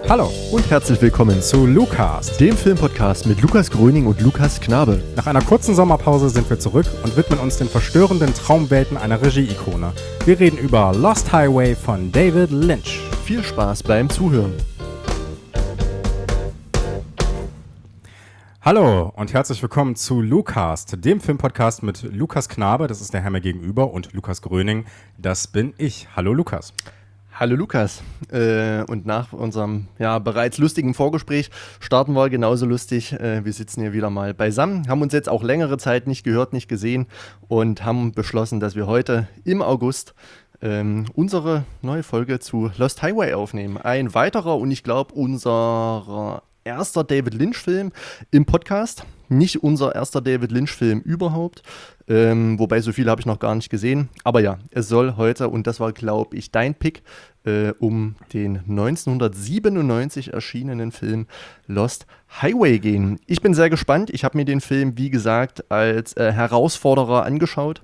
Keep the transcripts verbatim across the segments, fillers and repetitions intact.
Hallo und herzlich willkommen zu Lucast, dem Filmpodcast mit Lukas Gröning und Lukas Knabe. Nach einer kurzen Sommerpause sind wir zurück und widmen uns den verstörenden Traumwelten einer Regie-Ikone. Wir reden über Lost Highway von David Lynch. Viel Spaß beim Zuhören. Hallo und herzlich willkommen zu Lucast, dem Filmpodcast mit Lukas Knabe, das ist der Herr mir gegenüber, und Lukas Gröning, das bin ich. Hallo Lukas. Hallo Lukas. Äh, und nach unserem ja, bereits lustigen Vorgespräch starten wir genauso lustig. Äh, wir sitzen hier wieder mal beisammen, haben uns jetzt auch längere Zeit nicht gehört, nicht gesehen und haben beschlossen, dass wir heute im August ähm, unsere neue Folge zu Lost Highway aufnehmen. Ein weiterer und ich glaube unser erster David Lynch-Film im Podcast. Nicht unser erster David Lynch-Film überhaupt. Ähm, wobei, so viele habe ich noch gar nicht gesehen. Aber ja, es soll heute, und das war, glaube ich, dein Pick, äh, um den neunzehnhundertsiebenundneunzig erschienenen Film Lost Highway gehen. Ich bin sehr gespannt. Ich habe mir den Film, wie gesagt, als äh, Herausforderer angeschaut.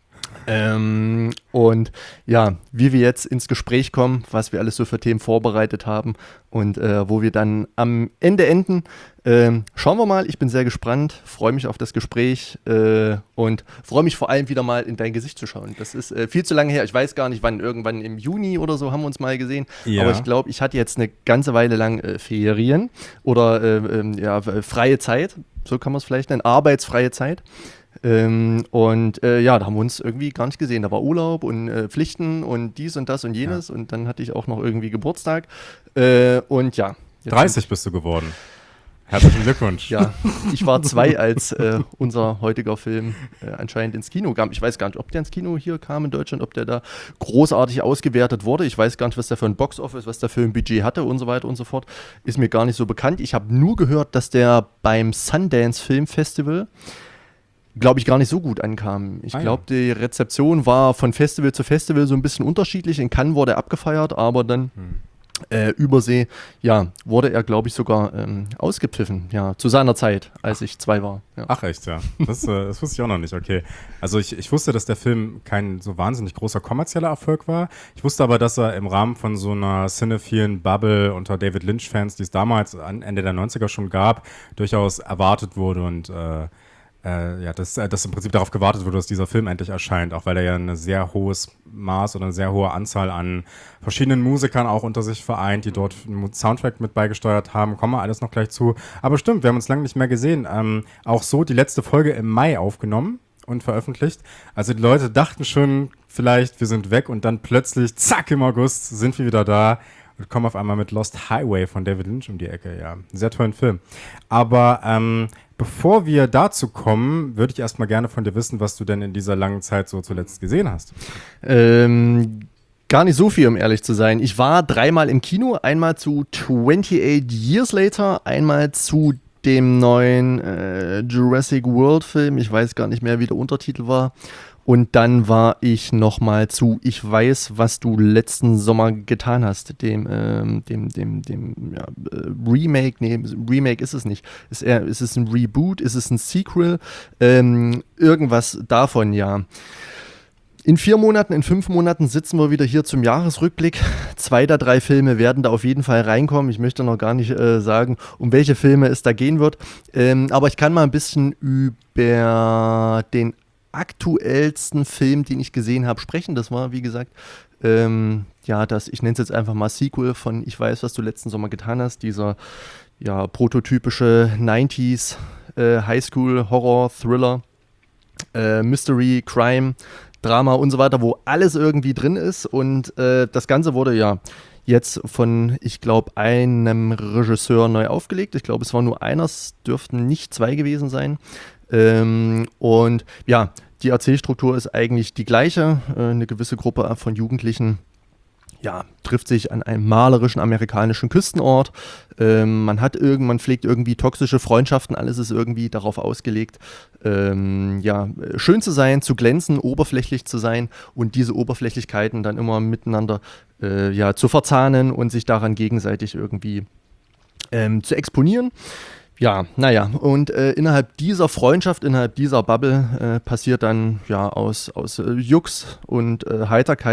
Ähm, und ja, wie wir jetzt ins Gespräch kommen, was wir alles so für Themen vorbereitet haben und äh, wo wir dann am Ende enden, ähm, schauen wir mal. Ich bin sehr gespannt, freue mich auf das Gespräch äh, und freue mich vor allem wieder mal in dein Gesicht zu schauen. Das ist äh, viel zu lange her, ich weiß gar nicht wann, irgendwann im Juni oder so haben wir uns mal gesehen, ja. Aber ich glaube, ich hatte jetzt eine ganze Weile lang äh, Ferien oder äh, äh, ja, freie Zeit, so kann man es vielleicht nennen, arbeitsfreie Zeit. Ähm, und äh, ja, da haben wir uns irgendwie gar nicht gesehen. Da war Urlaub und äh, Pflichten und dies und das und jenes. Ja. Und dann hatte ich auch noch irgendwie Geburtstag. Äh, und ja. dreißig bist du geworden. Herzlichen Glückwunsch. Ja, ich war zwei, als äh, unser heutiger Film äh, anscheinend ins Kino kam. Ich weiß gar nicht, ob der ins Kino hier kam in Deutschland, ob der da großartig ausgewertet wurde. Ich weiß gar nicht, was der für ein Box-Office, was der für ein Budget hatte und so weiter und so fort. Ist mir gar nicht so bekannt. Ich habe nur gehört, dass der beim Sundance Film Festival, glaube ich, gar nicht so gut ankam. Ich glaube, ah, ja. Die Rezeption war von Festival zu Festival so ein bisschen unterschiedlich. In Cannes wurde er abgefeiert, aber dann hm. äh, Übersee, ja, wurde er, glaube ich, sogar ähm, ausgepfiffen. Ja, zu seiner Zeit, als Ach. ich zwei war. Ja. Ach echt, ja. Das, äh, das wusste ich auch noch nicht, okay. Also ich, ich wusste, dass der Film kein so wahnsinnig großer kommerzieller Erfolg war. Ich wusste aber, dass er im Rahmen von so einer cinephilen Bubble unter David Lynch-Fans, die es damals an Ende der neunziger schon gab, durchaus erwartet wurde und äh, Äh, ja, dass, dass im Prinzip darauf gewartet wurde, dass dieser Film endlich erscheint, auch weil er ja ein sehr hohes Maß oder eine sehr hohe Anzahl an verschiedenen Musikern auch unter sich vereint, die dort einen Soundtrack mit beigesteuert haben. Kommen wir alles noch gleich zu. Aber stimmt, wir haben uns lange nicht mehr gesehen. Ähm, auch so die letzte Folge im Mai aufgenommen und veröffentlicht. Also die Leute dachten schon, vielleicht wir sind weg und dann plötzlich, zack, im August sind wir wieder da. Und kommen auf einmal mit Lost Highway von David Lynch um die Ecke, ja. Sehr tollen Film. Aber ähm, bevor wir dazu kommen, würde ich erstmal gerne von dir wissen, was du denn in dieser langen Zeit so zuletzt gesehen hast. Ähm, gar nicht so viel, um ehrlich zu sein. Ich war dreimal im Kino, einmal zu twenty-eight Years Later, einmal zu dem neuen äh, Jurassic World Film, ich weiß gar nicht mehr, wie der Untertitel war. Und dann war ich nochmal zu Ich weiß, was du letzten Sommer getan hast, dem, ähm, dem, dem, dem ja, Remake, nee, Remake ist es nicht. Ist, er, ist es ein Reboot, ist es ein Sequel? Ähm, irgendwas davon, ja. In vier Monaten, in fünf Monaten sitzen wir wieder hier zum Jahresrückblick. Zwei der drei Filme werden da auf jeden Fall reinkommen. Ich möchte noch gar nicht äh, sagen, um welche Filme es da gehen wird. Ähm, aber ich kann mal ein bisschen über den aktuellsten Film, den ich gesehen habe, sprechen. Das war, wie gesagt, ähm, ja, das, ich nenne es jetzt einfach mal Sequel von Ich weiß, was du letzten Sommer getan hast. Dieser, ja, prototypische neunziger äh, Highschool-Horror-Thriller, äh, Mystery, Crime, Drama und so weiter, wo alles irgendwie drin ist. Und äh, das Ganze wurde ja jetzt von, ich glaube, einem Regisseur neu aufgelegt. Ich glaube, es war nur einer, es dürften nicht zwei gewesen sein. Ähm, und ja, die Erzählstruktur ist eigentlich die gleiche. Äh, eine gewisse Gruppe von Jugendlichen ja, trifft sich an einem malerischen amerikanischen Küstenort. Ähm, man hat irgend, man pflegt irgendwie toxische Freundschaften, alles ist irgendwie darauf ausgelegt, ähm, ja, schön zu sein, zu glänzen, oberflächlich zu sein und diese Oberflächlichkeiten dann immer miteinander äh, ja, zu verzahnen und sich daran gegenseitig irgendwie ähm, zu exponieren. Ja, naja, und äh, innerhalb dieser Freundschaft, innerhalb dieser Bubble äh, passiert dann ja aus, aus äh, Jux und äh, Heiterkeit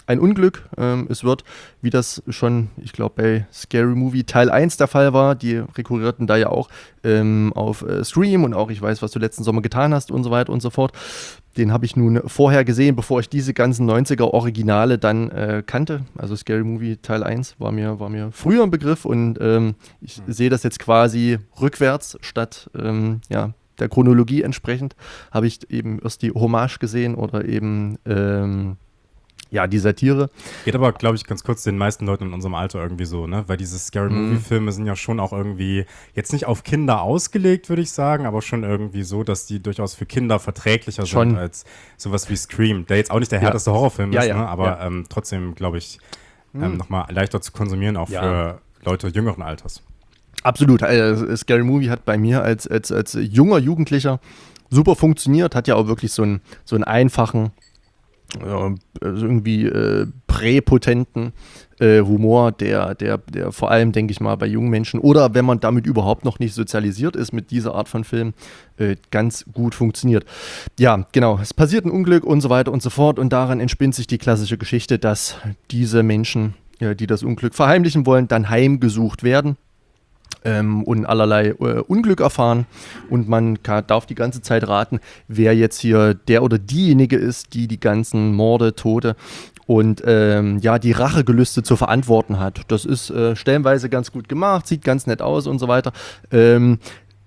ein Unglück. Ähm, es wird, wie das schon, ich glaube, bei Scary Movie Teil eins der Fall war, die rekurrierten da ja auch ähm, auf äh, Scream und auch ich weiß, was du letzten Sommer getan hast und so weiter und so fort. Den habe ich nun vorher gesehen, bevor ich diese ganzen neunziger-Originale dann äh, kannte. Also Scary Movie Teil eins war mir, war mir früher ein Begriff und ähm, ich mhm. sehe das jetzt quasi rückwärts statt ähm, ja, der Chronologie entsprechend. Habe ich eben erst die Hommage gesehen oder eben ähm, ja, die Satire. Geht aber, glaube ich, ganz kurz den meisten Leuten in unserem Alter irgendwie so, ne? Weil diese Scary-Movie-Filme sind ja schon auch irgendwie jetzt nicht auf Kinder ausgelegt, würde ich sagen, aber schon irgendwie so, dass die durchaus für Kinder verträglicher schon. sind als sowas wie Scream, der jetzt auch nicht der härteste ja. Horrorfilm ja, ist, ja, ne? Aber ja. ähm, trotzdem, glaube ich, ähm, mhm. nochmal leichter zu konsumieren, auch ja. für Leute jüngeren Alters. Absolut. Also, Scary Movie hat bei mir als, als, als junger Jugendlicher super funktioniert, hat ja auch wirklich so einen, so einen einfachen, Ja, also irgendwie äh, präpotenten äh, Humor, der, der, der vor allem, denke ich mal, bei jungen Menschen oder wenn man damit überhaupt noch nicht sozialisiert ist mit dieser Art von Film, äh, ganz gut funktioniert. Ja, genau, es passiert ein Unglück und so weiter und so fort und daran entspinnt sich die klassische Geschichte, dass diese Menschen, äh, die das Unglück verheimlichen wollen, dann heimgesucht werden. Ähm, und allerlei äh, Unglück erfahren und man kann, darf die ganze Zeit raten, wer jetzt hier der oder diejenige ist, die die ganzen Morde, Tote und ähm, ja, die Rachegelüste zu verantworten hat. Das ist äh, stellenweise ganz gut gemacht, sieht ganz nett aus und so weiter. Ähm,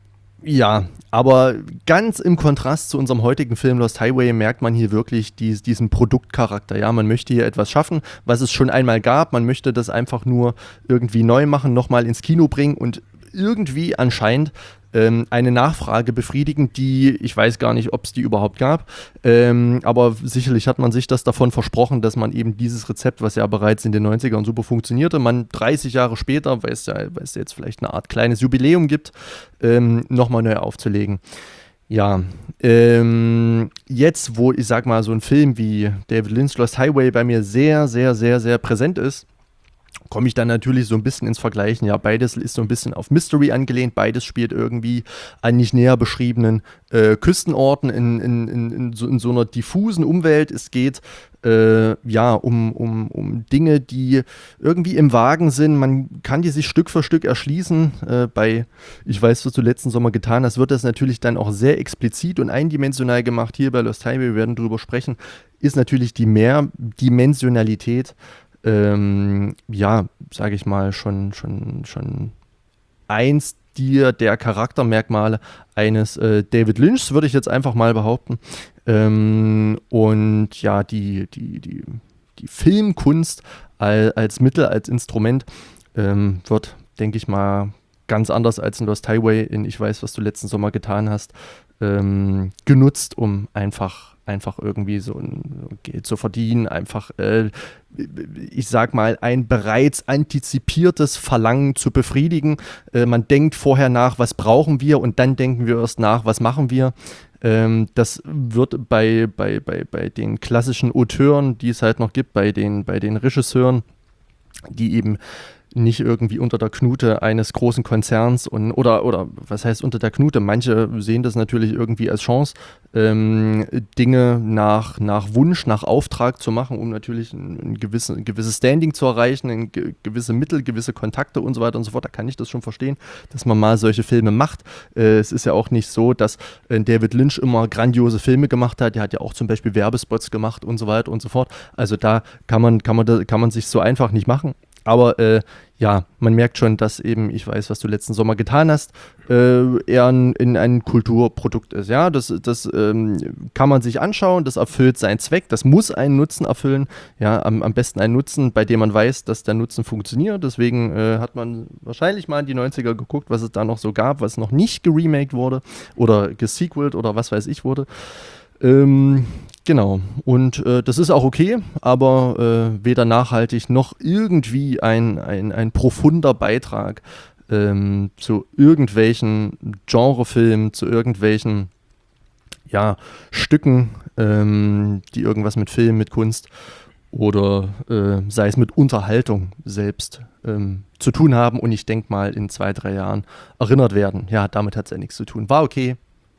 ja, aber ganz im Kontrast zu unserem heutigen Film Lost Highway merkt man hier wirklich dies, diesen Produktcharakter. Ja, man möchte hier etwas schaffen, was es schon einmal gab. Man möchte das einfach nur irgendwie neu machen, nochmal ins Kino bringen und irgendwie anscheinend ähm, eine Nachfrage befriedigen, die, ich weiß gar nicht, ob es die überhaupt gab, ähm, aber sicherlich hat man sich das davon versprochen, dass man eben dieses Rezept, was ja bereits in den neunzigern super funktionierte, man dreißig Jahre später, weil es ja, weil es jetzt vielleicht eine Art kleines Jubiläum gibt, ähm, nochmal neu aufzulegen. Ja, ähm, jetzt, wo ich sag mal, so ein Film wie David Lynch Lost Highway bei mir sehr, sehr, sehr, sehr präsent ist, komme ich dann natürlich so ein bisschen ins Vergleichen. Ja, beides ist so ein bisschen auf Mystery angelehnt. Beides spielt irgendwie an nicht näher beschriebenen äh, Küstenorten in, in, in, in, so, in so einer diffusen Umwelt. Es geht äh, ja um, um, um Dinge, die irgendwie im Wagen sind. Man kann die sich Stück für Stück erschließen. Äh, bei Ich weiß, was du letzten Sommer getan hast, wird das natürlich dann auch sehr explizit und eindimensional gemacht. Hier bei Lost Highway, wir werden drüber sprechen, ist natürlich die Mehrdimensionalität Ähm, ja, sage ich mal, schon, schon, schon eins der, der Charaktermerkmale eines äh, David Lynchs, würde ich jetzt einfach mal behaupten. Ähm, und ja, die, die, die, die Filmkunst als, als Mittel, als Instrument ähm, wird, denke ich mal, ganz anders als in Lost Highway, in Ich weiß, was du letzten Sommer getan hast, ähm, genutzt, um einfach einfach irgendwie so ein Geld zu verdienen, einfach, äh, ich sag mal, ein bereits antizipiertes Verlangen zu befriedigen. Äh, man denkt vorher nach, was brauchen wir und dann denken wir erst nach, was machen wir. Ähm, das wird bei, bei, bei, bei den klassischen Auteuren, die es halt noch gibt, bei den, bei den Regisseuren, die eben nicht irgendwie unter der Knute eines großen Konzerns und oder, oder was heißt unter der Knute? Manche sehen das natürlich irgendwie als Chance, ähm, Dinge nach, nach Wunsch, nach Auftrag zu machen, um natürlich ein, ein, gewisse, ein gewisses Standing zu erreichen, ein, ge- gewisse Mittel, gewisse Kontakte und so weiter und so fort. Da kann ich das schon verstehen, dass man mal solche Filme macht. Äh, es ist ja auch nicht so, dass äh, David Lynch immer grandiose Filme gemacht hat. Der hat ja auch zum Beispiel Werbespots gemacht und so weiter und so fort. Also da kann man, kann man, da, kann man sich so einfach nicht machen. Aber äh, ja, man merkt schon, dass eben, ich weiß, was du letzten Sommer getan hast, äh, eher ein, in ein Kulturprodukt ist. Ja, das, das ähm, kann man sich anschauen, das erfüllt seinen Zweck, das muss einen Nutzen erfüllen. Ja, am, am besten einen Nutzen, bei dem man weiß, dass der Nutzen funktioniert. Deswegen äh, hat man wahrscheinlich mal in die neunziger geguckt, was es da noch so gab, was noch nicht geremaked wurde oder gesequelt oder was weiß ich wurde. Ähm, genau, und äh, das ist auch okay, aber äh, weder nachhaltig noch irgendwie ein, ein, ein profunder Beitrag ähm, zu irgendwelchen Genrefilmen, zu irgendwelchen ja, Stücken, ähm, die irgendwas mit Film, mit Kunst oder äh, sei es mit Unterhaltung selbst ähm, zu tun haben und ich denke mal in zwei, drei Jahren erinnert werden. Ja, damit hat es ja nichts zu tun. War okay,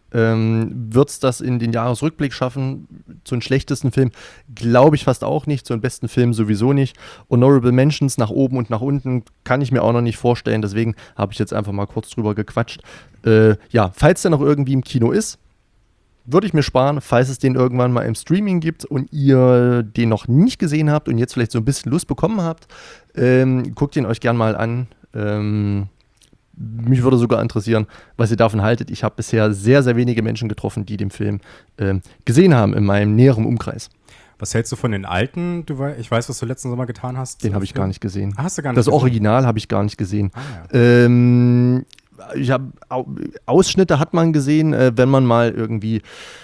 Ähm, Wird es das in den Jahresrückblick schaffen? Zu den schlechtesten Film glaube ich fast auch nicht, zu den besten Filmen sowieso nicht. Honorable Mentions nach oben und nach unten kann ich mir auch noch nicht vorstellen, deswegen habe ich jetzt einfach mal kurz drüber gequatscht. Äh, ja, falls der noch irgendwie im Kino ist, würde ich mir sparen, falls es den irgendwann mal im Streaming gibt und ihr den noch nicht gesehen habt und jetzt vielleicht so ein bisschen Lust bekommen habt, ähm, guckt ihn euch gern mal an. Ähm, Mich würde sogar interessieren, was ihr davon haltet. Ich habe bisher sehr, sehr wenige Menschen getroffen, die den Film ähm, gesehen haben in meinem näheren Umkreis. Was hältst du von den alten? Du, ich weiß, was du letzten Sommer getan hast. Den habe ich gar nicht gesehen. Ah, hast du gar nicht das gesehen? Original habe ich gar nicht gesehen. Ah, ja. ähm, ich hab, Ausschnitte hat man gesehen, äh, wenn man mal irgendwie,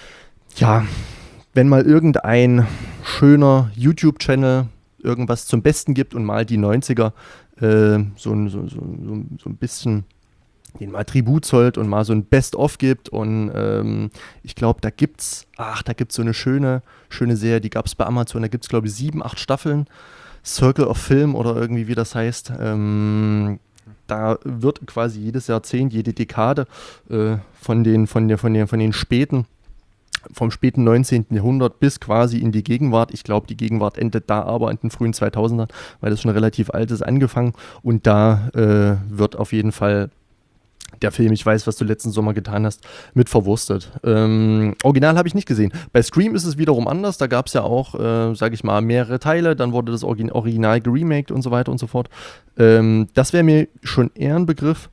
ja, wenn mal irgendein schöner YouTube-Channel irgendwas zum Besten gibt und mal die neunziger äh, so, so, so, so ein bisschen den mal Tribut zollt und mal so ein Best-of gibt und ähm, ich glaube, da gibt's, ach, da gibt's so eine schöne, schöne Serie, die gab es bei Amazon, da gibt's glaube ich sieben, acht Staffeln, Circle of Film oder irgendwie wie das heißt, ähm, da wird quasi jedes Jahrzehnt, jede Dekade äh, von den, von der, von den, von den späten vom späten neunzehnten. Jahrhundert bis quasi in die Gegenwart. Ich glaube, die Gegenwart endet da aber in den frühen zweitausendern, weil das schon relativ alt ist, angefangen. Und da äh, wird auf jeden Fall der Film, ich weiß, was du letzten Sommer getan hast, mit verwurstet. Ähm, Original habe ich nicht gesehen. Bei Scream ist es wiederum anders. Da gab es ja auch, äh, sage ich mal, mehrere Teile. Dann wurde das Origin- Original geremaked und so weiter und so fort. Ähm, das wäre mir schon eher ein Begriff.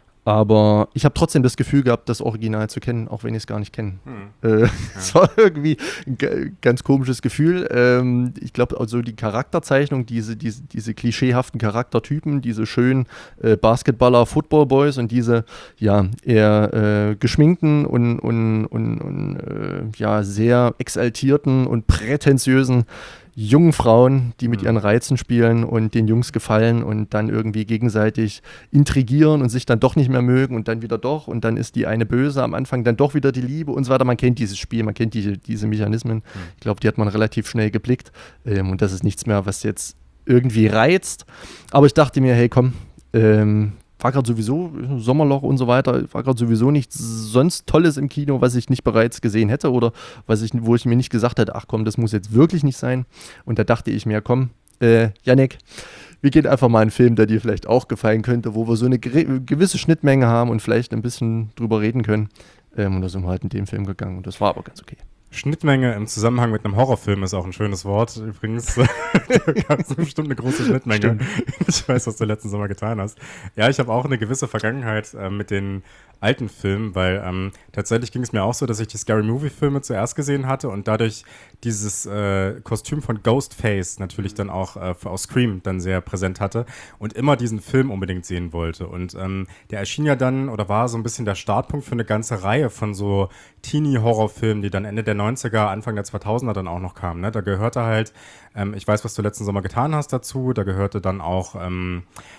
Aber ich habe trotzdem das Gefühl gehabt, das Original zu kennen, auch wenn ich es gar nicht kenne. Hm. Äh, es ja. war irgendwie ein g- ganz komisches Gefühl. Ähm, ich glaube, also die Charakterzeichnung, diese, diese, diese klischeehaften Charaktertypen, diese schönen äh, Basketballer, Football-Boys und diese ja eher äh, geschminkten und, und, und, und äh, ja, sehr exaltierten und prätentiösen jungen Frauen, die mit ihren Reizen spielen und den Jungs gefallen und dann irgendwie gegenseitig intrigieren und sich dann doch nicht mehr mögen und dann wieder doch und dann ist die eine böse, am Anfang dann doch wieder die Liebe und so weiter. Man kennt dieses Spiel, man kennt die, diese Mechanismen. Mhm. Ich glaube, die hat man relativ schnell geblickt ähm, und das ist nichts mehr, was jetzt irgendwie reizt. Aber ich dachte mir, hey komm, ähm, war gerade sowieso Sommerloch und so weiter, war gerade sowieso nichts sonst Tolles im Kino, was ich nicht bereits gesehen hätte oder was ich, wo ich mir nicht gesagt hätte, ach komm, das muss jetzt wirklich nicht sein. Und da dachte ich mir, komm, äh, Yannick, wir gehen einfach mal einen Film, der dir vielleicht auch gefallen könnte, wo wir so eine ge- gewisse Schnittmenge haben und vielleicht ein bisschen drüber reden können. Ähm, und da sind wir halt in den Film gegangen und das war aber ganz okay. Schnittmenge im Zusammenhang mit einem Horrorfilm ist auch ein schönes Wort. Übrigens, da gab es bestimmt eine große Schnittmenge. Stimmt. Ich weiß, was du letzten Sommer getan hast. Ja, ich habe auch eine gewisse Vergangenheit äh, mit den alten Filmen, weil ähm, tatsächlich ging es mir auch so, dass ich die Scary Movie-Filme zuerst gesehen hatte und dadurch dieses äh, Kostüm von Ghostface natürlich dann auch äh, aus Scream dann sehr präsent hatte und immer diesen Film unbedingt sehen wollte. Und ähm, der erschien ja dann oder war so ein bisschen der Startpunkt für eine ganze Reihe von so Teenie-Horrorfilmen, die dann Ende der neunziger, Anfang der zweitausender dann auch noch kamen. Ne? Da gehörte halt, ähm, ich weiß, was du letzten Sommer getan hast dazu, da gehörte dann auch ähm,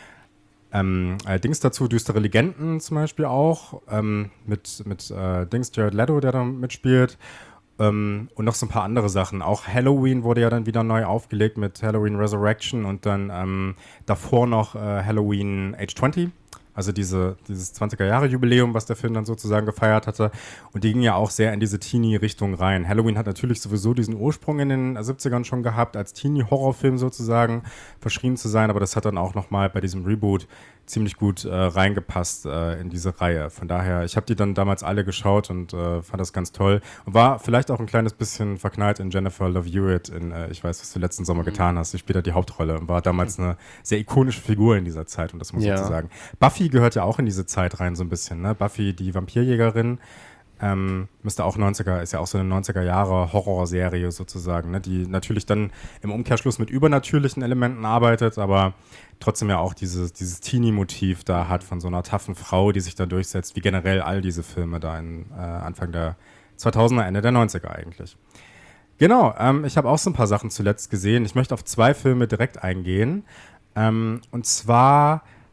Ähm, äh, Dings dazu, Düstere Legenden zum Beispiel auch, ähm, mit, mit äh, Dings, Jared Leto, der da mitspielt, ähm, und noch so ein paar andere Sachen. Auch Halloween wurde ja dann wieder neu aufgelegt mit Halloween Resurrection und dann ähm, davor noch äh, Halloween Age zwanzig. Also diese, dieses zwanziger-Jahre-Jubiläum, was der Film dann sozusagen gefeiert hatte. Und die ging ja auch sehr in diese Teenie-Richtung rein. Halloween hat natürlich sowieso diesen Ursprung in den siebzigern schon gehabt, als Teenie-Horrorfilm sozusagen verschrien zu sein. Aber das hat dann auch nochmal bei diesem Reboot ziemlich gut äh, reingepasst äh, in diese Reihe. Von daher, ich habe die dann damals alle geschaut und äh, fand das ganz toll. Und war vielleicht auch ein kleines bisschen verknallt in Jennifer Love Hewitt in äh, Ich weiß, was du letzten Sommer mhm. getan hast. Sie spielt da die Hauptrolle und war damals eine sehr ikonische Figur in dieser Zeit. Und das muss ja. ich so sagen. Buffy gehört ja auch in diese Zeit rein so ein bisschen. Ne? Buffy, die Vampirjägerin, ähm, müsste auch neunziger, ist ja auch so eine neunziger-Jahre-Horrorserie sozusagen, ne? Die natürlich dann im Umkehrschluss mit übernatürlichen Elementen arbeitet, aber trotzdem ja auch dieses, dieses Teenie-Motiv da hat von so einer taffen Frau, die sich da durchsetzt, wie generell all diese Filme da in äh, Anfang der zweitausender, Ende der neunziger eigentlich. Genau, ähm, ich habe auch so ein paar Sachen zuletzt gesehen. Ich möchte auf zwei Filme direkt eingehen. Ähm, und zwar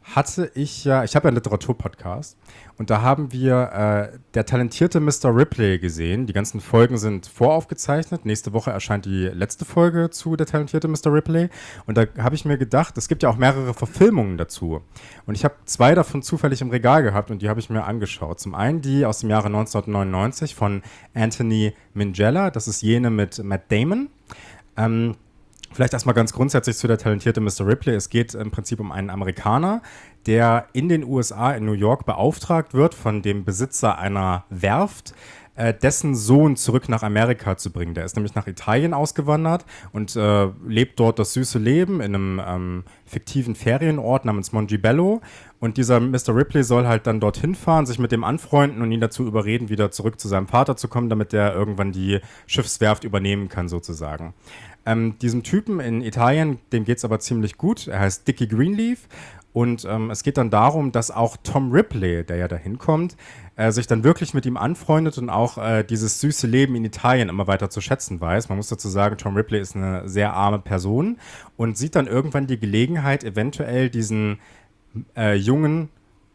hatte ich ja, ich habe ja einen Literaturpodcast und da haben wir äh, der talentierte Mister Ripley gesehen. Die ganzen Folgen sind voraufgezeichnet. Nächste Woche erscheint die letzte Folge zu der talentierte Mister Ripley und da habe ich mir gedacht, es gibt ja auch mehrere Verfilmungen dazu und ich habe zwei davon zufällig im Regal gehabt und die habe ich mir angeschaut. Zum einen die aus dem Jahre neunzehnhundertneunundneunzig von Anthony Minghella, das ist jene mit Matt Damon. Ähm, Vielleicht erstmal ganz grundsätzlich zu der talentierte Mister Ripley. Es geht im Prinzip um einen Amerikaner, der in den U S A, in New York, beauftragt wird von dem Besitzer einer Werft, äh, dessen Sohn zurück nach Amerika zu bringen. Der ist nämlich nach Italien ausgewandert und äh, lebt dort das süße Leben in einem ähm, fiktiven Ferienort namens Mongibello. Und dieser Mister Ripley soll halt dann dorthin fahren, sich mit dem anfreunden und ihn dazu überreden, wieder zurück zu seinem Vater zu kommen, damit der irgendwann die Schiffswerft übernehmen kann, sozusagen. Ähm, diesem Typen in Italien, dem geht es aber ziemlich gut. Er heißt Dickie Greenleaf. Und ähm, es geht dann darum, dass auch Tom Ripley, der ja da hinkommt, äh, sich dann wirklich mit ihm anfreundet und auch äh, dieses süße Leben in Italien immer weiter zu schätzen weiß. Man muss dazu sagen, Tom Ripley ist eine sehr arme Person und sieht dann irgendwann die Gelegenheit, eventuell diesen äh, Jungen,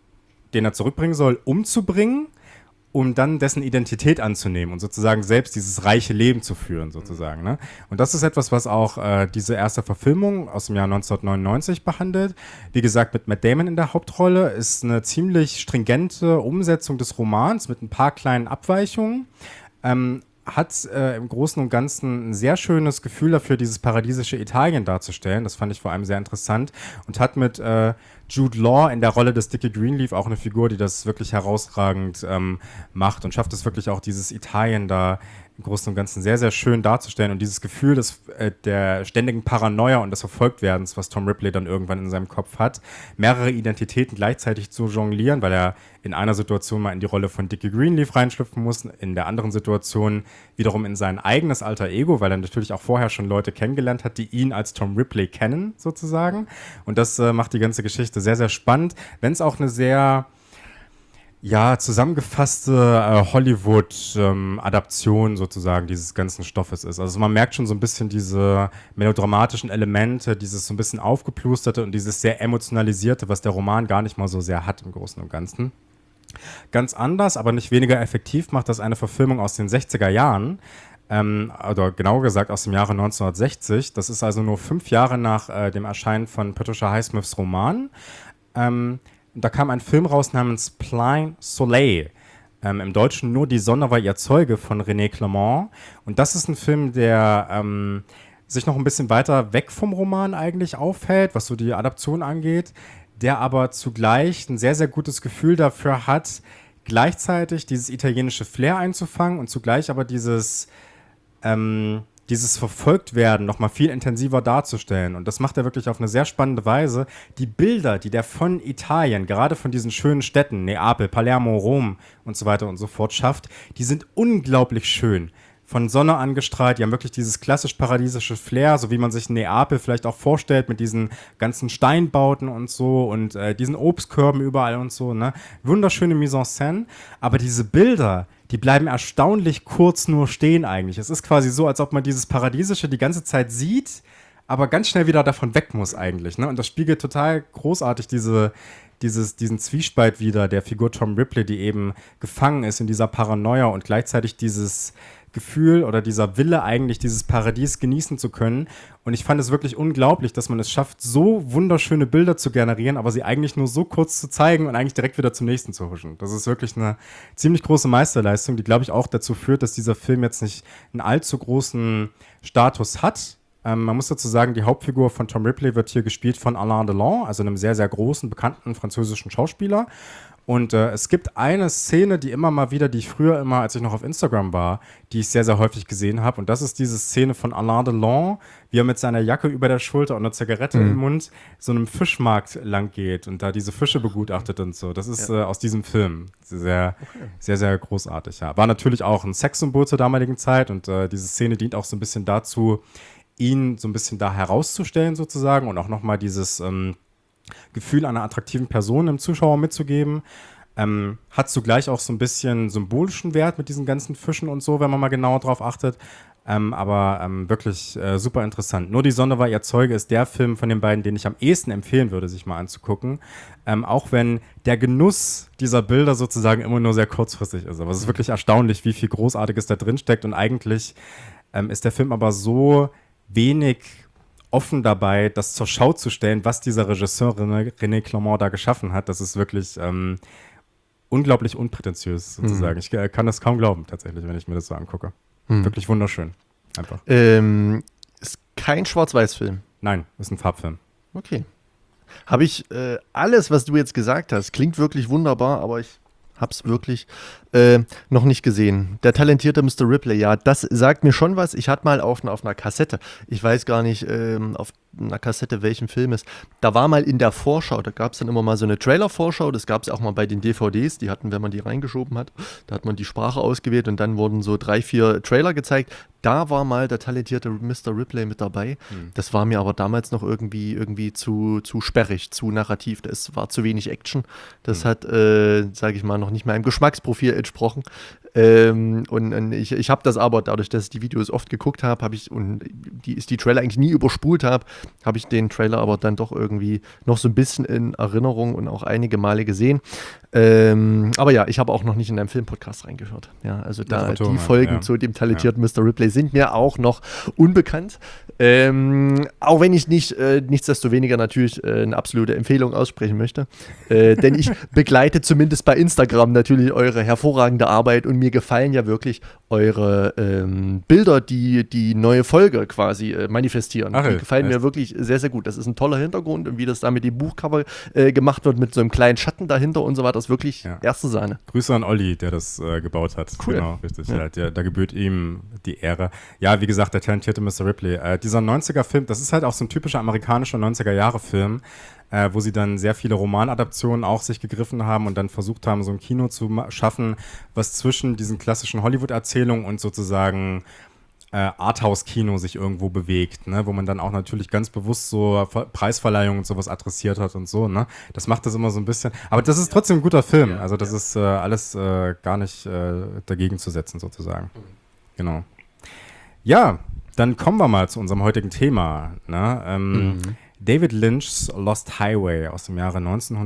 den er zurückbringen soll, umzubringen, um dann dessen Identität anzunehmen und sozusagen selbst dieses reiche Leben zu führen, sozusagen. Ne? Und das ist etwas, was auch äh, diese erste Verfilmung aus dem Jahr neunzehnhundertneunundneunzig behandelt. Wie gesagt, mit Matt Damon in der Hauptrolle, ist eine ziemlich stringente Umsetzung des Romans mit ein paar kleinen Abweichungen. Ähm, hat äh, im Großen und Ganzen ein sehr schönes Gefühl dafür, dieses paradiesische Italien darzustellen. Das fand ich vor allem sehr interessant und hat mit äh, Jude Law in der Rolle des Dickie Greenleaf auch eine Figur, die das wirklich herausragend ähm, macht und schafft es wirklich auch, dieses Italien da im Großen und Ganzen sehr, sehr schön darzustellen und dieses Gefühl des, äh, der ständigen Paranoia und des Verfolgtwerdens, was Tom Ripley dann irgendwann in seinem Kopf hat, mehrere Identitäten gleichzeitig zu jonglieren, weil er in einer Situation mal in die Rolle von Dickie Greenleaf reinschlüpfen muss, in der anderen Situation wiederum in sein eigenes alter Ego, weil er natürlich auch vorher schon Leute kennengelernt hat, die ihn als Tom Ripley kennen, sozusagen. Und das äh, macht die ganze Geschichte sehr, sehr spannend, wenn es auch eine sehr ja, zusammengefasste äh, Hollywood-Adaption ähm, sozusagen dieses ganzen Stoffes ist. Also man merkt schon so ein bisschen diese melodramatischen Elemente, dieses so ein bisschen aufgeplusterte und dieses sehr emotionalisierte, was der Roman gar nicht mal so sehr hat im Großen und Ganzen. Ganz anders, aber nicht weniger effektiv macht das eine Verfilmung aus den sechziger Jahren, ähm, oder genauer gesagt aus dem Jahre neunzehnhundertsechzig. Das ist also nur fünf Jahre nach äh, dem Erscheinen von Patricia Highsmiths Roman. Ähm, Da kam ein Film raus namens Plein Soleil. Ähm, Im Deutschen nur Die Sonne war ihr Zeuge von René Clement. Und das ist ein Film, der ähm, sich noch ein bisschen weiter weg vom Roman eigentlich aufhält, was so die Adaption angeht, der aber zugleich ein sehr, sehr gutes Gefühl dafür hat, gleichzeitig dieses italienische Flair einzufangen und zugleich aber dieses ähm, dieses Verfolgtwerden noch mal viel intensiver darzustellen. Und das macht er wirklich auf eine sehr spannende Weise. Die Bilder, die der von Italien, gerade von diesen schönen Städten, Neapel, Palermo, Rom und so weiter und so fort schafft, die sind unglaublich schön. Von Sonne angestrahlt, die haben wirklich dieses klassisch paradiesische Flair, so wie man sich Neapel vielleicht auch vorstellt, mit diesen ganzen Steinbauten und so und äh, diesen Obstkörben überall und so, ne? Wunderschöne Mise en scène, aber diese Bilder, die bleiben erstaunlich kurz nur stehen eigentlich. Es ist quasi so, als ob man dieses Paradiesische die ganze Zeit sieht, aber ganz schnell wieder davon weg muss eigentlich, ne? Und das spiegelt total großartig diese Dieses, diesen Zwiespalt wieder der Figur Tom Ripley, die eben gefangen ist in dieser Paranoia und gleichzeitig dieses Gefühl oder dieser Wille eigentlich, dieses Paradies genießen zu können. Und ich fand es wirklich unglaublich, dass man es schafft, so wunderschöne Bilder zu generieren, aber sie eigentlich nur so kurz zu zeigen und eigentlich direkt wieder zum nächsten zu huschen. Das ist wirklich eine ziemlich große Meisterleistung, die, glaube ich, auch dazu führt, dass dieser Film jetzt nicht einen allzu großen Status hat. Ähm, man muss dazu sagen, die Hauptfigur von Tom Ripley wird hier gespielt von Alain Delon, also einem sehr, sehr großen, bekannten französischen Schauspieler. Und äh, es gibt eine Szene, die immer mal wieder, die ich früher immer, als ich noch auf Instagram war, die ich sehr, sehr häufig gesehen habe. Und das ist diese Szene von Alain Delon, wie er mit seiner Jacke über der Schulter und einer Zigarette mhm. im Mund so einem Fischmarkt lang geht und da diese Fische begutachtet und so. Das ist ja. äh, aus diesem Film. Sehr, okay. sehr, sehr großartig. Ja. War natürlich auch ein Sexsymbol zur damaligen Zeit und äh, diese Szene dient auch so ein bisschen dazu, ihn so ein bisschen da herauszustellen sozusagen und auch nochmal dieses ähm, Gefühl einer attraktiven Person im Zuschauer mitzugeben. Ähm, hat zugleich auch so ein bisschen symbolischen Wert mit diesen ganzen Fischen und so, wenn man mal genauer drauf achtet. Ähm, aber ähm, wirklich äh, super interessant. Nur die Sonne war ihr Zeuge ist der Film von den beiden, den ich am ehesten empfehlen würde, sich mal anzugucken. Ähm, auch wenn der Genuss dieser Bilder sozusagen immer nur sehr kurzfristig ist. Aber es ist wirklich erstaunlich, wie viel Großartiges da drin steckt. Und eigentlich ähm, ist der Film aber so wenig offen dabei, das zur Schau zu stellen, was dieser Regisseur René, René Clément da geschaffen hat. Das ist wirklich ähm, unglaublich unprätentiös sozusagen. Mhm. Ich äh, kann das kaum glauben tatsächlich, wenn ich mir das so angucke. Mhm. Wirklich wunderschön. Einfach. Ähm, ist kein Schwarz-Weiß-Film. Nein, ist ein Farbfilm. Okay. Habe ich äh, alles, was du jetzt gesagt hast, klingt wirklich wunderbar, aber ich hab's wirklich äh, noch nicht gesehen. Der talentierte Mister Ripley, ja, das sagt mir schon was. Ich hatte mal auf, auf einer Kassette, ich weiß gar nicht ähm, auf einer Kassette, welchen Film ist, da war mal in der Vorschau, da gab es dann immer mal so eine Trailer-Vorschau, das gab es auch mal bei den D V Ds, die hatten, wenn man die reingeschoben hat, da hat man die Sprache ausgewählt und dann wurden so drei, vier Trailer gezeigt. Da war mal der talentierte Mister Ripley mit dabei. Hm. Das war mir aber damals noch irgendwie, irgendwie zu, zu sperrig, zu narrativ. Das war zu wenig Action. Das hm. hat, äh, sage ich mal, noch nicht meinem Geschmacksprofil entsprochen. Ähm, und, und ich, ich habe das aber, dadurch, dass ich die Videos oft geguckt habe, habe ich und die, die Trailer eigentlich nie überspult habe, habe ich den Trailer aber dann doch irgendwie noch so ein bisschen in Erinnerung und auch einige Male gesehen. Ähm, aber ja, ich habe auch noch nicht in deinem Filmpodcast reingehört. Ja, also da die Folgen ja. zu dem talentierten ja. Mister Ripley sind mir auch noch unbekannt. Ähm, auch wenn ich nicht, äh, nichtsdestoweniger natürlich äh, eine absolute Empfehlung aussprechen möchte. Äh, denn ich begleite zumindest bei Instagram natürlich eure hervorragende Arbeit und mir gefallen ja wirklich eure ähm, Bilder, die die neue Folge quasi äh, manifestieren. Ach, die gefallen echt? mir wirklich sehr, sehr gut. Das ist ein toller Hintergrund und wie das da mit dem Buchcover äh, gemacht wird, mit so einem kleinen Schatten dahinter und so weiter, ist wirklich ja. erste Sahne. Grüße an Olli, der das äh, gebaut hat. Cool. Genau, richtig. Ja. Ja, der, da gebührt ihm die Ehre. Ja, wie gesagt, der talentierte Mister Ripley. Äh, dieser neunziger-Film, das ist halt auch so ein typischer amerikanischer neunziger-Jahre-Film, Äh, wo sie dann sehr viele Romanadaptionen auch sich gegriffen haben und dann versucht haben, so ein Kino zu ma- schaffen, was zwischen diesen klassischen Hollywood-Erzählungen und sozusagen äh, Arthouse-Kino sich irgendwo bewegt, ne? Wo man dann auch natürlich ganz bewusst so Ver- Preisverleihungen und sowas adressiert hat und so. Ne? Das macht das immer so ein bisschen. Aber das ist trotzdem ein guter Film. Also das ist äh, alles äh, gar nicht äh, dagegen zu setzen sozusagen. Genau. Ja, dann kommen wir mal zu unserem heutigen Thema. Ne? Ähm, mhm. David Lynch's Lost Highway aus dem Jahre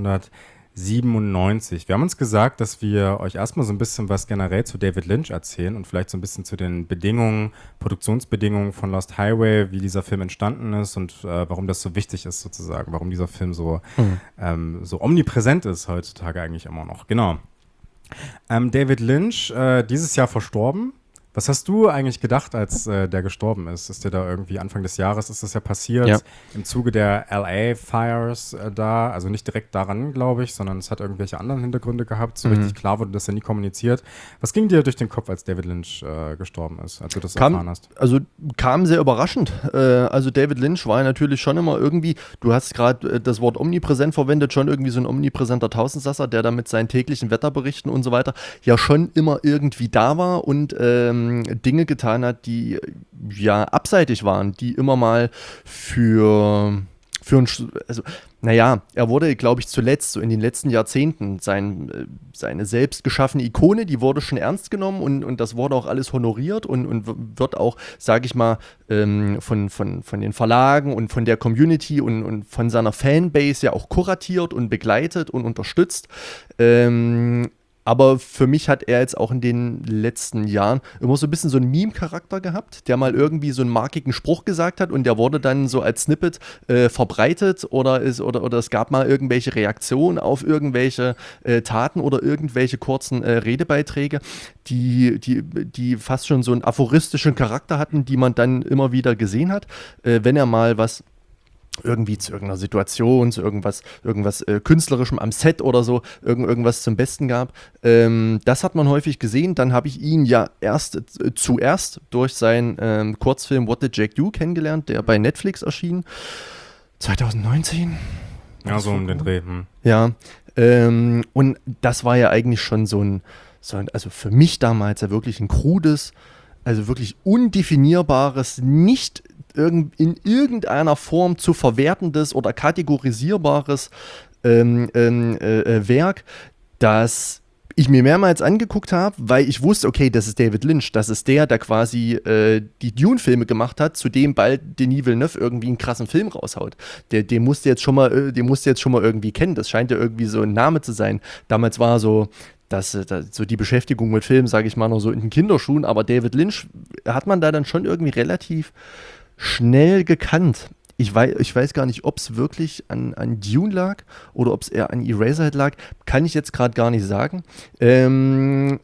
neunzehnhundertsiebenundneunzig. Wir haben uns gesagt, dass wir euch erstmal so ein bisschen was generell zu David Lynch erzählen und vielleicht so ein bisschen zu den Bedingungen, Produktionsbedingungen von Lost Highway, wie dieser Film entstanden ist und äh, warum das so wichtig ist sozusagen, warum dieser Film so, mhm. ähm, so omnipräsent ist heutzutage eigentlich immer noch. Genau. Ähm, David Lynch, äh, dieses Jahr verstorben. Was hast du eigentlich gedacht, als äh, der gestorben ist? Ist der da irgendwie Anfang des Jahres, ist das ja passiert, ja. im Zuge der L A-Fires äh, da, also nicht direkt daran, glaube ich, sondern es hat irgendwelche anderen Hintergründe gehabt, so mhm. richtig klar wurde das ja nie kommuniziert. Was ging dir durch den Kopf, als David Lynch äh, gestorben ist, als du das kam, erfahren hast? Also kam sehr überraschend. Äh, also David Lynch war natürlich schon immer irgendwie, du hast gerade äh, das Wort omnipräsent verwendet, schon irgendwie so ein omnipräsenter Tausendsasser, der da mit seinen täglichen Wetterberichten und so weiter ja schon immer irgendwie da war und ähm, Dinge getan hat, die ja abseitig waren, die immer mal für, für ein, also naja, er wurde, glaube ich, zuletzt, so in den letzten Jahrzehnten, sein, seine selbst geschaffene Ikone, die wurde schon ernst genommen und, und das wurde auch alles honoriert und, und wird auch, sage ich mal, ähm, von, von, von den Verlagen und von der Community und, und von seiner Fanbase ja auch kuratiert und begleitet und unterstützt. Ähm, Aber für mich hat er jetzt auch in den letzten Jahren immer so ein bisschen so einen Meme-Charakter gehabt, der mal irgendwie so einen markigen Spruch gesagt hat und der wurde dann so als Snippet äh, verbreitet oder, ist, oder, oder es gab mal irgendwelche Reaktionen auf irgendwelche äh, Taten oder irgendwelche kurzen äh, Redebeiträge, die, die, die fast schon so einen aphoristischen Charakter hatten, die man dann immer wieder gesehen hat, äh, wenn er mal was irgendwie zu irgendeiner Situation, zu irgendwas, irgendwas äh, Künstlerischem am Set oder so, irgend, irgendwas zum Besten gab. Ähm, das hat man häufig gesehen. Dann habe ich ihn ja erst äh, zuerst durch seinen ähm, Kurzfilm What Did Jack Do kennengelernt, der bei Netflix erschien. zwanzig neunzehn? Ja, so um den Dreh. Hm. Ja, ähm, und das war ja eigentlich schon so ein, so ein, also für mich damals ja wirklich ein krudes, also wirklich undefinierbares, nicht in irgendeiner Form zu verwertendes oder kategorisierbares ähm, äh, äh, Werk, dass ich mir mehrmals angeguckt habe, weil ich wusste, okay, das ist David Lynch, das ist der, der quasi äh, die Dune-Filme gemacht hat, zu dem bald Denis Villeneuve irgendwie einen krassen Film raushaut. Der, den musst du jetzt schon mal, äh, den musst du jetzt schon mal irgendwie kennen. Das scheint ja irgendwie so ein Name zu sein. Damals war so, dass, äh, dass so die Beschäftigung mit Filmen, sage ich mal, noch so in den Kinderschuhen, aber David Lynch hat man da dann schon irgendwie relativ schnell gekannt. Ich weiß, ich weiß gar nicht, ob es wirklich an, an Dune lag oder ob es eher an Eraserhead lag. Kann ich jetzt gerade gar nicht sagen. Ähm,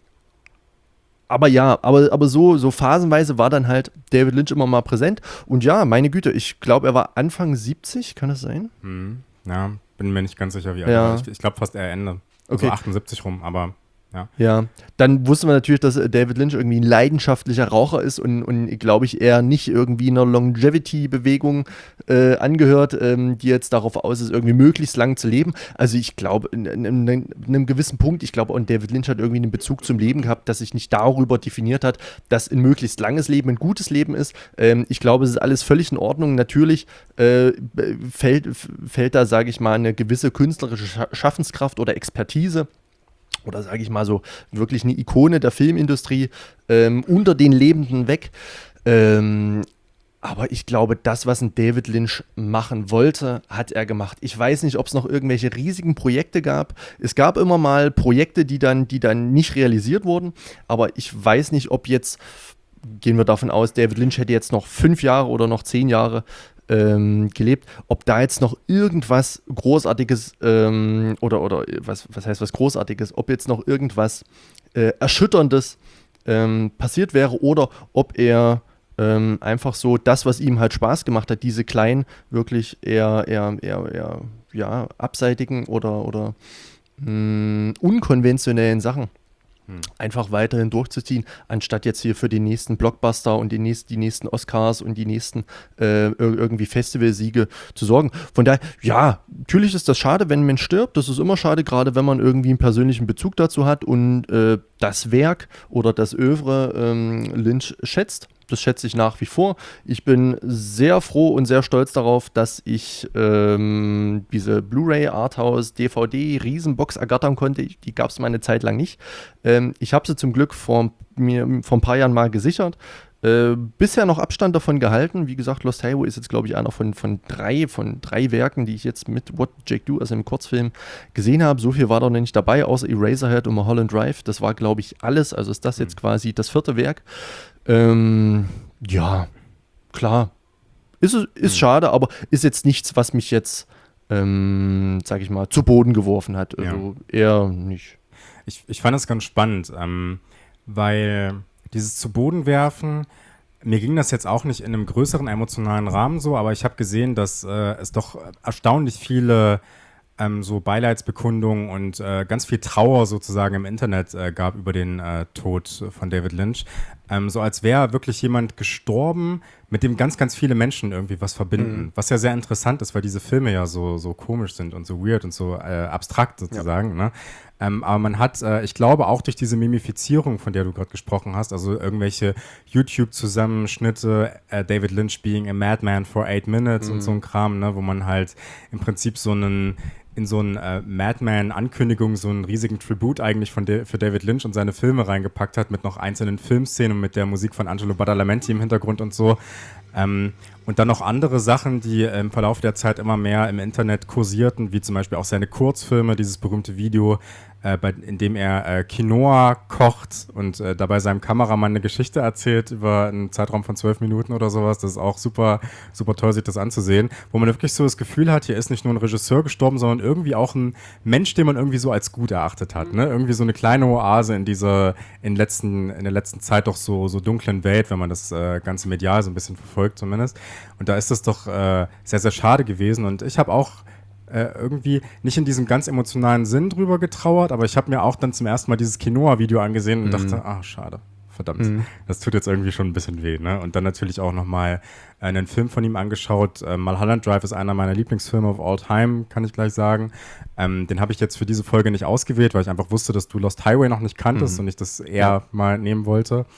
aber ja, aber, aber so, so phasenweise war dann halt David Lynch immer mal präsent. Und ja, meine Güte, ich glaube, er war Anfang siebzig, kann das sein? Hm. Ja, bin mir nicht ganz sicher, wie alt Ja. er war. Ich, ich glaube fast eher Ende. Also Okay. achtundsiebzig rum, aber ja. Ja, dann wusste man natürlich, dass David Lynch irgendwie ein leidenschaftlicher Raucher ist und, und glaube ich, eher nicht irgendwie einer Longevity-Bewegung äh, angehört, ähm, die jetzt darauf aus ist, irgendwie möglichst lang zu leben. Also ich glaube, in, in, in einem gewissen Punkt, ich glaube, und David Lynch hat irgendwie einen Bezug zum Leben gehabt, dass sich nicht darüber definiert hat, dass ein möglichst langes Leben ein gutes Leben ist. Ähm, ich glaube, es ist alles völlig in Ordnung. Natürlich äh, fällt, fällt da, sage ich mal, eine gewisse künstlerische Schaffenskraft oder Expertise oder sage ich mal so, wirklich eine Ikone der Filmindustrie ähm, unter den Lebenden weg. Ähm, aber ich glaube, das, was ein David Lynch machen wollte, hat er gemacht. Ich weiß nicht, ob es noch irgendwelche riesigen Projekte gab. Es gab immer mal Projekte, die dann, die dann nicht realisiert wurden, aber ich weiß nicht, ob jetzt, gehen wir davon aus, David Lynch hätte jetzt noch fünf Jahre oder noch zehn Jahre Ähm, gelebt, ob da jetzt noch irgendwas Großartiges ähm, oder, oder was, was heißt was Großartiges, ob jetzt noch irgendwas äh, Erschütterndes ähm, passiert wäre oder ob er ähm, einfach so das, was ihm halt Spaß gemacht hat, diese kleinen, wirklich eher, eher, eher, eher ja, abseitigen oder, oder mh, unkonventionellen Sachen einfach weiterhin durchzuziehen, anstatt jetzt hier für den nächsten Blockbuster und die, nächst, die nächsten Oscars und die nächsten äh, irgendwie Festivalsiege zu sorgen. Von daher, ja, natürlich ist das schade, wenn ein Mensch stirbt. Das ist immer schade, gerade wenn man irgendwie einen persönlichen Bezug dazu hat und äh, das Werk oder das Œuvre ähm, Lynch schätzt. Das schätze ich nach wie vor. Ich bin sehr froh und sehr stolz darauf, dass ich ähm, diese Blu-ray, Arthouse, D V D, Riesenbox ergattern konnte. Die gab es mal eine Zeit lang nicht. Ähm, ich habe sie zum Glück vor, mir, vor ein paar Jahren mal gesichert. Äh, bisher noch Abstand davon gehalten. Wie gesagt, Lost Highway ist jetzt, glaube ich, einer von, von, drei, von drei Werken, die ich jetzt mit What Jake Do, also im Kurzfilm, gesehen habe. So viel war da noch nicht dabei, außer Eraserhead und Mulholland Drive. Das war, glaube ich, alles. Also ist das jetzt quasi das vierte Werk. Ähm, ja, klar. Ist, ist mhm. schade, aber ist jetzt nichts, was mich jetzt, ähm, sag ich mal, zu Boden geworfen hat. Also ja. eher nicht. Ich, ich fand es ganz spannend, ähm, weil dieses zu Boden werfen, mir ging das jetzt auch nicht in einem größeren emotionalen Rahmen so, aber ich habe gesehen, dass äh, es doch erstaunlich viele ähm, so Beileidsbekundungen und äh, ganz viel Trauer sozusagen im Internet äh, gab über den äh, Tod von David Lynch. Ähm, so als wäre wirklich jemand gestorben, mit dem ganz, ganz viele Menschen irgendwie was verbinden. Mhm. Was ja sehr interessant ist, weil diese Filme ja so, so komisch sind und so weird und so äh, abstrakt sozusagen, ja. ne? Ähm, aber man hat, äh, ich glaube auch durch diese Mimifizierung, von der du gerade gesprochen hast, also irgendwelche YouTube-Zusammenschnitte, äh, David Lynch being a madman for eight minutes mhm. und so ein Kram, ne, wo man halt im Prinzip so einen in so eine äh, Madman-Ankündigung so einen riesigen Tribut eigentlich von De- für David Lynch und seine Filme reingepackt hat, mit noch einzelnen Filmszenen und mit der Musik von Angelo Badalamenti im Hintergrund und so. Ähm, und dann noch andere Sachen, die äh, im Verlauf der Zeit immer mehr im Internet kursierten, wie zum Beispiel auch seine Kurzfilme, dieses berühmte Video, äh, bei, in dem er äh, Quinoa kocht und äh, dabei seinem Kameramann eine Geschichte erzählt über einen Zeitraum von zwölf Minuten oder sowas. Das ist auch super, super toll, sich das anzusehen, wo man wirklich so das Gefühl hat, hier ist nicht nur ein Regisseur gestorben, sondern irgendwie auch ein Mensch, den man irgendwie so als gut erachtet hat. Ne? Irgendwie so eine kleine Oase in dieser, in, letzten, in der letzten Zeit doch so, so dunklen Welt, wenn man das äh, ganze medial so ein bisschen verfolgt zumindest. Und da ist es doch äh, sehr, sehr schade gewesen. Und ich habe auch äh, irgendwie nicht in diesem ganz emotionalen Sinn drüber getrauert, aber ich habe mir auch dann zum ersten Mal dieses Quinoa-Video angesehen und mhm. dachte, ah, schade. Verdammt, mhm. das tut jetzt irgendwie schon ein bisschen weh. Ne? Und dann natürlich auch nochmal einen Film von ihm angeschaut. Äh, Mulholland Drive ist einer meiner Lieblingsfilme of all time, kann ich gleich sagen. Ähm, den habe ich jetzt für diese Folge nicht ausgewählt, weil ich einfach wusste, dass du Lost Highway noch nicht kanntest mhm. und ich das eher ja. mal nehmen wollte.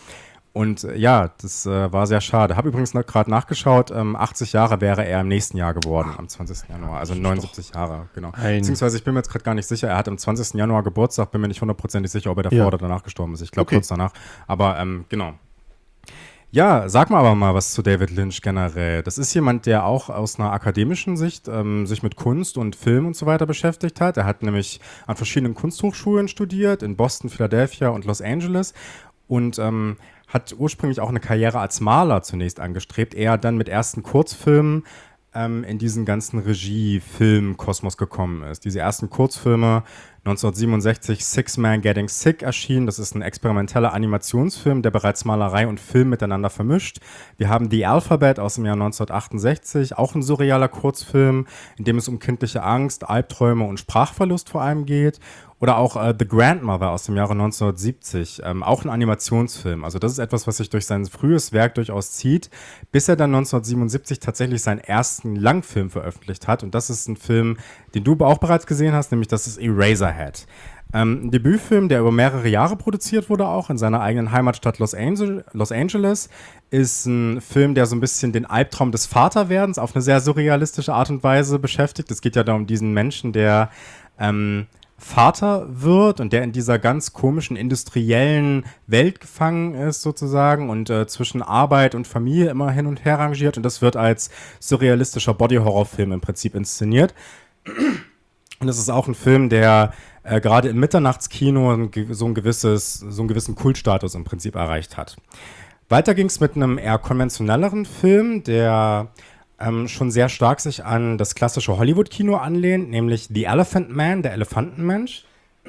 Und äh, ja, das äh, war sehr schade. Habe übrigens noch gerade nachgeschaut, ähm, achtzig Jahre wäre er im nächsten Jahr geworden, am zwanzigsten Januar, also neunundsiebzig Jahre, genau. Ein Beziehungsweise ich bin mir jetzt gerade gar nicht sicher, er hat am zwanzigsten Januar Geburtstag, bin mir nicht hundertprozentig sicher, ob er davor Ja. oder danach gestorben ist. Ich glaube Okay. kurz danach, aber ähm, genau. Ja, sag mal aber mal was zu David Lynch generell. Das ist jemand, der auch aus einer akademischen Sicht ähm, sich mit Kunst und Film und so weiter beschäftigt hat. Er hat nämlich an verschiedenen Kunsthochschulen studiert, in Boston, Philadelphia und Los Angeles und ähm, hat ursprünglich auch eine Karriere als Maler zunächst angestrebt, eher dann mit ersten Kurzfilmen ähm, in diesen ganzen Regie-Film-Kosmos gekommen ist. Diese ersten Kurzfilme, neunzehnhundertsiebenundsechzig Six Man Getting Sick erschienen. Das ist ein experimenteller Animationsfilm, der bereits Malerei und Film miteinander vermischt. Wir haben The Alphabet aus dem Jahr neunzehnhundertachtundsechzig, auch ein surrealer Kurzfilm, in dem es um kindliche Angst, Albträume und Sprachverlust vor allem geht. Oder auch äh, The Grandmother aus dem Jahre neunzehnhundertsiebzig, ähm, auch ein Animationsfilm. Also das ist etwas, was sich durch sein frühes Werk durchaus zieht, bis er dann neunzehnhundertsiebenundsiebzig tatsächlich seinen ersten Langfilm veröffentlicht hat. Und das ist ein Film, den du auch bereits gesehen hast, nämlich das ist Eraserhead. Ähm, ein Debütfilm, der über mehrere Jahre produziert wurde, auch in seiner eigenen Heimatstadt Los, Angel- Los Angeles, ist ein Film, der so ein bisschen den Albtraum des Vaterwerdens auf eine sehr surrealistische Art und Weise beschäftigt. Es geht ja da um diesen Menschen, der ähm, Vater wird und der in dieser ganz komischen industriellen Welt gefangen ist sozusagen und äh, zwischen Arbeit und Familie immer hin und her rangiert und das wird als surrealistischer Body-Horror-Film im Prinzip inszeniert. Und das ist auch ein Film, der äh, gerade im Mitternachtskino ein, ge- so, ein gewisses, so einen gewissen Kultstatus im Prinzip erreicht hat. Weiter ging es mit einem eher konventionelleren Film, der ähm, schon sehr stark sich an das klassische Hollywood-Kino anlehnt, nämlich The Elephant Man, der Elefantenmensch,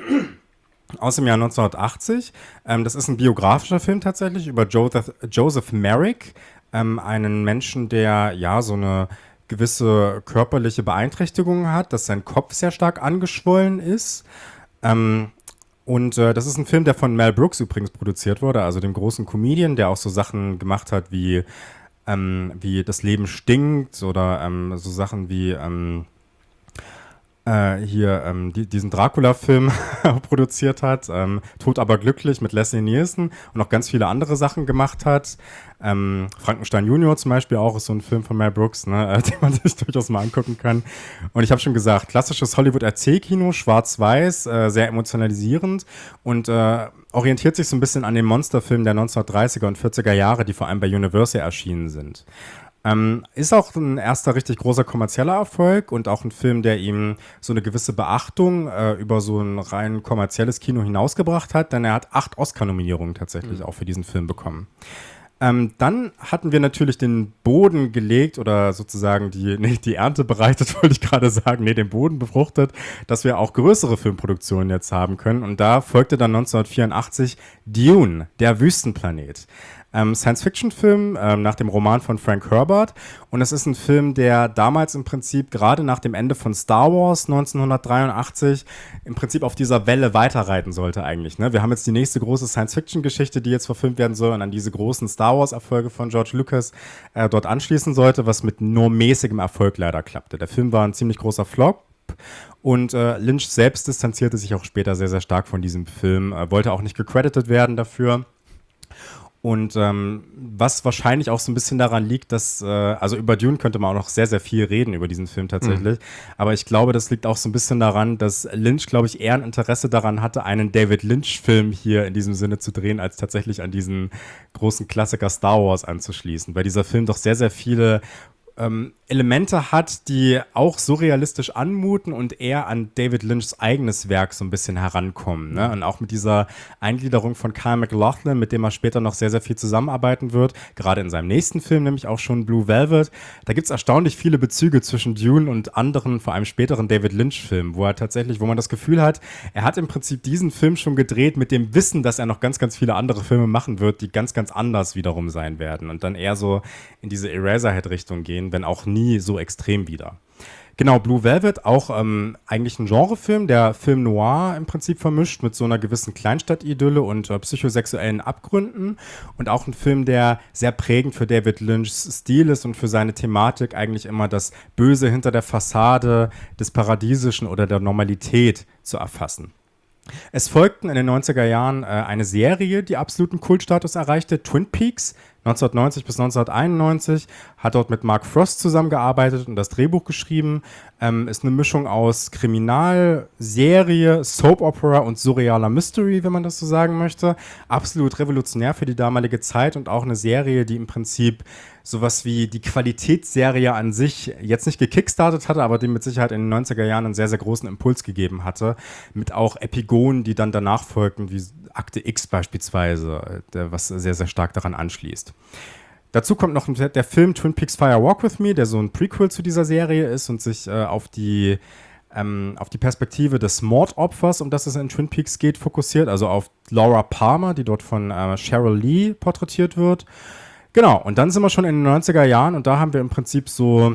aus dem Jahr neunzehnhundertachtzig. Ähm, das ist ein biografischer Film tatsächlich über Joseph, Joseph Merrick, ähm, einen Menschen, der ja so eine gewisse körperliche Beeinträchtigung hat, dass sein Kopf sehr stark angeschwollen ist. Ähm, und äh, das ist ein Film, der von Mel Brooks übrigens produziert wurde, also dem großen Comedian, der auch so Sachen gemacht hat wie Ähm, wie Das Leben stinkt oder ähm, so Sachen wie ähm, äh, hier ähm, die, diesen Dracula-Film produziert hat, ähm, Tod aber glücklich mit Leslie Nielsen und noch ganz viele andere Sachen gemacht hat. Ähm, Frankenstein Junior zum Beispiel auch ist so ein Film von Mel Brooks, ne, äh, den man sich durchaus mal angucken kann. Und ich habe schon gesagt, klassisches Hollywood-Erzählkino, schwarz-weiß, äh, sehr emotionalisierend und äh, orientiert sich so ein bisschen an den Monsterfilmen der neunzehnhundertdreißiger und vierziger Jahre, die vor allem bei Universal erschienen sind. Ähm, ist auch ein erster richtig großer kommerzieller Erfolg und auch ein Film, der ihm so eine gewisse Beachtung äh, über so ein rein kommerzielles Kino hinausgebracht hat, denn er hat acht Oscar-Nominierungen tatsächlich mhm. auch für diesen Film bekommen. Ähm, dann hatten wir natürlich den Boden gelegt oder sozusagen die, nee, die Ernte bereitet, wollte ich gerade sagen, nee, den Boden befruchtet, dass wir auch größere Filmproduktionen jetzt haben können. Und da folgte dann neunzehnhundertvierundachtzig Dune, der Wüstenplanet. Ähm, Science-Fiction-Film ähm, nach dem Roman von Frank Herbert. Und es ist ein Film, der damals im Prinzip gerade nach dem Ende von Star Wars neunzehnhundertdreiundachtzig im Prinzip auf dieser Welle weiterreiten sollte eigentlich. Ne? Wir haben jetzt die nächste große Science-Fiction-Geschichte, die jetzt verfilmt werden soll und an diese großen Star Wars-Erfolge von George Lucas äh, dort anschließen sollte, was mit nur mäßigem Erfolg leider klappte. Der Film war ein ziemlich großer Flop. Und äh, Lynch selbst distanzierte sich auch später sehr, sehr stark von diesem Film, äh, wollte auch nicht gecredited werden dafür. Und ähm, was wahrscheinlich auch so ein bisschen daran liegt, dass, äh, also über Dune könnte man auch noch sehr, sehr viel reden, über diesen Film tatsächlich. Mhm. Aber ich glaube, das liegt auch so ein bisschen daran, dass Lynch, glaube ich, eher ein Interesse daran hatte, einen David Lynch-Film hier in diesem Sinne zu drehen, als tatsächlich an diesen großen Klassiker Star Wars anzuschließen. Weil dieser Film doch sehr, sehr viele ähm, Elemente hat, die auch surrealistisch anmuten und eher an David Lynchs eigenes Werk so ein bisschen herankommen. Ne? Und auch mit dieser Eingliederung von Kyle MacLachlan, mit dem er später noch sehr, sehr viel zusammenarbeiten wird, gerade in seinem nächsten Film, nämlich auch schon Blue Velvet. Da gibt es erstaunlich viele Bezüge zwischen Dune und anderen, vor allem späteren David Lynch-Filmen, wo er tatsächlich, wo man das Gefühl hat, er hat im Prinzip diesen Film schon gedreht mit dem Wissen, dass er noch ganz, ganz viele andere Filme machen wird, die ganz, ganz anders wiederum sein werden und dann eher so in diese Eraserhead-Richtung gehen, wenn auch nie so extrem wieder. Genau, Blue Velvet, auch ähm, eigentlich ein Genrefilm, der Film Noir im Prinzip vermischt mit so einer gewissen Kleinstadt-Idylle und äh, psychosexuellen Abgründen und auch ein Film, der sehr prägend für David Lynchs Stil ist und für seine Thematik eigentlich immer das Böse hinter der Fassade des Paradiesischen oder der Normalität zu erfassen. Es folgten in den neunziger Jahren äh, eine Serie, die absoluten Kultstatus erreichte, Twin Peaks, neunzehnhundertneunzig bis neunzehnhunderteinundneunzig, hat dort mit Mark Frost zusammengearbeitet und das Drehbuch geschrieben. Ähm, ist eine Mischung aus Kriminalserie, Soap Opera und surrealer Mystery, wenn man das so sagen möchte. Absolut revolutionär für die damalige Zeit und auch eine Serie, die im Prinzip sowas wie die Qualitätsserie an sich jetzt nicht gekickstartet hatte, aber die mit Sicherheit in den neunziger Jahren einen sehr, sehr großen Impuls gegeben hatte, mit auch Epigonen, die dann danach folgten, wie Akte X beispielsweise, der, was sehr, sehr stark daran anschließt. Dazu kommt noch der Film Twin Peaks Fire Walk With Me, der so ein Prequel zu dieser Serie ist und sich äh, auf die ähm, auf die Perspektive des Mordopfers, um das es in Twin Peaks geht, fokussiert, also auf Laura Palmer, die dort von äh, Sheryl Lee porträtiert wird. Genau, und dann sind wir schon in den neunziger Jahren und da haben wir im Prinzip so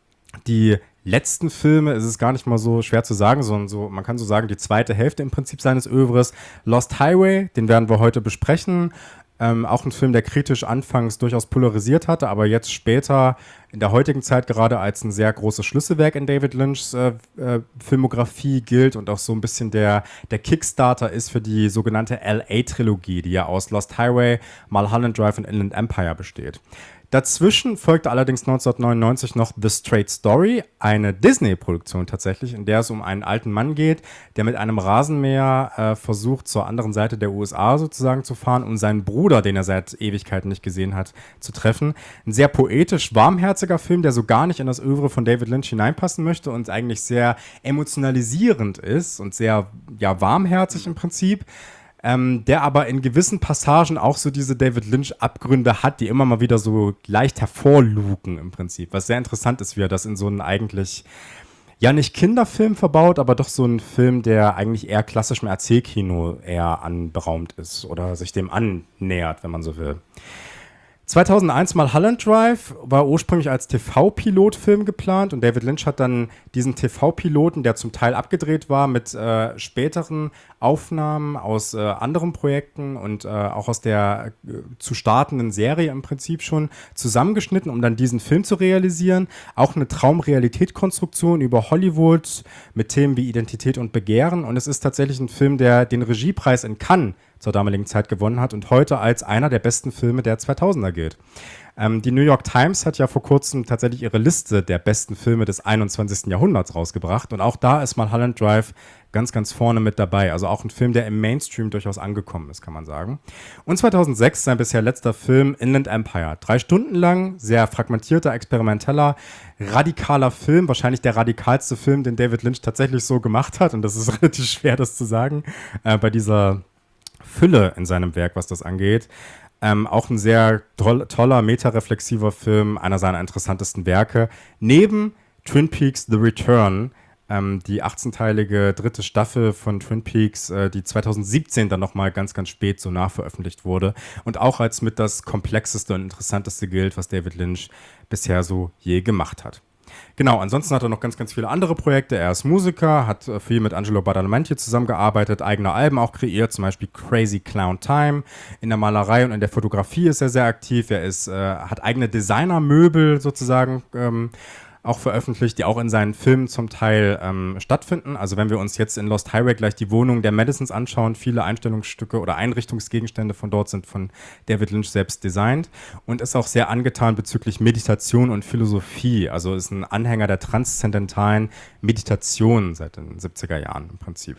die letzten Filme, ist es gar nicht mal so schwer zu sagen, sondern so, man kann so sagen, die zweite Hälfte im Prinzip seines Övres. Lost Highway, den werden wir heute besprechen. Ähm, auch ein Film, der kritisch anfangs durchaus polarisiert hatte, aber jetzt später in der heutigen Zeit gerade als ein sehr großes Schlüsselwerk in David Lynchs äh, äh, Filmografie gilt und auch so ein bisschen der, der Kickstarter ist für die sogenannte L A-Trilogie, die ja aus Lost Highway, Mulholland Drive und Inland Empire besteht. Dazwischen folgte allerdings neunzehnhundertneunundneunzig noch The Straight Story, eine Disney-Produktion tatsächlich, in der es um einen alten Mann geht, der mit einem Rasenmäher äh, versucht, zur anderen Seite der U S A sozusagen zu fahren, um seinen Bruder, den er seit Ewigkeiten nicht gesehen hat, zu treffen. Ein sehr poetisch, warmherziger Film, der so gar nicht in das Övre von David Lynch hineinpassen möchte und eigentlich sehr emotionalisierend ist und sehr ja, warmherzig im Prinzip. Ähm, der aber in gewissen Passagen auch so diese David Lynch-Abgründe hat, die immer mal wieder so leicht hervorlugen im Prinzip. Was sehr interessant ist, wie er das in so einen eigentlich, ja nicht Kinderfilm verbaut, aber doch so einen Film, der eigentlich eher klassischem Erzählkino eher anberaumt ist oder sich dem annähert, wenn man so will. zweitausendeins Mulholland Drive war ursprünglich als T V-Pilotfilm geplant und David Lynch hat dann diesen T V-Piloten, der zum Teil abgedreht war, mit äh, späteren Aufnahmen aus äh, anderen Projekten und äh, auch aus der äh, zu startenden Serie im Prinzip schon zusammengeschnitten, um dann diesen Film zu realisieren. Auch eine Traum-Realität-Konstruktion über Hollywood mit Themen wie Identität und Begehren. Und es ist tatsächlich ein Film, der den Regiepreis in Cannes zur damaligen Zeit gewonnen hat und heute als einer der besten Filme der zweitausender gilt. Ähm, die New York Times hat ja vor kurzem tatsächlich ihre Liste der besten Filme des einundzwanzigsten Jahrhunderts rausgebracht und auch da ist Mulholland Drive ganz, ganz vorne mit dabei. Also auch ein Film, der im Mainstream durchaus angekommen ist, kann man sagen. Und zweitausendsechs sein bisher letzter Film Inland Empire. Drei Stunden lang, sehr fragmentierter, experimenteller, radikaler Film. Wahrscheinlich der radikalste Film, den David Lynch tatsächlich so gemacht hat und das ist relativ schwer, das zu sagen, äh, bei dieser Fülle in seinem Werk, was das angeht. Ähm, auch ein sehr toll, toller, metareflexiver Film, einer seiner interessantesten Werke. Neben Twin Peaks The Return, ähm, die achtzehnteilige dritte Staffel von Twin Peaks, äh, die zweitausendsiebzehn dann nochmal ganz, ganz spät so nachveröffentlicht wurde und auch als mit das komplexeste und interessanteste gilt, was David Lynch bisher so je gemacht hat. Genau, ansonsten hat er noch ganz, ganz viele andere Projekte. Er ist Musiker, hat äh, viel mit Angelo Badalamenti zusammengearbeitet, eigene Alben auch kreiert, zum Beispiel Crazy Clown Time. In der Malerei und in der Fotografie ist er sehr aktiv. Er ist, äh, hat eigene Designermöbel sozusagen ähm, auch veröffentlicht, die auch in seinen Filmen zum Teil ähm, stattfinden. Also wenn wir uns jetzt in Lost Highway gleich die Wohnung der Madisons anschauen, viele Einstellungsstücke oder Einrichtungsgegenstände von dort sind von David Lynch selbst designt und ist auch sehr angetan bezüglich Meditation und Philosophie. Also ist ein Anhänger der transzendentalen Meditation seit den siebziger Jahren im Prinzip.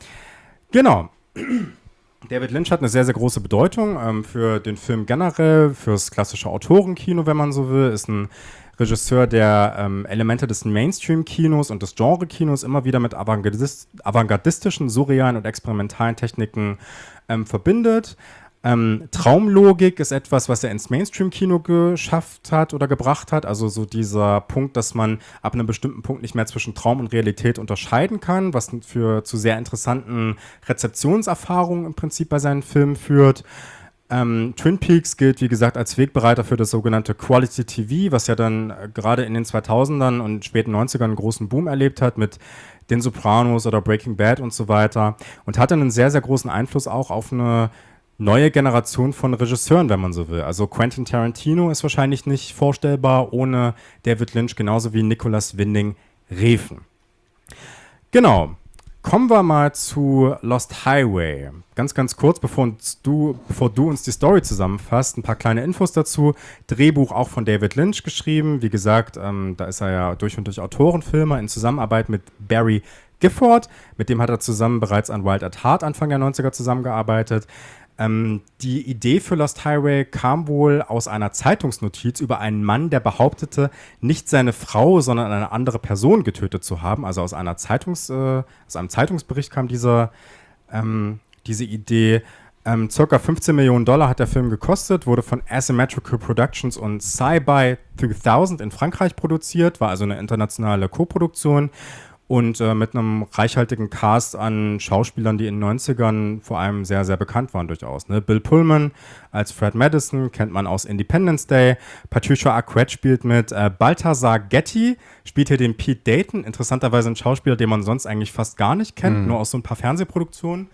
Genau. David Lynch hat eine sehr, sehr große Bedeutung ähm, für den Film generell, fürs klassische Autorenkino, wenn man so will, ist ein Regisseur, der ähm, Elemente des Mainstream-Kinos und des Genre-Kinos immer wieder mit avantgardist- avantgardistischen, surrealen und experimentalen Techniken ähm, verbindet. Ähm, Traumlogik ist etwas, was er ins Mainstream-Kino geschafft hat oder gebracht hat. Also so dieser Punkt, dass man ab einem bestimmten Punkt nicht mehr zwischen Traum und Realität unterscheiden kann, was für zu sehr interessanten Rezeptionserfahrungen im Prinzip bei seinen Filmen führt. Ähm, Twin Peaks gilt, wie gesagt, als Wegbereiter für das sogenannte Quality T V, was ja dann äh, gerade in den zweitausendern und späten neunzigern einen großen Boom erlebt hat mit Den Sopranos oder Breaking Bad und so weiter und hatte einen sehr, sehr großen Einfluss auch auf eine neue Generation von Regisseuren, wenn man so will. Also Quentin Tarantino ist wahrscheinlich nicht vorstellbar ohne David Lynch, genauso wie Nicolas Winding Refn. Genau. Kommen wir mal zu Lost Highway. Ganz, ganz kurz, bevor, uns du, bevor du uns die Story zusammenfasst, ein paar kleine Infos dazu. Drehbuch auch von David Lynch geschrieben. Wie gesagt, ähm, da ist er ja durch und durch Autorenfilmer in Zusammenarbeit mit Barry Gifford. Mit dem hat er zusammen bereits an Wild at Heart Anfang der neunziger zusammengearbeitet. Ähm, die Idee für Lost Highway kam wohl aus einer Zeitungsnotiz über einen Mann, der behauptete, nicht seine Frau, sondern eine andere Person getötet zu haben. Also aus, einer Zeitungs, äh, aus einem Zeitungsbericht kam dieser, ähm, diese Idee. Ähm, circa fünfzehn Millionen Dollar hat der Film gekostet, wurde von Asymmetrical Productions und Sci-Fi dreitausend in Frankreich produziert, war also eine internationale Koproduktion. Und äh, mit einem reichhaltigen Cast an Schauspielern, die in den neunzigern vor allem sehr, sehr bekannt waren durchaus. Ne? Bill Pullman als Fred Madison, kennt man aus Independence Day. Patricia Arquette spielt mit. Äh, Balthazar Getty spielt hier den Pete Dayton. Interessanterweise ein Schauspieler, den man sonst eigentlich fast gar nicht kennt, mhm. nur aus so ein paar Fernsehproduktionen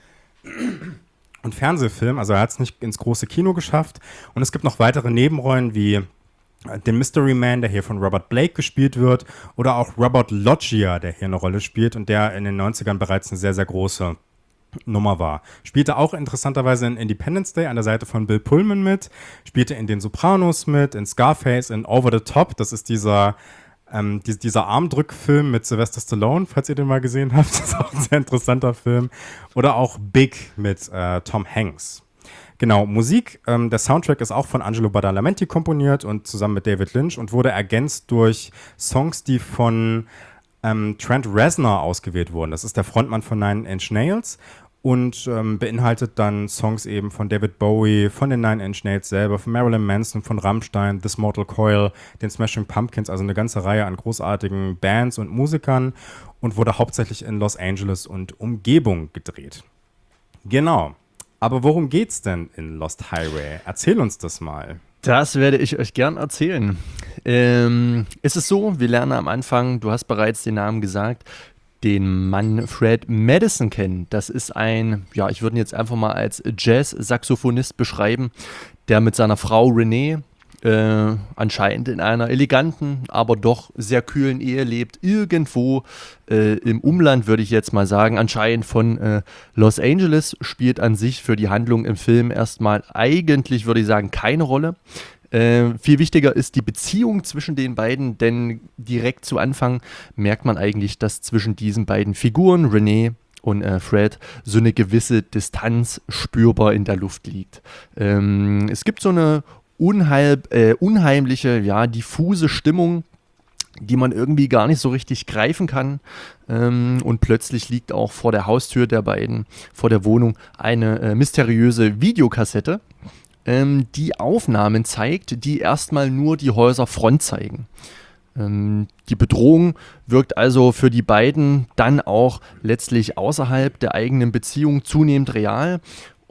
und Fernsehfilmen. Also er hat es nicht ins große Kino geschafft. Und es gibt noch weitere Nebenrollen wie den Mystery Man, der hier von Robert Blake gespielt wird, oder auch Robert Loggia, der hier eine Rolle spielt und der in den neunzigern bereits eine sehr, sehr große Nummer war. Spielte auch interessanterweise in Independence Day an der Seite von Bill Pullman mit, spielte in Den Sopranos mit, in Scarface, in Over the Top, das ist dieser, ähm, die, dieser Armdrückfilm mit Sylvester Stallone, falls ihr den mal gesehen habt, das ist auch ein sehr interessanter Film, oder auch Big mit äh, Tom Hanks. Genau, Musik, ähm, der Soundtrack ist auch von Angelo Badalamenti komponiert und zusammen mit David Lynch und wurde ergänzt durch Songs, die von ähm, Trent Reznor ausgewählt wurden. Das ist der Frontmann von Nine Inch Nails und ähm, beinhaltet dann Songs eben von David Bowie, von den Nine Inch Nails selber, von Marilyn Manson, von Rammstein, This Mortal Coil, den Smashing Pumpkins, also eine ganze Reihe an großartigen Bands und Musikern und wurde hauptsächlich in Los Angeles und Umgebung gedreht. Genau. Aber worum geht's denn in Lost Highway? Erzähl uns das mal. Das werde ich euch gern erzählen. Ähm, es ist so, wir lernen am Anfang, du hast bereits den Namen gesagt, den Mann Fred Madison kennen. Das ist ein, ja, ich würde ihn jetzt einfach mal als Jazz-Saxophonist beschreiben, der mit seiner Frau Renee Äh, anscheinend in einer eleganten, aber doch sehr kühlen Ehe lebt, irgendwo äh, im Umland, würde ich jetzt mal sagen, anscheinend von äh, Los Angeles, spielt an sich für die Handlung im Film erstmal eigentlich, würde ich sagen, keine Rolle. Äh, viel wichtiger ist die Beziehung zwischen den beiden, denn direkt zu Anfang merkt man eigentlich, dass zwischen diesen beiden Figuren, Renee und äh, Fred, so eine gewisse Distanz spürbar in der Luft liegt. Ähm, es gibt so eine Unheil, äh, unheimliche, ja, diffuse Stimmung, die man irgendwie gar nicht so richtig greifen kann. Ähm, und plötzlich liegt auch vor der Haustür der beiden, vor der Wohnung, eine äh, mysteriöse Videokassette, ähm, die Aufnahmen zeigt, die erstmal nur die Häuserfront zeigen. Ähm, die Bedrohung wirkt also für die beiden dann auch letztlich außerhalb der eigenen Beziehung zunehmend real.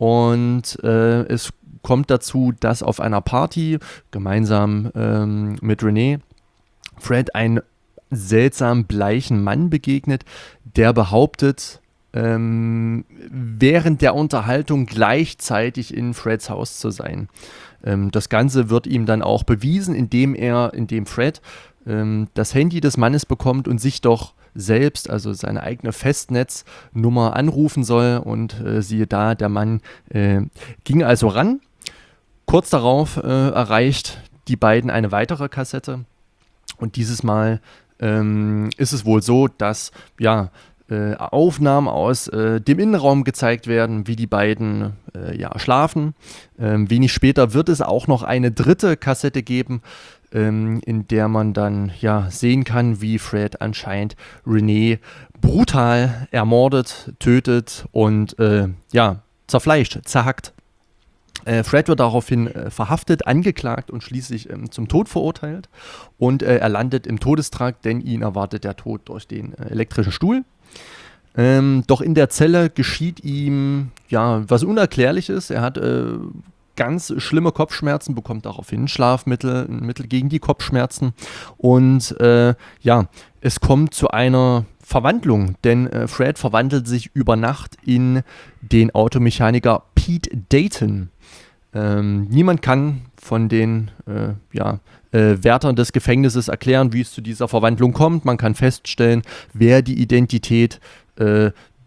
Und äh, es kommt dazu, dass auf einer Party gemeinsam ähm, mit Renee Fred einen seltsam bleichen Mann begegnet, der behauptet, ähm, während der Unterhaltung gleichzeitig in Freds Haus zu sein. Ähm, das Ganze wird ihm dann auch bewiesen, indem er, indem Fred ähm, das Handy des Mannes bekommt und sich doch selbst, also seine eigene Festnetznummer anrufen soll und äh, siehe da, der Mann äh, ging also ran. Kurz darauf äh, erreicht die beiden eine weitere Kassette und dieses Mal ähm, ist es wohl so, dass ja, äh, Aufnahmen aus äh, dem Innenraum gezeigt werden, wie die beiden äh, ja, schlafen. Ähm, wenig später wird es auch noch eine dritte Kassette geben, ähm, in der man dann ja, sehen kann, wie Fred anscheinend Renee brutal ermordet, tötet und äh, ja, zerfleischt, zerhackt. Äh, Fred wird daraufhin äh, verhaftet, angeklagt und schließlich ähm, zum Tod verurteilt. Und äh, er landet im Todestrakt, denn ihn erwartet der Tod durch den äh, elektrischen Stuhl. Ähm, doch in der Zelle geschieht ihm ja was Unerklärliches. Er hat äh, ganz schlimme Kopfschmerzen, bekommt daraufhin Schlafmittel, ein Mittel gegen die Kopfschmerzen. Und äh, ja, es kommt zu einer Verwandlung, denn äh, Fred verwandelt sich über Nacht in den Automechaniker Pete Dayton. Ähm, niemand kann von den äh, ja, äh, Wärtern des Gefängnisses erklären, wie es zu dieser Verwandlung kommt. Man kann feststellen, wer die Identität äh,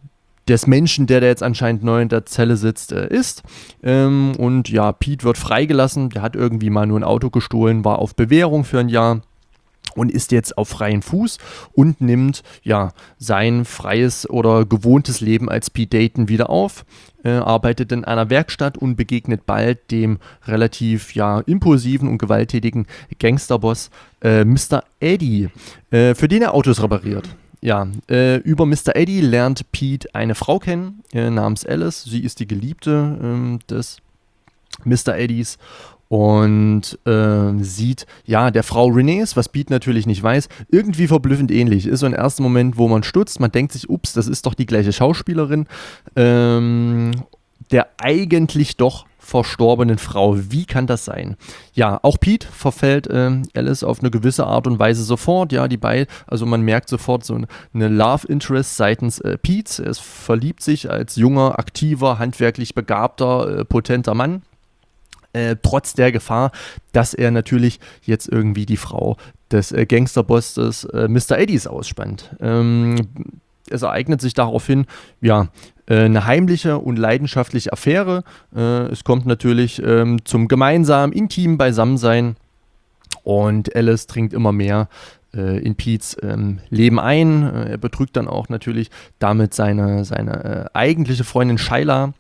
des Menschen, der da jetzt anscheinend neu in der Zelle sitzt, äh, ist. Ähm, und ja, Pete wird freigelassen. Der hat irgendwie mal nur ein Auto gestohlen, war auf Bewährung für ein Jahr und ist jetzt auf freien Fuß und nimmt ja sein freies oder gewohntes Leben als Pete Dayton wieder auf, äh, arbeitet in einer Werkstatt und begegnet bald dem relativ ja impulsiven und gewalttätigen Gangsterboss äh, Mister Eddie, äh, für den er Autos repariert. Ja, äh, über Mister Eddie lernt Pete eine Frau kennen, äh, namens Alice. Sie ist die Geliebte äh, des Mister Eddies und äh, sieht, ja, der Frau Renés, was Pete natürlich nicht weiß, irgendwie verblüffend ähnlich. Ist so ein erster Moment, wo man stutzt, man denkt sich, ups, das ist doch die gleiche Schauspielerin, ähm, der eigentlich doch verstorbenen Frau. Wie kann das sein? Ja, auch Pete verfällt äh, Alice auf eine gewisse Art und Weise sofort. Ja, die beiden, also man merkt sofort so eine Love Interest seitens äh, Pete. Er verliebt sich als junger, aktiver, handwerklich begabter, äh, potenter Mann. Äh, trotz der Gefahr, dass er natürlich jetzt irgendwie die Frau des äh, Gangsterbosses äh, Mister Eddies ausspannt. Ähm, es ereignet sich daraufhin, ja, äh, eine heimliche und leidenschaftliche Affäre. Äh, es kommt natürlich ähm, zum gemeinsamen, intimen Beisammensein und Alice dringt immer mehr äh, in Petes ähm, Leben ein. Äh, er betrügt dann auch natürlich damit seine, seine äh, eigentliche Freundin Shyla.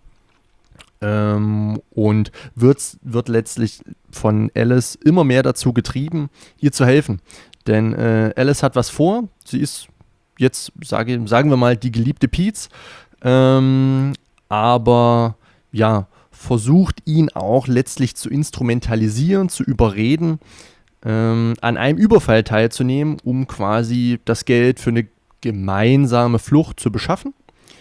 Ähm, und wird, wird letztlich von Alice immer mehr dazu getrieben, ihr zu helfen. Denn äh, Alice hat was vor. Sie ist jetzt, sage, sagen wir mal, die geliebte Pete's, ähm, aber ja, versucht ihn auch letztlich zu instrumentalisieren, zu überreden, ähm, an einem Überfall teilzunehmen, um quasi das Geld für eine gemeinsame Flucht zu beschaffen.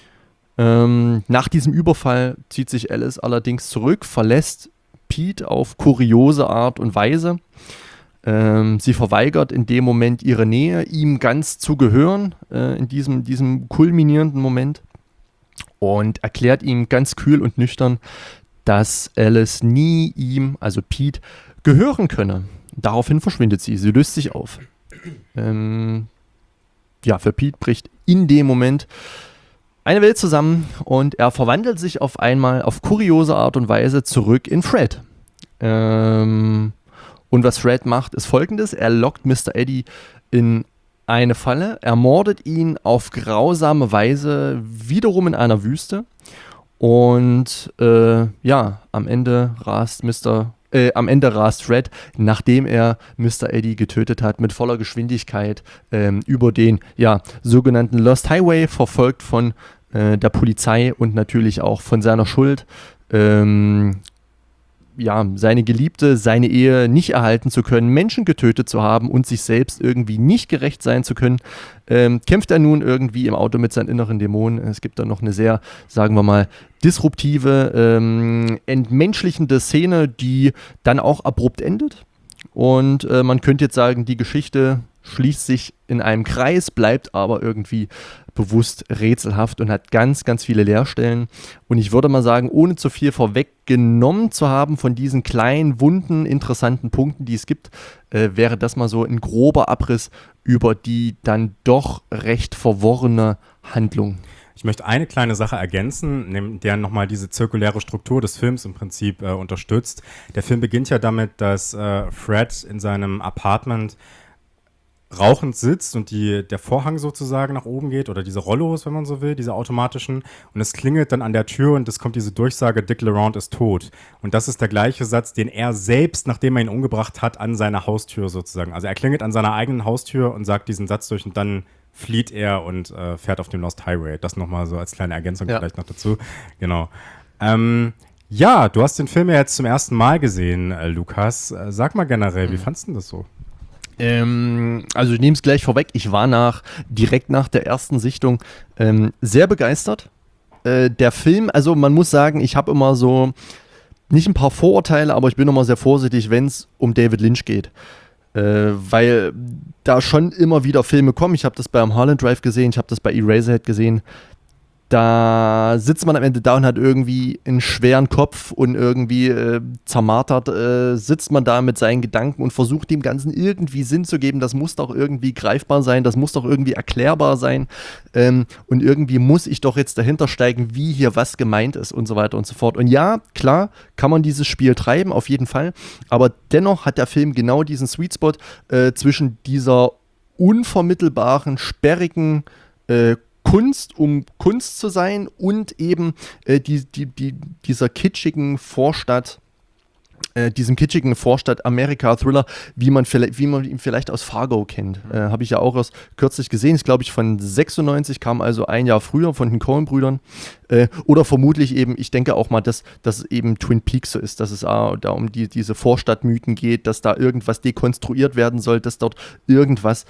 Ähm, nach diesem Überfall zieht sich Alice allerdings zurück, verlässt Pete auf kuriose Art und Weise. Ähm, sie verweigert in dem Moment ihre Nähe, ihm ganz zu gehören, äh, in diesem, diesem kulminierenden Moment, und erklärt ihm ganz kühl und nüchtern, dass Alice nie ihm, also Pete, gehören könne. Daraufhin verschwindet sie, sie löst sich auf. Ähm, ja, für Pete bricht in dem Moment eine Welt zusammen und er verwandelt sich auf einmal auf kuriose Art und Weise zurück in Fred. Ähm, und was Fred macht, ist folgendes: Er lockt Mister Eddie in eine Falle, ermordet ihn auf grausame Weise wiederum in einer Wüste und äh, ja, am Ende rast Mister Äh, am Ende rast Fred, nachdem er Mister Eddie getötet hat, mit voller Geschwindigkeit ähm, über den ja, sogenannten Lost Highway, verfolgt von äh, der Polizei und natürlich auch von seiner Schuld, ähm, ja, seine Geliebte, seine Ehe nicht erhalten zu können, Menschen getötet zu haben und sich selbst irgendwie nicht gerecht sein zu können, ähm, kämpft er nun irgendwie im Auto mit seinen inneren Dämonen. Es gibt dann noch eine sehr, sagen wir mal, disruptive, ähm, entmenschlichende Szene, die dann auch abrupt endet. Und äh, man könnte jetzt sagen, die Geschichte schließt sich in einem Kreis, bleibt aber irgendwie bewusst rätselhaft und hat ganz, ganz viele Leerstellen. Und ich würde mal sagen, ohne zu viel vorweggenommen zu haben von diesen kleinen, wunden, interessanten Punkten, die es gibt, äh, wäre das mal so ein grober Abriss über die dann doch recht verworrene Handlung. Ich möchte eine kleine Sache ergänzen, der nochmal diese zirkuläre Struktur des Films im Prinzip äh, unterstützt. Der Film beginnt ja damit, dass äh, Fred in seinem Apartment rauchend sitzt und die, der Vorhang sozusagen nach oben geht oder diese Rollos, wenn man so will, diese automatischen, und es klingelt dann an der Tür und es kommt diese Durchsage, Dick LeRond ist tot. Und das ist der gleiche Satz, den er selbst, nachdem er ihn umgebracht hat, an seiner Haustür sozusagen. Also er klingelt an seiner eigenen Haustür und sagt diesen Satz durch und dann flieht er und äh, fährt auf dem Lost Highway. Das nochmal so als kleine Ergänzung ja. vielleicht noch dazu. Genau. Ähm, ja, du hast den Film ja jetzt zum ersten Mal gesehen, äh, Lukas. Äh, sag mal generell, mhm. wie fandst du das so? Ähm, also ich nehme es gleich vorweg, ich war nach, direkt nach der ersten Sichtung ähm, sehr begeistert. Äh, der Film, also man muss sagen, ich habe immer so, nicht ein paar Vorurteile, aber ich bin immer sehr vorsichtig, wenn es um David Lynch geht. Äh, weil da schon immer wieder Filme kommen. Ich habe das beim Mulholland Drive gesehen, ich habe das bei Eraserhead gesehen. Da sitzt man am Ende da und hat irgendwie einen schweren Kopf und irgendwie äh, zermartert äh, sitzt man da mit seinen Gedanken und versucht dem Ganzen irgendwie Sinn zu geben. Das muss doch irgendwie greifbar sein, das muss doch irgendwie erklärbar sein ähm, und irgendwie muss ich doch jetzt dahinter steigen, wie hier was gemeint ist und so weiter und so fort. Und ja, klar, kann man dieses Spiel treiben, auf jeden Fall, aber dennoch hat der Film genau diesen Sweet Spot äh, zwischen dieser unvermittelbaren, sperrigen äh, Kunst, um Kunst zu sein und eben äh, die, die, die, dieser kitschigen Vorstadt, äh, diesem kitschigen Vorstadt-Amerika-Thriller, wie man, wie man ihn vielleicht aus Fargo kennt. Mhm. Äh, Habe ich ja auch erst kürzlich gesehen, ist glaube ich von sechsundneunzig, kam also ein Jahr früher von den Coen-Brüdern. Äh, oder vermutlich eben, ich denke auch mal, dass, dass es eben Twin Peaks so ist, dass es ah, da um die, diese Vorstadtmythen geht, dass da irgendwas dekonstruiert werden soll, dass dort irgendwas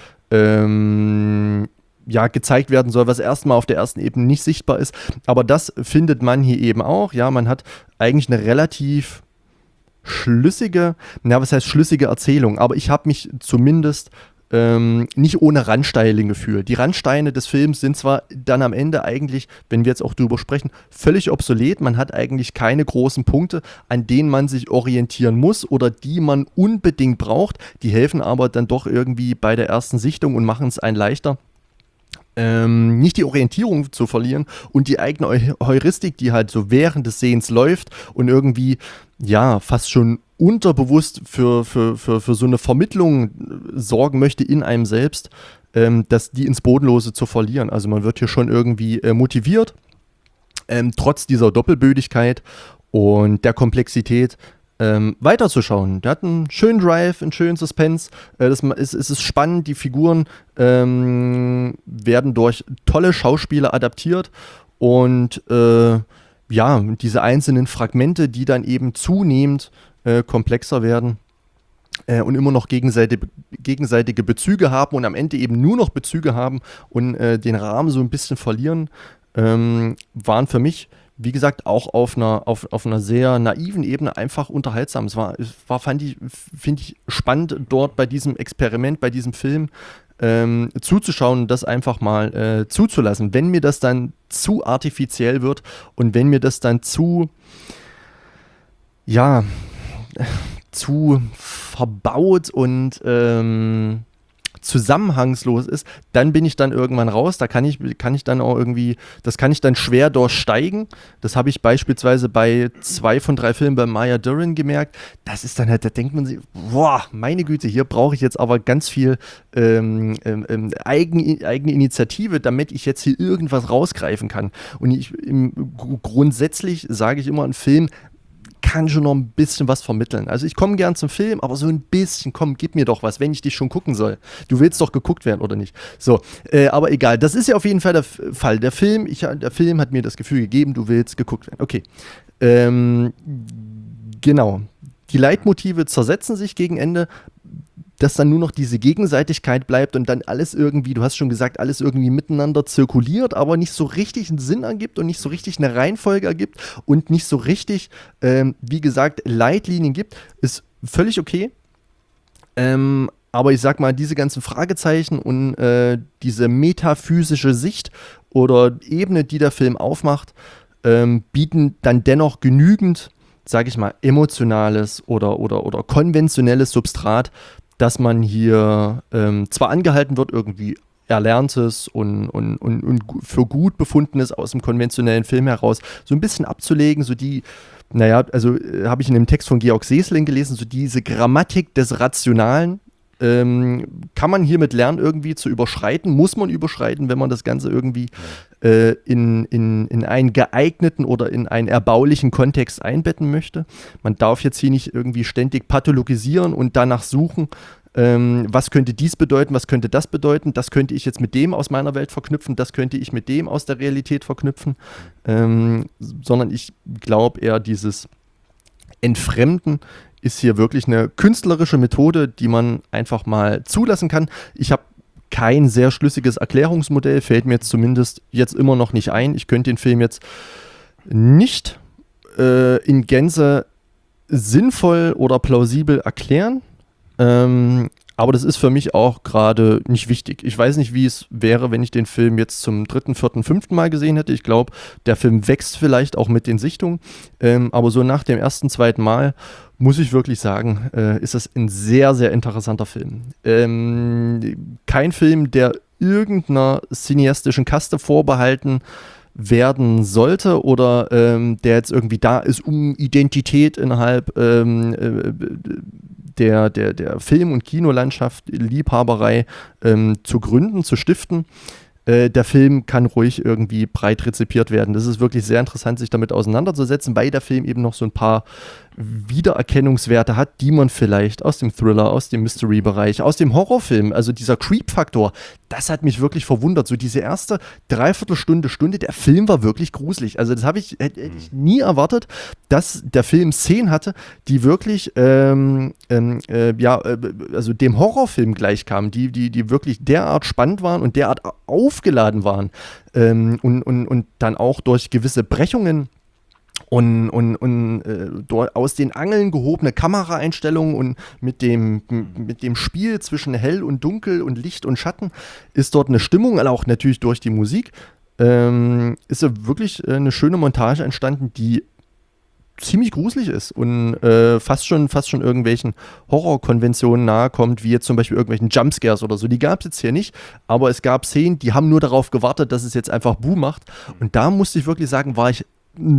ähm, ja, gezeigt werden soll, was erstmal auf der ersten Ebene nicht sichtbar ist. Aber das findet man hier eben auch. Ja, man hat eigentlich eine relativ schlüssige, na, was heißt schlüssige Erzählung, aber ich habe mich zumindest ähm, nicht ohne Randsteine gefühlt. Die Randsteine des Films sind zwar dann am Ende eigentlich, wenn wir jetzt auch drüber sprechen, völlig obsolet. Man hat eigentlich keine großen Punkte, an denen man sich orientieren muss oder die man unbedingt braucht. Die helfen aber dann doch irgendwie bei der ersten Sichtung und machen es einen leichter. Ähm, nicht die Orientierung zu verlieren und die eigene Eu- Heuristik, die halt so während des Sehens läuft und irgendwie, ja, fast schon unterbewusst für, für, für, für so eine Vermittlung sorgen möchte in einem selbst, ähm, dass die ins Bodenlose zu verlieren. Also man wird hier schon irgendwie äh, motiviert, ähm, trotz dieser Doppelbödigkeit und der Komplexität, Ähm, weiterzuschauen. Der hat einen schönen Drive, einen schönen Suspense. Äh, das ist, es ist spannend, die Figuren ähm, werden durch tolle Schauspieler adaptiert und äh, ja, diese einzelnen Fragmente, die dann eben zunehmend äh, komplexer werden äh, und immer noch gegenseitige, gegenseitige Bezüge haben und am Ende eben nur noch Bezüge haben und äh, den Rahmen so ein bisschen verlieren, ähm, waren für mich, wie gesagt, auch auf einer, auf, auf einer sehr naiven Ebene einfach unterhaltsam. Es war, es war fand ich, finde ich, spannend, dort bei diesem Experiment, bei diesem Film ähm, zuzuschauen und das einfach mal äh, zuzulassen. Wenn mir das dann zu artifiziell wird und wenn mir das dann zu, ja, zu verbaut und ähm, zusammenhangslos ist, dann bin ich dann irgendwann raus, da kann ich, kann ich dann auch irgendwie, das kann ich dann schwer durchsteigen. Das habe ich beispielsweise bei zwei von drei Filmen bei Maya Deren gemerkt. Das ist dann halt, da denkt man sich, boah, meine Güte, hier brauche ich jetzt aber ganz viel ähm, ähm, Eigen, eigene Initiative, damit ich jetzt hier irgendwas rausgreifen kann. Und ich, im, grundsätzlich sage ich immer, ein Film kann schon noch ein bisschen was vermitteln. Also ich komme gern zum Film, aber so ein bisschen, komm, gib mir doch was, wenn ich dich schon gucken soll. Du willst doch geguckt werden, oder nicht? So, äh, aber egal, das ist ja auf jeden Fall der F- Fall. Der Film, ich, der Film hat mir das Gefühl gegeben, du willst geguckt werden. Okay, ähm, genau. Die Leitmotive zersetzen sich gegen Ende, dass dann nur noch diese Gegenseitigkeit bleibt und dann alles irgendwie, du hast schon gesagt, alles irgendwie miteinander zirkuliert, aber nicht so richtig einen Sinn ergibt und nicht so richtig eine Reihenfolge ergibt und nicht so richtig, ähm, wie gesagt, Leitlinien gibt, ist völlig okay. Ähm, aber ich sag mal, diese ganzen Fragezeichen und äh, diese metaphysische Sicht oder Ebene, die der Film aufmacht, ähm, bieten dann dennoch genügend, sag ich mal, emotionales oder, oder, oder konventionelles Substrat, dass man hier ähm, zwar angehalten wird, irgendwie Erlerntes und, und, und, und für gut Befundenes aus dem konventionellen Film heraus so ein bisschen abzulegen, so die, naja, also äh, habe ich in dem Text von Georg Seesling gelesen, so diese Grammatik des Rationalen ähm, kann man hiermit lernen, irgendwie zu überschreiten, muss man überschreiten, wenn man das Ganze irgendwie äh, in, in, in einen geeigneten oder in einen erbaulichen Kontext einbetten möchte. Man darf jetzt hier nicht irgendwie ständig pathologisieren und danach suchen, ähm, was könnte dies bedeuten, was könnte das bedeuten, das könnte ich jetzt mit dem aus meiner Welt verknüpfen, das könnte ich mit dem aus der Realität verknüpfen, ähm, sondern ich glaube eher dieses Entfremden ist hier wirklich eine künstlerische Methode, die man einfach mal zulassen kann. Ich habe kein sehr schlüssiges Erklärungsmodell, fällt mir jetzt zumindest jetzt immer noch nicht ein. Ich könnte den Film jetzt nicht äh, in Gänze sinnvoll oder plausibel erklären, ähm, Aber das ist für mich auch gerade nicht wichtig. Ich weiß nicht, wie es wäre, wenn ich den Film jetzt zum dritten, vierten, fünften Mal gesehen hätte. Ich glaube, der Film wächst vielleicht auch mit den Sichtungen. Ähm, aber so nach dem ersten, zweiten Mal muss ich wirklich sagen, äh, ist das ein sehr, sehr interessanter Film. Ähm, kein Film, der irgendeiner cineastischen Kaste vorbehalten werden sollte oder ähm, der jetzt irgendwie da ist, um Identität innerhalb ähm, äh, der, der, der Film- und Kinolandschaft, Liebhaberei ähm, zu gründen, zu stiften. Äh, der Film kann ruhig irgendwie breit rezipiert werden. Das ist wirklich sehr interessant, sich damit auseinanderzusetzen, weil der Film eben noch so ein paar Wiedererkennungswerte hat, die man vielleicht aus dem Thriller, aus dem Mystery-Bereich, aus dem Horrorfilm, also dieser Creep-Faktor, das hat mich wirklich verwundert. So diese erste Dreiviertelstunde, Stunde, der Film war wirklich gruselig. Also das habe ich, hätte ich nie erwartet, dass der Film Szenen hatte, die wirklich ähm, ähm, äh, ja, äh, also dem Horrorfilm gleichkamen, die, die, die wirklich derart spannend waren und derart aufgeladen waren ähm, und, und, und dann auch durch gewisse Brechungen und, und, und äh, dort aus den Angeln gehobene Kameraeinstellungen und mit dem, mit dem Spiel zwischen hell und dunkel und Licht und Schatten ist dort eine Stimmung, also auch natürlich durch die Musik, ähm, ist ja wirklich eine schöne Montage entstanden, die ziemlich gruselig ist und äh, fast schon fast schon irgendwelchen Horrorkonventionen nahe kommt, wie jetzt zum Beispiel irgendwelchen Jumpscares oder so. Die gab es jetzt hier nicht, aber es gab Szenen, die haben nur darauf gewartet, dass es jetzt einfach Boom macht. Und da musste ich wirklich sagen, war ich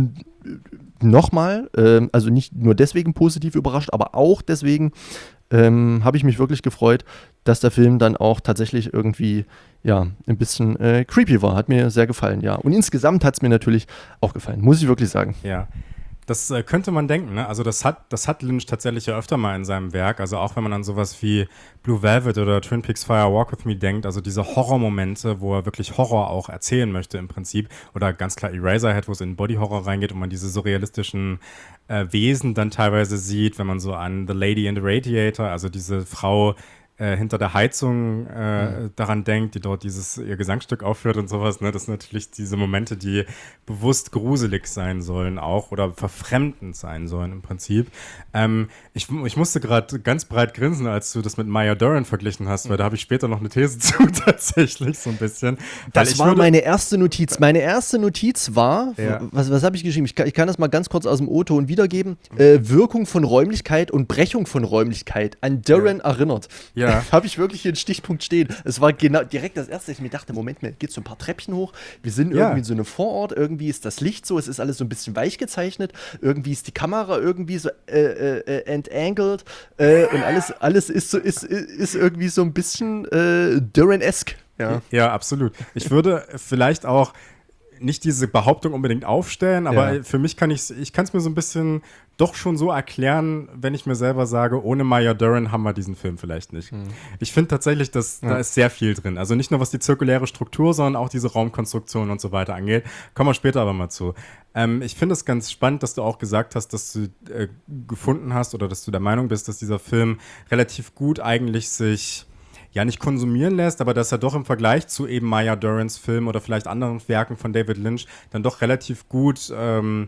nochmal, ähm, also nicht nur deswegen positiv überrascht, aber auch deswegen ähm, habe ich mich wirklich gefreut, dass der Film dann auch tatsächlich irgendwie ja, ein bisschen äh, creepy war. Hat mir sehr gefallen, ja. Und insgesamt hat es mir natürlich auch gefallen, muss ich wirklich sagen. Ja. Das äh, könnte man denken, ne? Also das hat, das hat Lynch tatsächlich ja öfter mal in seinem Werk, also auch wenn man an sowas wie Blue Velvet oder Twin Peaks Fire Walk With Me denkt, also diese Horrormomente, wo er wirklich Horror auch erzählen möchte im Prinzip, oder ganz klar Eraserhead, wo es in Body-Horror reingeht und man diese surrealistischen äh, Wesen dann teilweise sieht, wenn man so an The Lady in the Radiator, also diese Frau äh, hinter der Heizung äh, mhm. daran denkt, die dort dieses ihr Gesangsstück aufführt und sowas, ne? Das sind natürlich diese Momente, die bewusst gruselig sein sollen auch oder verfremdend sein sollen im Prinzip. Ähm, ich, ich musste gerade ganz breit grinsen, als du das mit Maya Deren verglichen hast, weil da habe ich später noch eine These zu tatsächlich so ein bisschen. Das war meine erste Notiz. Meine erste Notiz war, ja. was, was habe ich geschrieben? Ich kann, ich kann das mal ganz kurz aus dem O-Ton wiedergeben. Äh, Wirkung von Räumlichkeit und Brechung von Räumlichkeit an Deren ja. erinnert. Ja. Habe ich wirklich hier einen Stichpunkt stehen. Es war genau direkt das Erste, dass ich mir dachte, Moment mal, geht so ein paar Treppchen hoch. Wir sind ja. irgendwie in so einem Vorort. Irgendwie ist das Licht so. Es ist alles so ein bisschen weich gezeichnet. Irgendwie ist die Kamera irgendwie so äh, äh, entangled. Äh, und alles, alles ist, so, ist, ist irgendwie so ein bisschen äh, Duran-esque. Ja. ja, absolut. Ich würde vielleicht auch nicht diese Behauptung unbedingt aufstellen, aber ja. für mich kann ich ich kann es mir so ein bisschen doch schon so erklären, wenn ich mir selber sage, ohne Maya Deren haben wir diesen Film vielleicht nicht. Mhm. Ich finde tatsächlich, dass ja. da ist sehr viel drin. Also nicht nur was die zirkuläre Struktur, sondern auch diese Raumkonstruktion und so weiter angeht. Kommen wir später aber mal zu. Ähm, ich finde es ganz spannend, dass du auch gesagt hast, dass du äh, gefunden hast oder dass du der Meinung bist, dass dieser Film relativ gut eigentlich sich ja nicht konsumieren lässt, aber dass er doch im Vergleich zu eben Maya Derens Film oder vielleicht anderen Werken von David Lynch dann doch relativ gut ähm,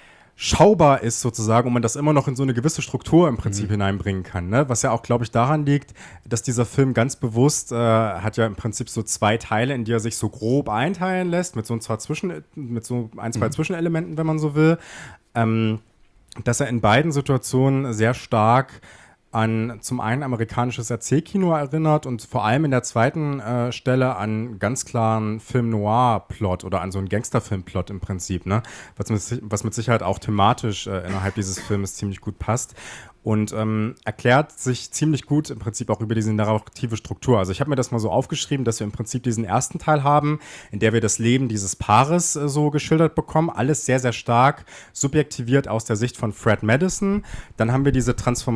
schaubar ist sozusagen und man das immer noch in so eine gewisse Struktur im Prinzip mhm. hineinbringen kann, ne? Was ja auch, glaube ich, daran liegt, dass dieser Film ganz bewusst, äh, hat ja im Prinzip so zwei Teile, in die er sich so grob einteilen lässt, mit so ein, zwei Zwischen, mit so ein, zwei mhm. Zwischenelementen, wenn man so will, ähm, dass er in beiden Situationen sehr stark an zum einen amerikanisches Erzählkino erinnert und vor allem in der zweiten äh, Stelle an ganz klaren Film-Noir-Plot oder an so einen Gangsterfilm-Plot im Prinzip, ne? Was mit, was mit Sicherheit auch thematisch äh, innerhalb dieses Filmes ziemlich gut passt. Und ähm, erklärt sich ziemlich gut im Prinzip auch über diese narrative Struktur. Also ich habe mir das mal so aufgeschrieben, dass wir im Prinzip diesen ersten Teil haben, in der wir das Leben dieses Paares äh, so geschildert bekommen. Alles sehr, sehr stark subjektiviert aus der Sicht von Fred Madison. Dann haben wir diese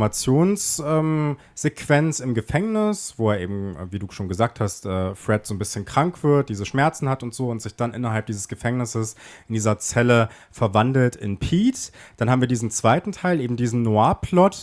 Transformationssequenz ähm, im Gefängnis, wo er eben, wie du schon gesagt hast, äh, Fred so ein bisschen krank wird, diese Schmerzen hat und so und sich dann innerhalb dieses Gefängnisses in dieser Zelle verwandelt in Pete. Dann haben wir diesen zweiten Teil, eben diesen Noir-Plot,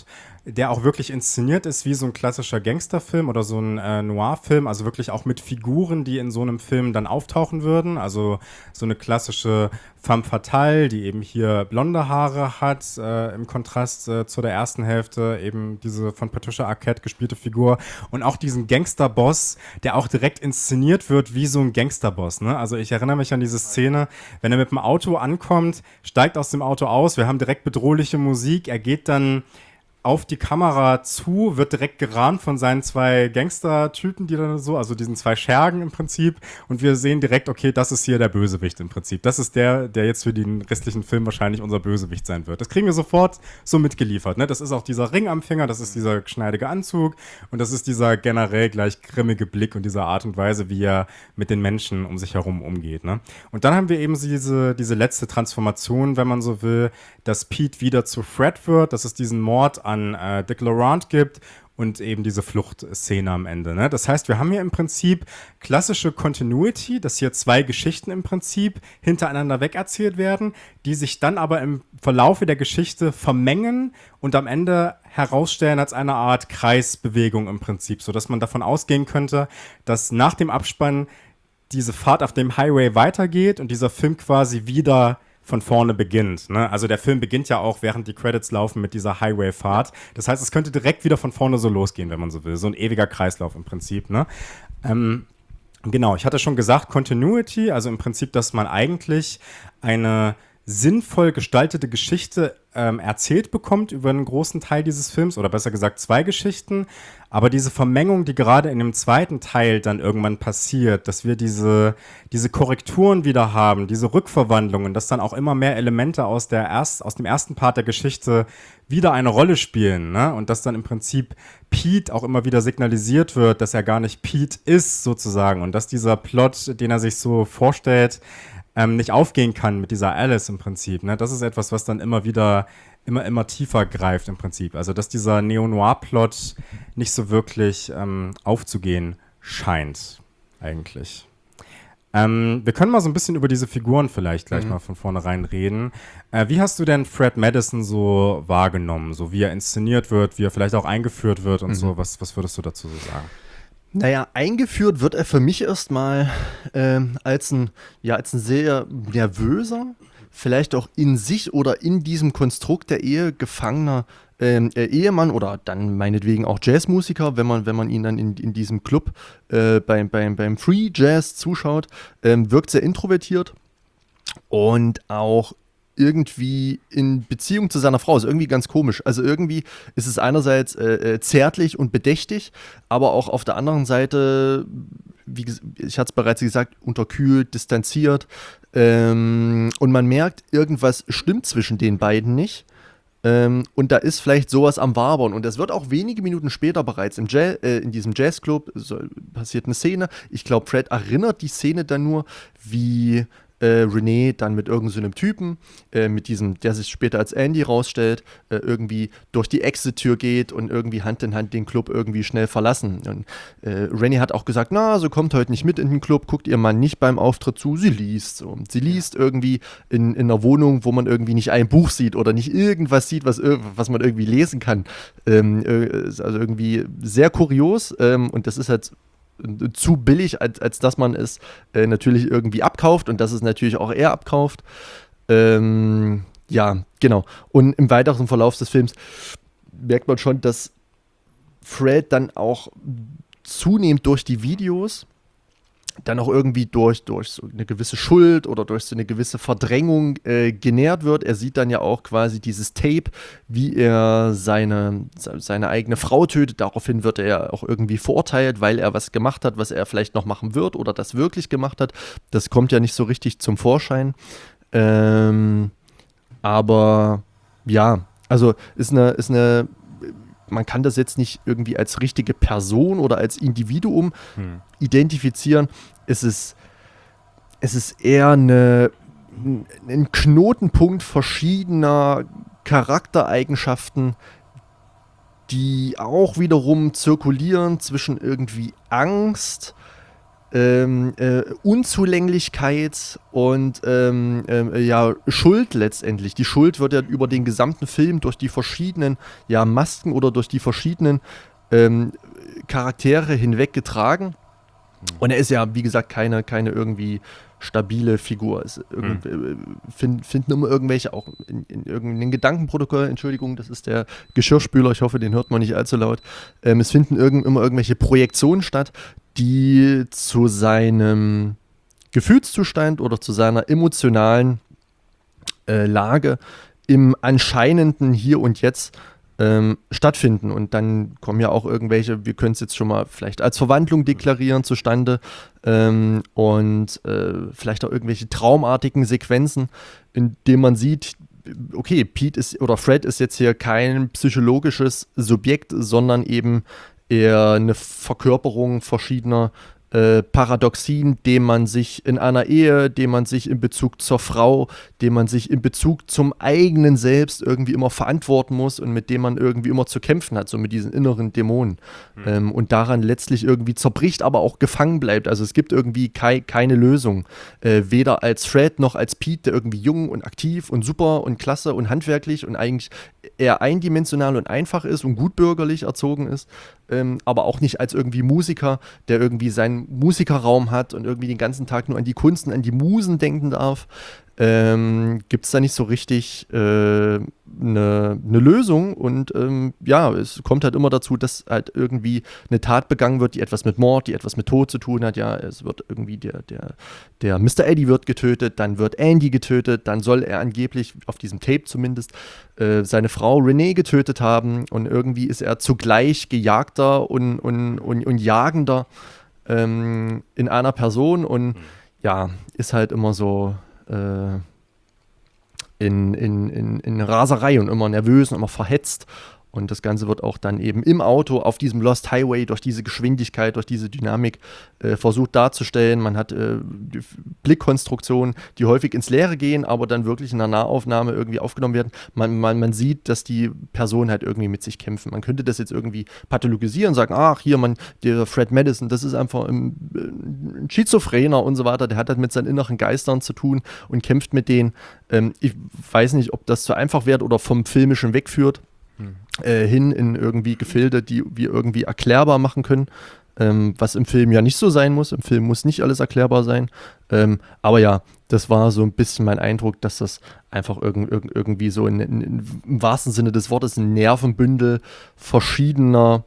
der auch wirklich inszeniert ist wie so ein klassischer Gangsterfilm oder so ein äh, Noir-Film, also wirklich auch mit Figuren, die in so einem Film dann auftauchen würden, also so eine klassische femme fatale, die eben hier blonde Haare hat, äh, im Kontrast äh, zu der ersten Hälfte, eben diese von Patricia Arquette gespielte Figur und auch diesen Gangsterboss, der auch direkt inszeniert wird wie so ein Gangsterboss, ne? Also ich erinnere mich an diese Szene, wenn er mit dem Auto ankommt, steigt aus dem Auto aus, wir haben direkt bedrohliche Musik, er geht dann auf die Kamera zu, wird direkt gerahmt von seinen zwei Gangster-Typen, die dann so, also diesen zwei Schergen im Prinzip, und wir sehen direkt, okay, das ist hier der Bösewicht im Prinzip. Das ist der, der jetzt für den restlichen Film wahrscheinlich unser Bösewicht sein wird. Das kriegen wir sofort so mitgeliefert, ne? Das ist auch dieser Ring am Finger, das ist dieser geschneidige Anzug und das ist dieser generell gleich grimmige Blick und diese Art und Weise, wie er mit den Menschen um sich herum umgeht, ne? Und dann haben wir eben diese, diese letzte Transformation, wenn man so will, dass Pete wieder zu Fred wird, dass es diesen Mord an äh, Dick Laurent gibt und eben diese Fluchtszene am Ende, ne? Das heißt, wir haben hier im Prinzip klassische Continuity, dass hier zwei Geschichten im Prinzip hintereinander wegerzählt werden, die sich dann aber im Verlaufe der Geschichte vermengen und am Ende herausstellen als eine Art Kreisbewegung im Prinzip, sodass man davon ausgehen könnte, dass nach dem Abspann diese Fahrt auf dem Highway weitergeht und dieser Film quasi wieder von vorne beginnt, ne? Also der Film beginnt ja auch, während die Credits laufen, mit dieser Highway-Fahrt. Das heißt, es könnte direkt wieder von vorne so losgehen, wenn man so will. So ein ewiger Kreislauf im Prinzip, ne? Ähm, genau, ich hatte schon gesagt, Continuity, also im Prinzip, dass man eigentlich eine sinnvoll gestaltete Geschichte ähm, erzählt bekommt über einen großen Teil dieses Films, oder besser gesagt zwei Geschichten, aber diese Vermengung, die gerade in dem zweiten Teil dann irgendwann passiert, dass wir diese, diese Korrekturen wieder haben, diese Rückverwandlungen, dass dann auch immer mehr Elemente aus, der erst, aus dem ersten Part der Geschichte wieder eine Rolle spielen, ne? Und dass dann im Prinzip Pete auch immer wieder signalisiert wird, dass er gar nicht Pete ist sozusagen und dass dieser Plot, den er sich so vorstellt, Ähm, nicht aufgehen kann mit dieser Alice im Prinzip, ne? Das ist etwas, was dann immer wieder, immer, immer tiefer greift im Prinzip. Also, dass dieser Neo-Noir-Plot nicht so wirklich ähm, aufzugehen scheint, eigentlich. Ähm, wir können mal so ein bisschen über diese Figuren vielleicht gleich mhm. mal von vornherein reden. Äh, wie hast du denn Fred Madison so wahrgenommen? So wie er inszeniert wird, wie er vielleicht auch eingeführt wird und mhm. so. Was, was würdest du dazu so sagen? Naja, eingeführt wird er für mich erstmal ähm, als ein, ja, als ein sehr nervöser, vielleicht auch in sich oder in diesem Konstrukt der Ehe gefangener ähm, äh, Ehemann oder dann meinetwegen auch Jazzmusiker, wenn man, wenn man ihn dann in, in diesem Club äh, beim, beim, beim Free Jazz zuschaut, ähm, wirkt sehr introvertiert und auch irgendwie in Beziehung zu seiner Frau. Ist irgendwie ganz komisch. Also irgendwie ist es einerseits äh, zärtlich und bedächtig, aber auch auf der anderen Seite, wie ich hatte es bereits gesagt, unterkühlt, distanziert. Ähm, und man merkt, irgendwas stimmt zwischen den beiden nicht. Ähm, und da ist vielleicht sowas am Wabern. Und das wird auch wenige Minuten später bereits im Jazz, äh, in diesem Jazzclub so, passiert eine Szene. Ich glaube, Fred erinnert die Szene dann nur, wie Äh, Renee dann mit irgendeinem so Typen, äh, mit diesem, der sich später als Andy rausstellt, äh, irgendwie durch die Exit-Tür geht und irgendwie Hand in Hand den Club irgendwie schnell verlassen. Und äh, Renee hat auch gesagt, na, so kommt heute nicht mit in den Club, guckt ihr Mann nicht beim Auftritt zu, sie liest. So. Sie liest irgendwie in, in einer Wohnung, wo man irgendwie nicht ein Buch sieht oder nicht irgendwas sieht, was, was man irgendwie lesen kann. Ähm, äh, also irgendwie sehr kurios ähm, und das ist halt zu billig, als, als dass man es äh, natürlich irgendwie abkauft und dass es natürlich auch er abkauft. Ähm, ja, genau. Und im weiteren Verlauf des Films merkt man schon, dass Fred dann auch zunehmend durch die Videos dann auch irgendwie durch, durch so eine gewisse Schuld oder durch so eine gewisse Verdrängung äh, genährt wird. Er sieht dann ja auch quasi dieses Tape, wie er seine, seine eigene Frau tötet. Daraufhin wird er auch irgendwie verurteilt, weil er was gemacht hat, was er vielleicht noch machen wird oder das wirklich gemacht hat. Das kommt ja nicht so richtig zum Vorschein. Ähm, aber ja, also ist eine, ist eine man kann das jetzt nicht irgendwie als richtige Person oder als Individuum hm. identifizieren. Es ist, es ist eher eine, ein Knotenpunkt verschiedener Charaktereigenschaften, die auch wiederum zirkulieren zwischen irgendwie Angst, ähm, äh, Unzulänglichkeit und ähm, äh, ja, Schuld letztendlich. Die Schuld wird ja über den gesamten Film durch die verschiedenen ja, Masken oder durch die verschiedenen ähm, Charaktere hinweg getragen. Und er ist ja, wie gesagt, keine, keine irgendwie stabile Figur. Es irgend, mhm. find, finden immer irgendwelche, auch in, in irgendeinem Gedankenprotokoll, Entschuldigung, das ist der Geschirrspüler, ich hoffe, den hört man nicht allzu laut. Ähm, es finden irgend, immer irgendwelche Projektionen statt, die zu seinem Gefühlszustand oder zu seiner emotionalen äh, Lage im anscheinenden Hier und Jetzt Ähm, stattfinden. Und dann kommen ja auch irgendwelche, wir können es jetzt schon mal vielleicht als Verwandlung deklarieren, zustande ähm, und äh, vielleicht auch irgendwelche traumartigen Sequenzen, in denen man sieht, okay, Pete ist oder Fred ist jetzt hier kein psychologisches Subjekt, sondern eben eher eine Verkörperung verschiedener Äh, Paradoxien, dem man sich in einer Ehe, dem man sich in Bezug zur Frau, dem man sich in Bezug zum eigenen Selbst irgendwie immer verantworten muss und mit dem man irgendwie immer zu kämpfen hat, so mit diesen inneren Dämonen. Mhm. Ähm, und daran letztlich irgendwie zerbricht, aber auch gefangen bleibt. Also es gibt irgendwie kei- keine Lösung. Äh, weder als Fred noch als Pete, der irgendwie jung und aktiv und super und klasse und handwerklich und eigentlich eher eindimensional und einfach ist und gutbürgerlich erzogen ist, ähm, aber auch nicht als irgendwie Musiker, der irgendwie seinen Musikerraum hat und irgendwie den ganzen Tag nur an die Kunst und an die Musen denken darf. Ähm, gibt es da nicht so richtig eine äh, ne, ne Lösung und ähm, ja, es kommt halt immer dazu, dass halt irgendwie eine Tat begangen wird, die etwas mit Mord, die etwas mit Tod zu tun hat. Ja, es wird irgendwie der, der, der Mister Eddie wird getötet, dann wird Andy getötet, dann soll er angeblich, auf diesem Tape zumindest, äh, seine Frau Renee getötet haben und irgendwie ist er zugleich Gejagter und, und, und, und Jagender ähm, in einer Person und ja, ist halt immer so In, in, in, in Raserei und immer nervös und immer verhetzt. Und das Ganze wird auch dann eben im Auto auf diesem Lost Highway durch diese Geschwindigkeit, durch diese Dynamik äh, versucht darzustellen. Man hat äh, Blickkonstruktionen, die häufig ins Leere gehen, aber dann wirklich in einer Nahaufnahme irgendwie aufgenommen werden. Man, man, man sieht, dass die Personen halt irgendwie mit sich kämpfen. Man könnte das jetzt irgendwie pathologisieren, sagen, ach, hier, man, der Fred Madison, das ist einfach ein, ein Schizophrener und so weiter. Der hat halt mit seinen inneren Geistern zu tun und kämpft mit denen. Ähm, ich weiß nicht, ob das zu einfach wird oder vom Filmischen wegführt. Äh, hin in irgendwie Gefilde, die wir irgendwie erklärbar machen können, ähm, was im Film ja nicht so sein muss. Im Film muss nicht alles erklärbar sein. Ähm, aber ja, das war so ein bisschen mein Eindruck, dass das einfach irg- irg- irgendwie so in, in, in, im wahrsten Sinne des Wortes ein Nervenbündel verschiedener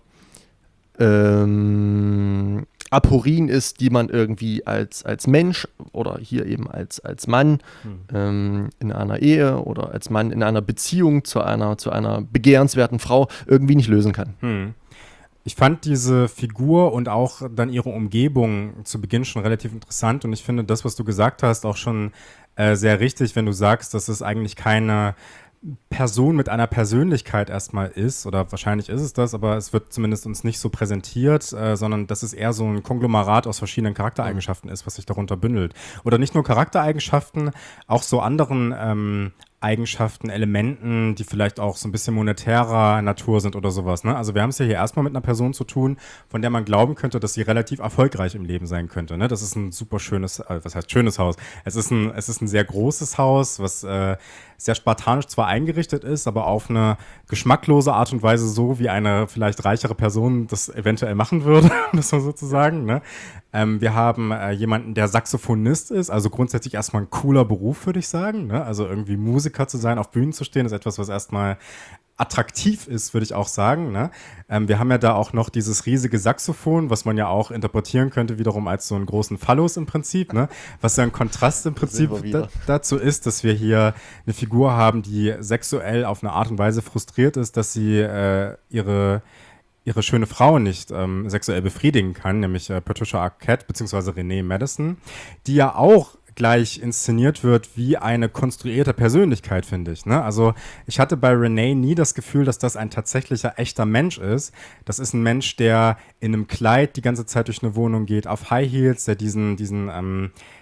ähm, Aporien ist, die man irgendwie als, als Mensch oder hier eben als, als Mann hm. ähm, in einer Ehe oder als Mann in einer Beziehung zu einer, zu einer begehrenswerten Frau irgendwie nicht lösen kann. Hm. Ich fand diese Figur und auch dann ihre Umgebung zu Beginn schon relativ interessant und ich finde das, was du gesagt hast, auch schon äh, sehr richtig, wenn du sagst, dass es eigentlich keine Person mit einer Persönlichkeit erstmal ist, oder wahrscheinlich ist es das, aber es wird zumindest uns nicht so präsentiert, äh, sondern dass es eher so ein Konglomerat aus verschiedenen Charaktereigenschaften ist, was sich darunter bündelt. Oder nicht nur Charaktereigenschaften, auch so anderen ähm, Eigenschaften, Elementen, die vielleicht auch so ein bisschen monetärer Natur sind oder sowas. Ne? Also wir haben es ja hier erstmal mit einer Person zu tun, von der man glauben könnte, dass sie relativ erfolgreich im Leben sein könnte. Ne? Das ist ein super schönes, äh, was heißt schönes Haus? Es ist ein, es ist ein sehr großes Haus, was äh, sehr spartanisch zwar eingerichtet ist, aber auf eine geschmacklose Art und Weise so, wie eine vielleicht reichere Person das eventuell machen würde, muss man sozusagen. Ne? Ähm, wir haben äh, jemanden, der Saxophonist ist, also grundsätzlich erstmal ein cooler Beruf, würde ich sagen. Ne? Also irgendwie Musiker zu sein, auf Bühnen zu stehen, ist etwas, was erstmal attraktiv ist, würde ich auch sagen. Ne? Ähm, wir haben ja da auch noch dieses riesige Saxophon, was man ja auch interpretieren könnte, wiederum als so einen großen Phallus im Prinzip, ne? Was ja ein Kontrast im Prinzip da, dazu ist, dass wir hier eine Figur haben, die sexuell auf eine Art und Weise frustriert ist, dass sie äh, ihre ihre schöne Frau nicht ähm, sexuell befriedigen kann, nämlich äh, Patricia Arquette bzw. Renee Madison, die ja auch gleich inszeniert wird wie eine konstruierte Persönlichkeit, finde ich. Ne? Also ich hatte bei Renee nie das Gefühl, dass das ein tatsächlicher, echter Mensch ist. Das ist ein Mensch, der in einem Kleid die ganze Zeit durch eine Wohnung geht, auf High Heels, der diesen, diesen, ähm,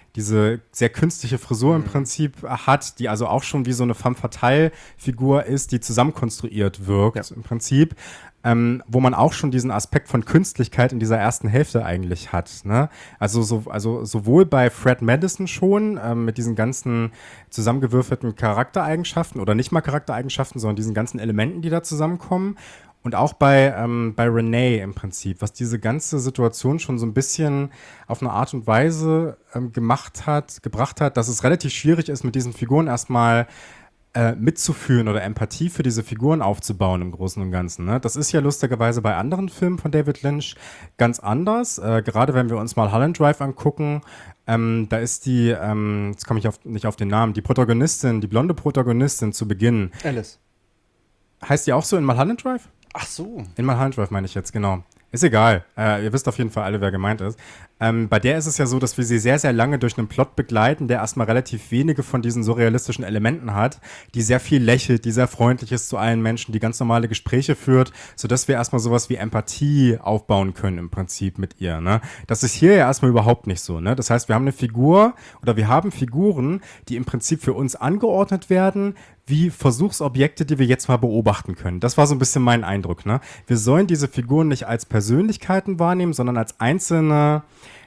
diese sehr künstliche Frisur im Prinzip hat, die also auch schon wie so eine femme fatale Figur ist, die zusammenkonstruiert wirkt Ja. im Prinzip. Ähm, wo man auch schon diesen Aspekt von Künstlichkeit in dieser ersten Hälfte eigentlich hat. Ne? Also, so, also sowohl bei Fred Madison schon ähm, mit diesen ganzen zusammengewürfelten Charaktereigenschaften oder nicht mal Charaktereigenschaften, sondern diesen ganzen Elementen, die da zusammenkommen. Und auch bei, ähm, bei Renee im Prinzip, was diese ganze Situation schon so ein bisschen auf eine Art und Weise ähm, gemacht hat, gebracht hat, dass es relativ schwierig ist, mit diesen Figuren erstmal Äh, mitzufühlen oder Empathie für diese Figuren aufzubauen im Großen und Ganzen. Ne? Das ist ja lustigerweise bei anderen Filmen von David Lynch ganz anders. Äh, gerade wenn wir uns mal Mulholland Drive angucken, ähm, da ist die, ähm, jetzt komme ich auf, nicht auf den Namen, die Protagonistin, die blonde Protagonistin zu Beginn. Alice. Heißt die auch so in Mulholland Drive? Ach so. In Mulholland Drive meine ich jetzt, genau. Ist egal. Äh, ihr wisst auf jeden Fall alle, wer gemeint ist. Ähm, bei der ist es ja so, dass wir sie sehr, sehr lange durch einen Plot begleiten, der erstmal relativ wenige von diesen surrealistischen Elementen hat, die sehr viel lächelt, die sehr freundlich ist zu allen Menschen, die ganz normale Gespräche führt, sodass wir erstmal sowas wie Empathie aufbauen können im Prinzip mit ihr. Ne? Das ist hier ja erstmal überhaupt nicht so. Ne? Das heißt, wir haben eine Figur oder wir haben Figuren, die im Prinzip für uns angeordnet werden, wie Versuchsobjekte, die wir jetzt mal beobachten können. Das war so ein bisschen mein Eindruck. Ne? Wir sollen diese Figuren nicht als Persönlichkeiten wahrnehmen, sondern als einzelne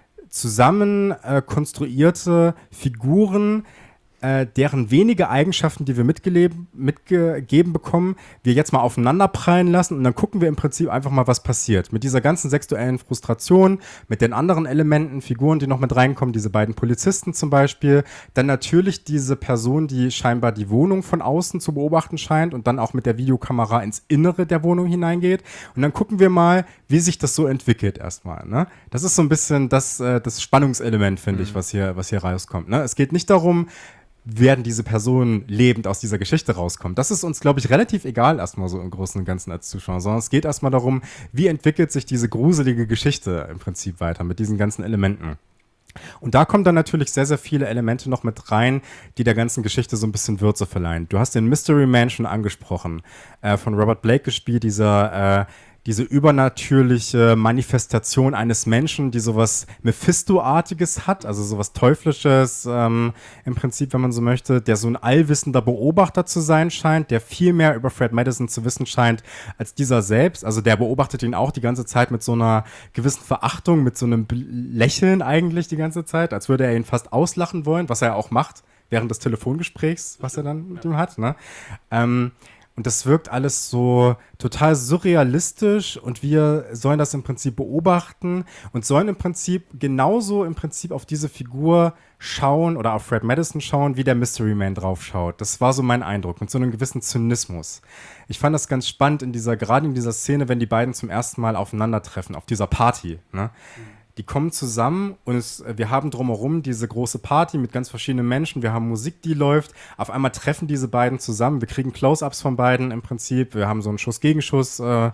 zusammen äh, konstruierte Figuren, äh, deren wenige Eigenschaften, die wir mitgegeben bekommen, wir jetzt mal aufeinander prallen lassen und dann gucken wir im Prinzip einfach mal, was passiert. Mit dieser ganzen sexuellen Frustration, mit den anderen Elementen, Figuren, die noch mit reinkommen, diese beiden Polizisten zum Beispiel, dann natürlich diese Person, die scheinbar die Wohnung von außen zu beobachten scheint und dann auch mit der Videokamera ins Innere der Wohnung hineingeht. Und dann gucken wir mal, wie sich das so entwickelt erstmal. Ne? Das ist so ein bisschen das, äh, das Spannungselement, finde mhm. ich, was hier, was hier rauskommt. Ne? Es geht nicht darum, werden diese Personen lebend aus dieser Geschichte rauskommen. Das ist uns, glaube ich, relativ egal erstmal so im Großen und Ganzen als Zuschauer, sondern es geht erstmal darum, wie entwickelt sich diese gruselige Geschichte im Prinzip weiter mit diesen ganzen Elementen. Und da kommen dann natürlich sehr, sehr viele Elemente noch mit rein, die der ganzen Geschichte so ein bisschen Würze verleihen. Du hast den Mystery Man schon angesprochen, äh, von Robert Blake gespielt, dieser äh, diese übernatürliche Manifestation eines Menschen, die sowas Mephisto-artiges hat, also sowas Teuflisches ähm, im Prinzip, wenn man so möchte, der so ein allwissender Beobachter zu sein scheint, der viel mehr über Fred Madison zu wissen scheint als dieser selbst. Also der beobachtet ihn auch die ganze Zeit mit so einer gewissen Verachtung, mit so einem Lächeln eigentlich die ganze Zeit, als würde er ihn fast auslachen wollen, was er auch macht während des Telefongesprächs, was er dann mit ihm hat. Ne? Ähm, Und das wirkt alles so total surrealistisch und wir sollen das im Prinzip beobachten und sollen im Prinzip genauso im Prinzip auf diese Figur schauen oder auf Fred Madison schauen, wie der Mystery Man drauf schaut. Das war so mein Eindruck, mit so einem gewissen Zynismus. Ich fand das ganz spannend in dieser, gerade in dieser Szene, wenn die beiden zum ersten Mal aufeinandertreffen, auf dieser Party, ne? Die kommen zusammen und es, wir haben drumherum diese große Party mit ganz verschiedenen Menschen. Wir haben Musik, die läuft. Auf einmal treffen diese beiden zusammen. Wir kriegen Close-Ups von beiden im Prinzip. Wir haben so einen Schuss-Gegenschuss, äh,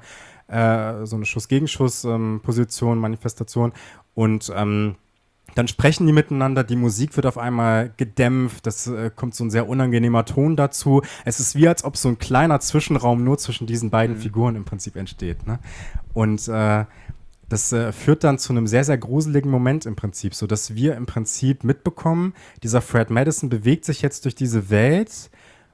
äh, so eine Schuss-Gegenschuss-Position, ähm, Manifestation. Und ähm, dann sprechen die miteinander. Die Musik wird auf einmal gedämpft. Das äh, kommt so ein sehr unangenehmer Ton dazu. Es ist wie, als ob so ein kleiner Zwischenraum nur zwischen diesen beiden mhm. Figuren im Prinzip entsteht. Ne? Und äh, Das äh, führt dann zu einem sehr, sehr gruseligen Moment im Prinzip, sodass wir im Prinzip mitbekommen, dieser Fred Madison bewegt sich jetzt durch diese Welt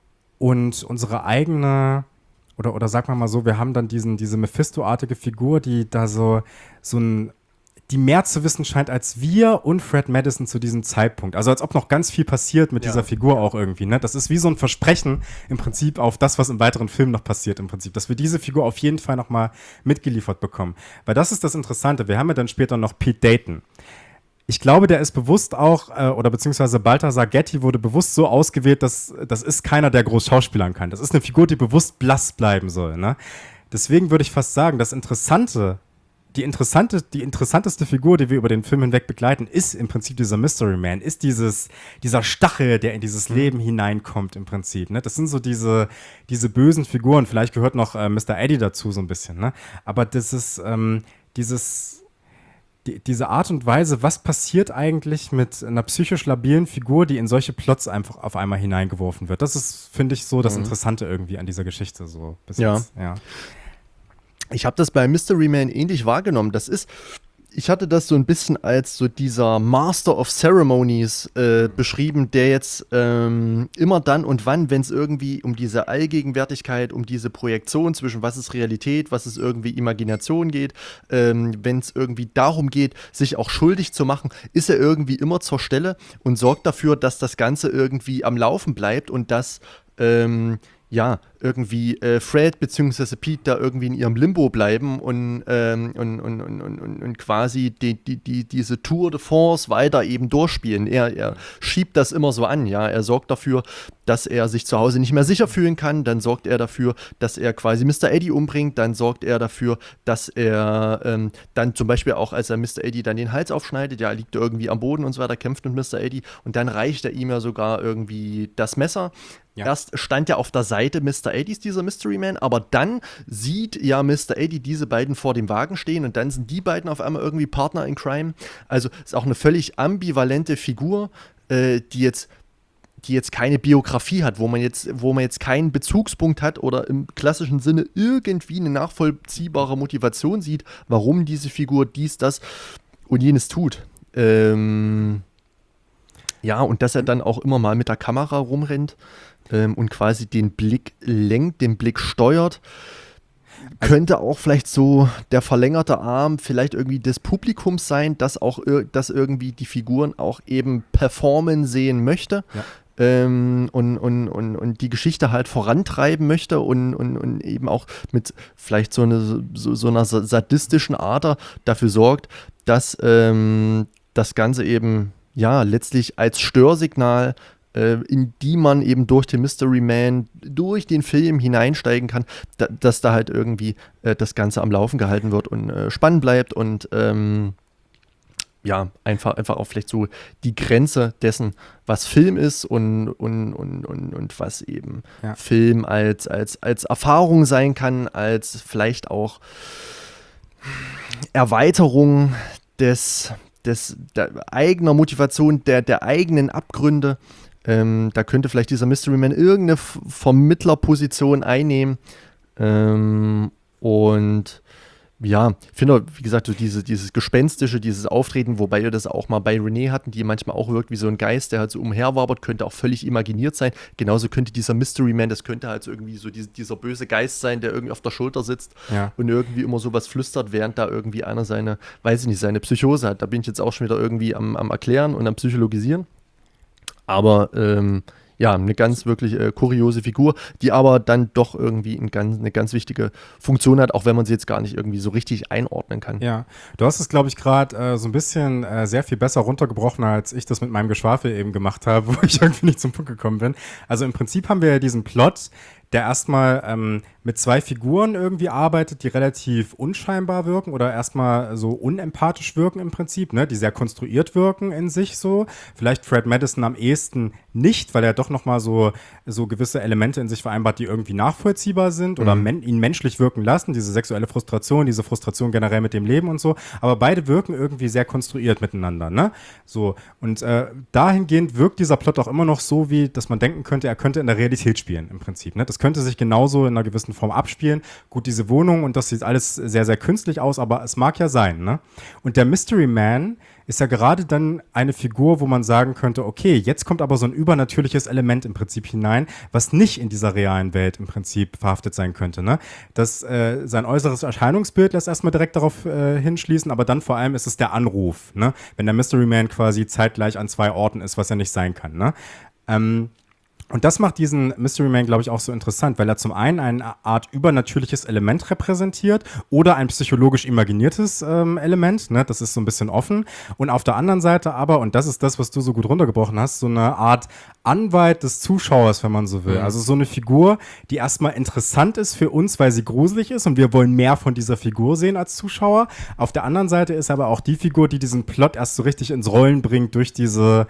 und unsere eigene, oder, oder sag mal mal so, wir haben dann diesen, diese Mephisto-artige Figur, die da so, so ein, die mehr zu wissen scheint als wir und Fred Madison zu diesem Zeitpunkt. Also als ob noch ganz viel passiert mit ja. dieser Figur auch irgendwie. Ne? Das ist wie so ein Versprechen im Prinzip auf das, was im weiteren Film noch passiert im Prinzip. Dass wir diese Figur auf jeden Fall noch mal mitgeliefert bekommen. Weil das ist das Interessante. Wir haben ja dann später noch Pete Dayton. Ich glaube, der ist bewusst auch, äh, oder beziehungsweise Balthazar Getty wurde bewusst so ausgewählt, dass das ist keiner, der groß schauspielern kann. Das ist eine Figur, die bewusst blass bleiben soll. Ne? Deswegen würde ich fast sagen, das Interessante Die, interessante, die interessanteste Figur, die wir über den Film hinweg begleiten, ist im Prinzip dieser Mystery Man, ist dieses, dieser Stachel, der in dieses mhm. Leben hineinkommt im Prinzip. Ne? Das sind so diese, diese bösen Figuren. Vielleicht gehört noch äh, Mister Eddie dazu so ein bisschen. Ne? Aber das ist ähm, dieses, die, diese Art und Weise, was passiert eigentlich mit einer psychisch labilen Figur, die in solche Plots einfach auf einmal hineingeworfen wird. Das ist, finde ich, so das mhm. Interessante irgendwie an dieser Geschichte. So bis ja. jetzt. Ja. Ich habe das bei Mystery Man ähnlich wahrgenommen. Das ist, ich hatte das so ein bisschen als so dieser Master of Ceremonies äh, beschrieben, der jetzt ähm, immer dann und wann, wenn es irgendwie um diese Allgegenwärtigkeit, um diese Projektion zwischen was ist Realität, was ist irgendwie Imagination geht, ähm, wenn es irgendwie darum geht, sich auch schuldig zu machen, ist er irgendwie immer zur Stelle und sorgt dafür, dass das Ganze irgendwie am Laufen bleibt und dass ähm, ja, irgendwie äh, Fred bzw. Pete da irgendwie in ihrem Limbo bleiben und, ähm, und, und, und, und, und quasi die, die, die, diese Tour de Force weiter eben durchspielen. Er, er schiebt das immer so an, ja. Er sorgt dafür, dass er sich zu Hause nicht mehr sicher fühlen kann. Dann sorgt er dafür, dass er quasi Mister Eddie umbringt. Dann sorgt er dafür, dass er ähm, dann zum Beispiel auch, als er Mister Eddie dann den Hals aufschneidet, ja, er liegt irgendwie am Boden und so weiter, kämpft mit Mister Eddie und dann reicht er ihm ja sogar irgendwie das Messer. Ja. Erst stand er auf der Seite Mister Eddies, dieser Mystery Man, aber dann sieht ja Mister Eddie diese beiden vor dem Wagen stehen und dann sind die beiden auf einmal irgendwie Partner in Crime. Also ist auch eine völlig ambivalente Figur, äh, die jetzt die jetzt keine Biografie hat, wo man jetzt, wo man jetzt keinen Bezugspunkt hat oder im klassischen Sinne irgendwie eine nachvollziehbare Motivation sieht, warum diese Figur dies, das und jenes tut. Ähm, ja, und dass er dann auch immer mal mit der Kamera rumrennt ähm, und quasi den Blick lenkt, den Blick steuert. Also könnte auch vielleicht so der verlängerte Arm vielleicht irgendwie des Publikums sein, dass auch dass irgendwie die Figuren auch eben performen sehen möchte. Ja. Ähm, und, und, und, und die Geschichte halt vorantreiben möchte und, und, und eben auch mit vielleicht so, eine, so, so einer sadistischen Ader dafür sorgt, dass ähm, das Ganze eben ja letztlich als Störsignal, äh, in die man eben durch den Mystery Man, durch den Film hineinsteigen kann, da, dass da halt irgendwie äh, das Ganze am Laufen gehalten wird und äh, spannend bleibt und ähm, ja, einfach, einfach auch vielleicht so die Grenze dessen, was Film ist und, und, und, und, und was eben ja. Film als, als, als Erfahrung sein kann, als vielleicht auch Erweiterung des, des der eigener Motivation, der, der eigenen Abgründe. Ähm, da könnte vielleicht dieser Mystery Man irgendeine F- Vermittlerposition einnehmen. Ähm, und ja, ich finde, wie gesagt, so diese, dieses Gespenstische, dieses Auftreten, wobei wir das auch mal bei Renee hatten, die manchmal auch wirkt wie so ein Geist, der halt so umherwabert, könnte auch völlig imaginiert sein. Genauso könnte dieser Mystery Man, das könnte halt so irgendwie so diese, dieser böse Geist sein, der irgendwie auf der Schulter sitzt ja. und irgendwie immer sowas flüstert, während da irgendwie einer seine, weiß ich nicht, seine Psychose hat. Da bin ich jetzt auch schon wieder irgendwie am, am Erklären und am Psychologisieren. Aber, ähm, ja, eine ganz wirklich äh, kuriose Figur, die aber dann doch irgendwie ein ganz, eine ganz wichtige Funktion hat, auch wenn man sie jetzt gar nicht irgendwie so richtig einordnen kann. Ja, du hast es, glaube ich, gerade äh, so ein bisschen äh, sehr viel besser runtergebrochen, als ich das mit meinem Geschwafel eben gemacht habe, wo ich irgendwie nicht zum Punkt gekommen bin. Also im Prinzip haben wir ja diesen Plot, der erstmal ähm, mit zwei Figuren irgendwie arbeitet, die relativ unscheinbar wirken oder erstmal so unempathisch wirken im Prinzip, ne, die sehr konstruiert wirken in sich so. Vielleicht Fred Madison am ehesten nicht, weil er doch nochmal so, so gewisse Elemente in sich vereinbart, die irgendwie nachvollziehbar sind oder mhm. men- ihn menschlich wirken lassen, diese sexuelle Frustration, diese Frustration generell mit dem Leben und so. Aber beide wirken irgendwie sehr konstruiert miteinander, ne? So, und äh, dahingehend wirkt dieser Plot auch immer noch so, wie, dass man denken könnte, er könnte in der Realität spielen im Prinzip, ne? Das könnte sich genauso in einer gewissen Form abspielen. Gut, diese Wohnung und das sieht alles sehr, sehr künstlich aus, aber es mag ja sein, ne? Und der Mystery Man ist ja gerade dann eine Figur, wo man sagen könnte, okay, jetzt kommt aber so ein übernatürliches Element im Prinzip hinein, was nicht in dieser realen Welt im Prinzip verhaftet sein könnte, ne? Das, äh, sein äußeres Erscheinungsbild lässt erstmal direkt darauf äh, hinschließen, aber dann vor allem ist es der Anruf, ne? Wenn der Mystery Man quasi zeitgleich an zwei Orten ist, was er nicht sein kann, ne? Ähm, Und das macht diesen Mystery Man, glaube ich, auch so interessant, weil er zum einen eine Art übernatürliches Element repräsentiert oder ein psychologisch imaginiertes ähm, Element, ne? Das ist so ein bisschen offen. Und auf der anderen Seite aber, und das ist das, was du so gut runtergebrochen hast, so eine Art Anwalt des Zuschauers, wenn man so will. Mhm. Also so eine Figur, die erstmal interessant ist für uns, weil sie gruselig ist und wir wollen mehr von dieser Figur sehen als Zuschauer. Auf der anderen Seite ist aber auch die Figur, die diesen Plot erst so richtig ins Rollen bringt durch diese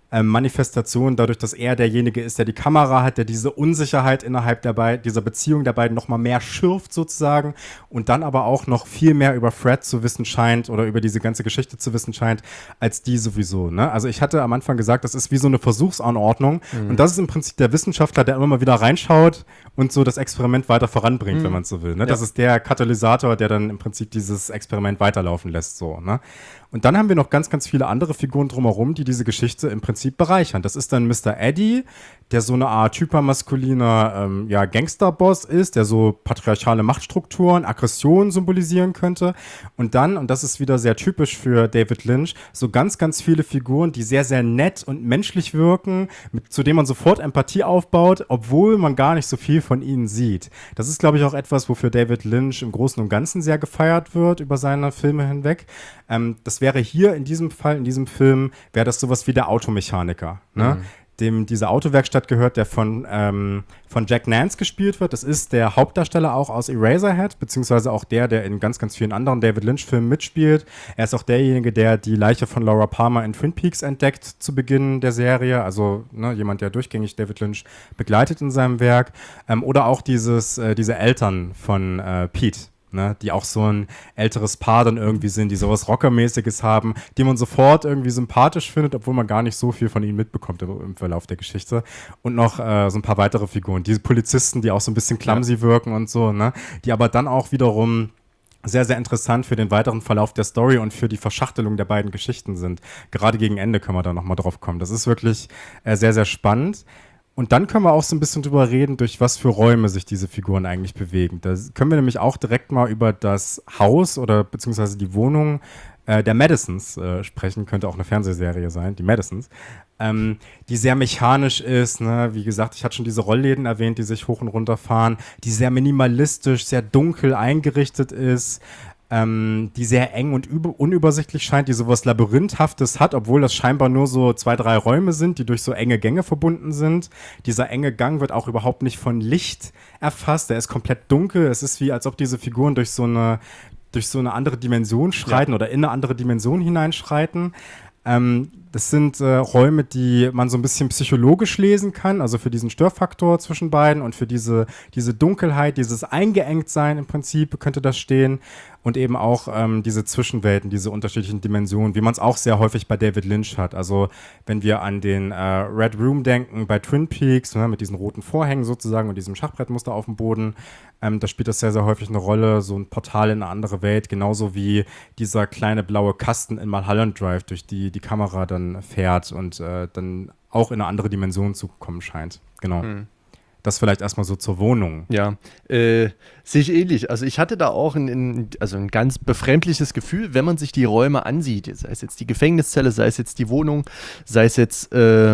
ähm, Manifestation, dadurch, dass er derjenige ist, der die Kamera hat, der diese Unsicherheit innerhalb der Be- dieser Beziehung der beiden noch mal mehr schürft sozusagen und dann aber auch noch viel mehr über Fred zu wissen scheint oder über diese ganze Geschichte zu wissen scheint, als die sowieso. Ne? Also ich hatte am Anfang gesagt, das ist wie so eine Versuchsanordnung mhm. und das ist im Prinzip der Wissenschaftler, der immer mal wieder reinschaut und so das Experiment weiter voranbringt, mhm. wenn man so will. Ne? Ja. Das ist der Katalysator, der dann im Prinzip dieses Experiment weiterlaufen lässt. So, ne? Und dann haben wir noch ganz, ganz viele andere Figuren drumherum, die diese Geschichte im Prinzip bereichern. Das ist dann Mister Eddie, der so eine Art hypermaskuliner ähm, ja, Gangsterboss ist, der so patriarchale Machtstrukturen, Aggressionen symbolisieren könnte. Und dann, und das ist wieder sehr typisch für David Lynch, so ganz, ganz viele Figuren, die sehr, sehr nett und menschlich wirken, mit, zu denen man sofort Empathie aufbaut, obwohl man gar nicht so viel von ihnen sieht. Das ist, glaube ich, auch etwas, wofür David Lynch im Großen und Ganzen sehr gefeiert wird über seine Filme hinweg. Ähm, das wäre hier in diesem Fall, in diesem Film, wäre das sowas wie der Automechaniker, ne? Mhm. Dem diese Autowerkstatt gehört, der von, ähm, von Jack Nance gespielt wird. Das ist der Hauptdarsteller auch aus Eraserhead, beziehungsweise auch der, der in ganz, ganz vielen anderen David Lynch-Filmen mitspielt. Er ist auch derjenige, der die Leiche von Laura Palmer in Twin Peaks entdeckt zu Beginn der Serie. Also ne, jemand, der durchgängig David Lynch begleitet in seinem Werk. Ähm, oder auch dieses, äh, diese Eltern von äh, Pete. Ne, die auch so ein älteres Paar dann irgendwie sind, die sowas Rockermäßiges haben, die man sofort irgendwie sympathisch findet, obwohl man gar nicht so viel von ihnen mitbekommt im, im Verlauf der Geschichte. Und noch äh, so ein paar weitere Figuren. Diese Polizisten, die auch so ein bisschen clumsy ja. wirken und so, ne, die aber dann auch wiederum sehr, sehr interessant für den weiteren Verlauf der Story und für die Verschachtelung der beiden Geschichten sind. Gerade gegen Ende können wir da nochmal drauf kommen. Das ist wirklich äh, sehr, sehr spannend. Und dann können wir auch so ein bisschen drüber reden, durch was für Räume sich diese Figuren eigentlich bewegen. Da können wir nämlich auch direkt mal über das Haus oder beziehungsweise die Wohnung äh, der Madisons äh, sprechen. Könnte auch eine Fernsehserie sein, die Madisons. Ähm, die sehr mechanisch ist, ne? Wie gesagt, ich hatte schon diese Rollläden erwähnt, die sich hoch und runter fahren, die sehr minimalistisch, sehr dunkel eingerichtet ist. Ähm, die sehr eng und unübersichtlich scheint, die sowas Labyrinthhaftes hat, obwohl das scheinbar nur so zwei, drei Räume sind, die durch so enge Gänge verbunden sind. Dieser enge Gang wird auch überhaupt nicht von Licht erfasst, der ist komplett dunkel. Es ist wie, als ob diese Figuren durch so eine, durch so eine andere Dimension schreiten ja. oder in eine andere Dimension hineinschreiten. Ähm, das sind äh, Räume, die man so ein bisschen psychologisch lesen kann, also für diesen Störfaktor zwischen beiden und für diese, diese Dunkelheit, dieses Eingeengtsein im Prinzip könnte das stehen und eben auch ähm, diese Zwischenwelten, diese unterschiedlichen Dimensionen, wie man es auch sehr häufig bei David Lynch hat. Also wenn wir an den äh, Red Room denken bei Twin Peaks, ne, mit diesen roten Vorhängen sozusagen und diesem Schachbrettmuster auf dem Boden, ähm, da spielt das sehr, sehr häufig eine Rolle, so ein Portal in eine andere Welt, genauso wie dieser kleine blaue Kasten in Mulholland Drive, durch die die Kamera dann fährt und äh, dann auch in eine andere Dimension zu kommen scheint. Genau. Mhm. Das vielleicht erstmal so zur Wohnung. Ja, äh, sehe ich ähnlich. Also ich hatte da auch ein, ein, also ein ganz befremdliches Gefühl, wenn man sich die Räume ansieht, sei es jetzt die Gefängniszelle, sei es jetzt die Wohnung, sei es jetzt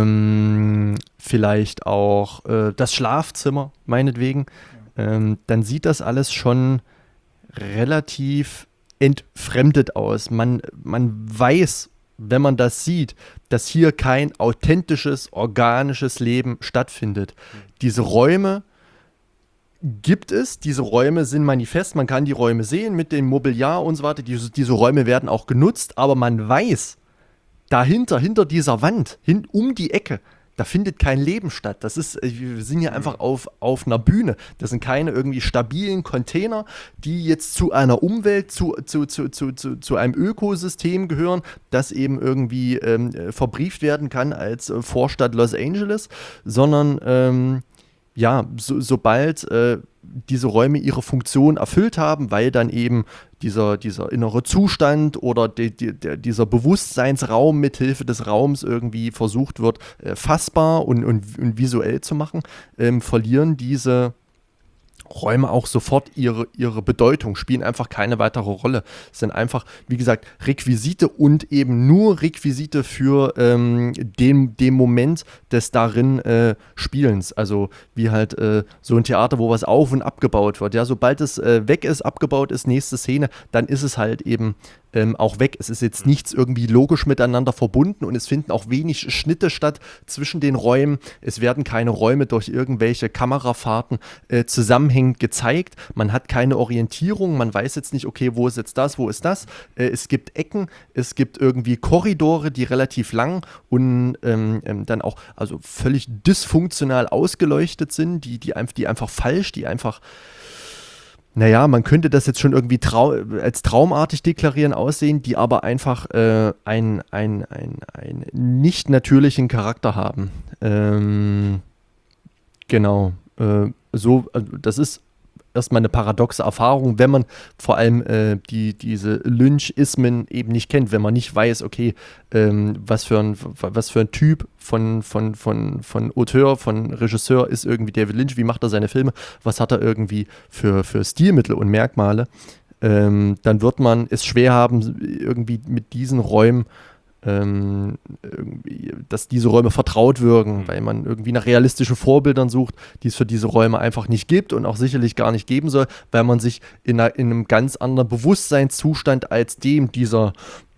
ähm, vielleicht auch äh, das Schlafzimmer, meinetwegen, ja. ähm, dann sieht das alles schon relativ entfremdet aus. Man, man weiß, wenn man das sieht, dass hier kein authentisches, organisches Leben stattfindet. Mhm. Diese Räume gibt es, diese Räume sind manifest, man kann die Räume sehen mit dem Mobiliar und so weiter, diese, diese Räume werden auch genutzt, aber man weiß, dahinter, hinter dieser Wand, hin, um die Ecke, da findet kein Leben statt. Das ist, wir sind hier einfach auf, auf einer Bühne. Das sind keine irgendwie stabilen Container, die jetzt zu einer Umwelt, zu, zu, zu, zu, zu, zu einem Ökosystem gehören, das eben irgendwie ähm, verbrieft werden kann als äh, Vorstadt Los Angeles, sondern ähm, ja, so, sobald äh, diese Räume ihre Funktion erfüllt haben, weil dann eben dieser, dieser innere Zustand oder die, die, der, dieser Bewusstseinsraum mithilfe des Raums irgendwie versucht wird, äh, fassbar und, und, und visuell zu machen, ähm, verlieren diese Räume auch sofort ihre, ihre Bedeutung, spielen einfach keine weitere Rolle. Es sind einfach, wie gesagt, Requisite und eben nur Requisite für ähm, den, den Moment des darin äh, Spielens. Also wie halt äh, so ein Theater, wo was auf- und abgebaut wird. Ja, sobald es äh, weg ist, abgebaut ist, nächste Szene, dann ist es halt eben ähm, auch weg. Es ist jetzt nichts irgendwie logisch miteinander verbunden und es finden auch wenig Schnitte statt zwischen den Räumen. Es werden keine Räume durch irgendwelche Kamerafahrten äh, zusammenhängend gezeigt. Man hat keine Orientierung, man weiß jetzt nicht, okay, wo ist jetzt das, wo ist das. Äh, es gibt Ecken, es gibt irgendwie Korridore, die relativ lang und ähm, ähm, dann auch also völlig dysfunktional ausgeleuchtet sind, die, die, die einfach falsch, die einfach naja, man könnte das jetzt schon irgendwie trau- als traumartig deklarieren aussehen, die aber einfach äh, einen ein, ein, ein nicht natürlichen Charakter haben. Ähm, genau. Äh, so, also das ist erstmal eine paradoxe Erfahrung, wenn man vor allem äh, die, diese Lynch-Ismen eben nicht kennt, wenn man nicht weiß, okay, ähm, was, für ein, was für ein Typ von, von, von, von Auteur, von Regisseur ist irgendwie David Lynch, wie macht er seine Filme, was hat er irgendwie für, für Stilmittel und Merkmale, ähm, dann wird man es schwer haben, irgendwie mit diesen Räumen Ähm, dass diese Räume vertraut wirken, weil man irgendwie nach realistischen Vorbildern sucht, die es für diese Räume einfach nicht gibt und auch sicherlich gar nicht geben soll, weil man sich in, einer, in einem ganz anderen Bewusstseinszustand als dem dieser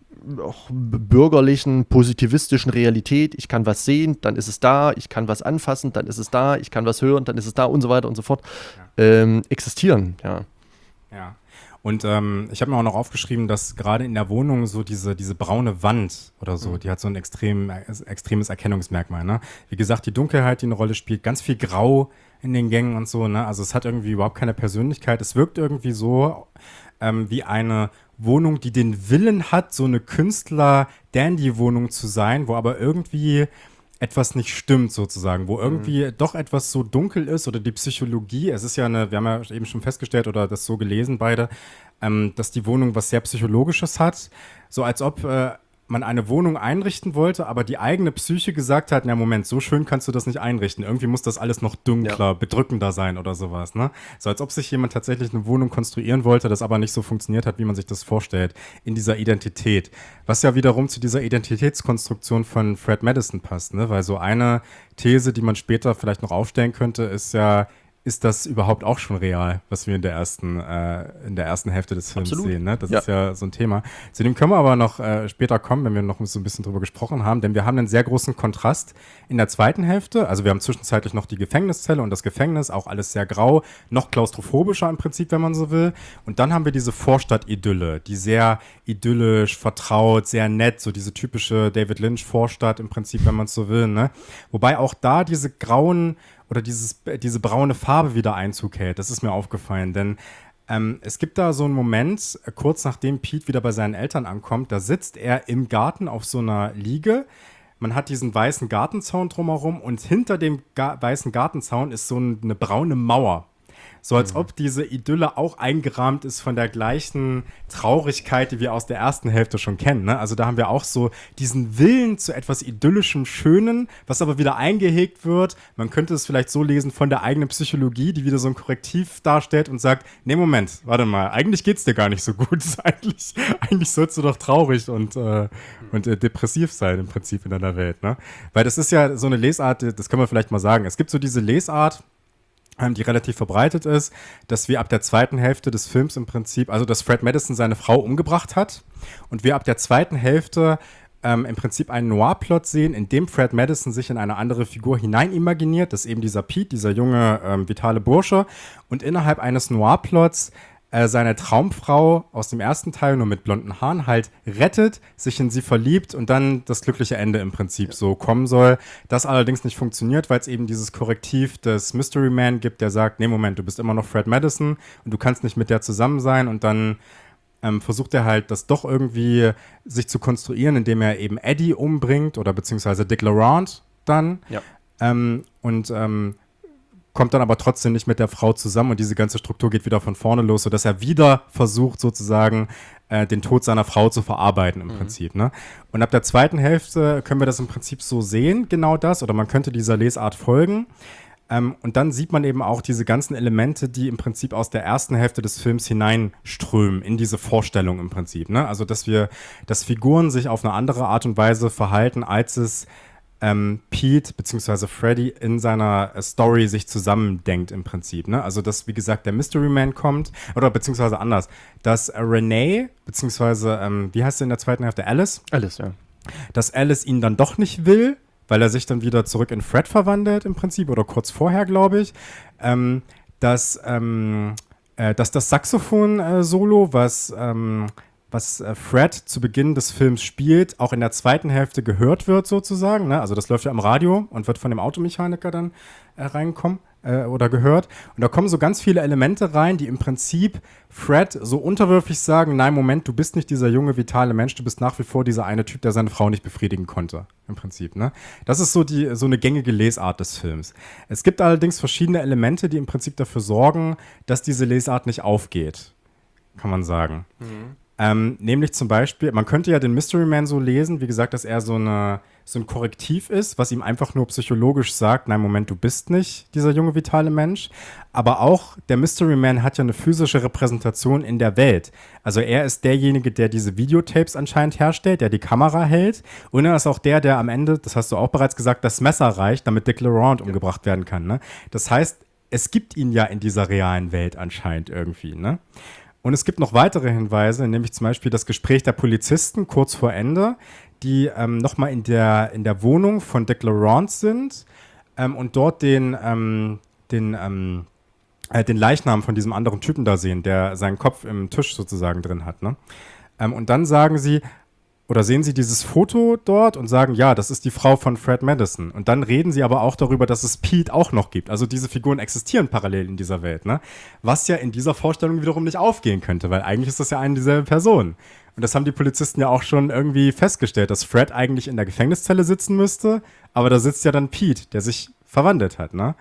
bürgerlichen, positivistischen Realität, ich kann was sehen, dann ist es da, ich kann was anfassen, dann ist es da, ich kann was hören, dann ist es da und so weiter und so fort, ja. ähm, existieren, ja. Ja. Und ähm, ich habe mir auch noch aufgeschrieben, dass gerade in der Wohnung so diese, diese braune Wand oder so, mhm. die hat so ein extrem, äh, extremes Erkennungsmerkmal. Ne? Wie gesagt, die Dunkelheit, die eine Rolle spielt, ganz viel Grau in den Gängen und so. Ne? Also es hat irgendwie überhaupt keine Persönlichkeit. Es wirkt irgendwie so ähm, wie eine Wohnung, die den Willen hat, so eine Künstler-Dandy-Wohnung zu sein, wo aber irgendwie etwas nicht stimmt sozusagen, wo irgendwie mhm. doch etwas so dunkel ist oder die Psychologie, es ist ja eine, wir haben ja eben schon festgestellt oder das so gelesen beide, ähm, dass die Wohnung was sehr Psychologisches hat, so als ob äh, man eine Wohnung einrichten wollte, aber die eigene Psyche gesagt hat, na Moment, so schön kannst du das nicht einrichten, irgendwie muss das alles noch dunkler, ja. bedrückender sein oder sowas, ne? So als ob sich jemand tatsächlich eine Wohnung konstruieren wollte, das aber nicht so funktioniert hat, wie man sich das vorstellt, in dieser Identität. Was ja wiederum zu dieser Identitätskonstruktion von Fred Madison passt, ne? Weil so eine These, die man später vielleicht noch aufstellen könnte, ist ja, ist das überhaupt auch schon real, was wir in der ersten, äh, in der ersten Hälfte des Films Absolut. sehen. Ne? Das ja. ist ja so ein Thema. Zu dem können wir aber noch äh, später kommen, wenn wir noch so ein bisschen drüber gesprochen haben, denn wir haben einen sehr großen Kontrast in der zweiten Hälfte. Also wir haben zwischenzeitlich noch die Gefängniszelle und das Gefängnis, auch alles sehr grau, noch klaustrophobischer im Prinzip, wenn man so will. Und dann haben wir diese Vorstadt-Idylle, die sehr idyllisch, vertraut, sehr nett, so diese typische David Lynch-Vorstadt im Prinzip, wenn man es so will. Ne? Wobei auch da diese grauen oder dieses, diese braune Farbe wieder Einzug hält. Das ist mir aufgefallen, denn ähm, es gibt da so einen Moment, äh, kurz nachdem Pete wieder bei seinen Eltern ankommt, da sitzt er im Garten auf so einer Liege. Man hat diesen weißen Gartenzaun drumherum und hinter dem Ga- weißen Gartenzaun ist so ein, eine braune Mauer. So als mhm. ob diese Idylle auch eingerahmt ist von der gleichen Traurigkeit, die wir aus der ersten Hälfte schon kennen. Ne? Also da haben wir auch so diesen Willen zu etwas Idyllischem, Schönen, was aber wieder eingehegt wird. Man könnte es vielleicht so lesen von der eigenen Psychologie, die wieder so ein Korrektiv darstellt und sagt, nee, Moment, warte mal, eigentlich geht's dir gar nicht so gut. eigentlich, eigentlich sollst du doch traurig und, äh, und äh, depressiv sein im Prinzip in deiner Welt. Ne? Weil das ist ja so eine Lesart, das können wir vielleicht mal sagen. Es gibt so diese Lesart, die relativ verbreitet ist, dass wir ab der zweiten Hälfte des Films im Prinzip, also dass Fred Madison seine Frau umgebracht hat und wir ab der zweiten Hälfte ähm, im Prinzip einen Noir-Plot sehen, in dem Fred Madison sich in eine andere Figur hineinimaginiert, das ist eben dieser Pete, dieser junge, ähm, vitale Bursche und innerhalb eines Noir-Plots äh, seine Traumfrau aus dem ersten Teil, nur mit blonden Haaren, halt rettet, sich in sie verliebt und dann das glückliche Ende im Prinzip ja. so kommen soll. Das allerdings nicht funktioniert, weil es eben dieses Korrektiv des Mystery Man gibt, der sagt, nee, Moment, du bist immer noch Fred Madison und du kannst nicht mit der zusammen sein und dann ähm, versucht er halt, das doch irgendwie sich zu konstruieren, indem er eben Eddie umbringt oder beziehungsweise Dick Laurent dann ja. ähm, und ähm, kommt dann aber trotzdem nicht mit der Frau zusammen und diese ganze Struktur geht wieder von vorne los, sodass er wieder versucht, sozusagen äh, den Tod seiner Frau zu verarbeiten im mhm. Prinzip. Ne? Und ab der zweiten Hälfte können wir das im Prinzip so sehen, genau das, oder man könnte dieser Lesart folgen. Ähm, und dann sieht man eben auch diese ganzen Elemente, die im Prinzip aus der ersten Hälfte des Films hineinströmen in diese Vorstellung im Prinzip. Ne? Also, dass wir, dass Figuren sich auf eine andere Art und Weise verhalten, als es ähm, Pete bzw. Freddy in seiner äh, Story sich zusammendenkt im Prinzip. Ne? Also, dass, wie gesagt, der Mystery Man kommt, oder beziehungsweise anders, dass äh, Renee, beziehungsweise, ähm, wie heißt sie in der zweiten Hälfte, Alice? Alice, ja. Dass Alice ihn dann doch nicht will, weil er sich dann wieder zurück in Fred verwandelt im Prinzip, oder kurz vorher, glaube ich. Ähm, dass, ähm, äh, dass das Saxophon-Solo, was... Ähm, was äh, Fred zu Beginn des Films spielt, auch in der zweiten Hälfte gehört wird sozusagen. Ne? Also das läuft ja am Radio und wird von dem Automechaniker dann äh, reinkommen äh, oder gehört. Und da kommen so ganz viele Elemente rein, die im Prinzip Fred so unterwürfig sagen, nein, Moment, du bist nicht dieser junge, vitale Mensch, du bist nach wie vor dieser eine Typ, der seine Frau nicht befriedigen konnte, im Prinzip. Ne? Das ist so, die, so eine gängige Lesart des Films. Es gibt allerdings verschiedene Elemente, die im Prinzip dafür sorgen, dass diese Lesart nicht aufgeht, kann man sagen. Mhm. Ähm, nämlich zum Beispiel, man könnte ja den Mystery Man so lesen, wie gesagt, dass er so, eine, so ein Korrektiv ist, was ihm einfach nur psychologisch sagt, nein, Moment, du bist nicht dieser junge, vitale Mensch. Aber auch der Mystery Man hat ja eine physische Repräsentation in der Welt. Also er ist derjenige, der diese Videotapes anscheinend herstellt, der die Kamera hält. Und er ist auch der, der am Ende, das hast du auch bereits gesagt, das Messer reicht, damit Dick LeRond ja. umgebracht werden kann. Ne? Das heißt, es gibt ihn ja in dieser realen Welt anscheinend irgendwie, ne? Und es gibt noch weitere Hinweise, nämlich zum Beispiel das Gespräch der Polizisten kurz vor Ende, die ähm, nochmal in der, in der Wohnung von Dick LeRond sind ähm, und dort den, ähm, den, ähm, äh, den Leichnam von diesem anderen Typen da sehen, der seinen Kopf im Tisch sozusagen drin hat. Ne? Ähm, und dann sagen sie, oder sehen sie dieses Foto dort und sagen, ja, das ist die Frau von Fred Madison. Und dann reden sie aber auch darüber, dass es Pete auch noch gibt. Also diese Figuren existieren parallel in dieser Welt, ne? Was ja in dieser Vorstellung wiederum nicht aufgehen könnte, weil eigentlich ist das ja eine dieselbe Person. Und das haben die Polizisten ja auch schon irgendwie festgestellt, dass Fred eigentlich in der Gefängniszelle sitzen müsste, aber da sitzt ja dann Pete, der sich verwandelt hat, ne?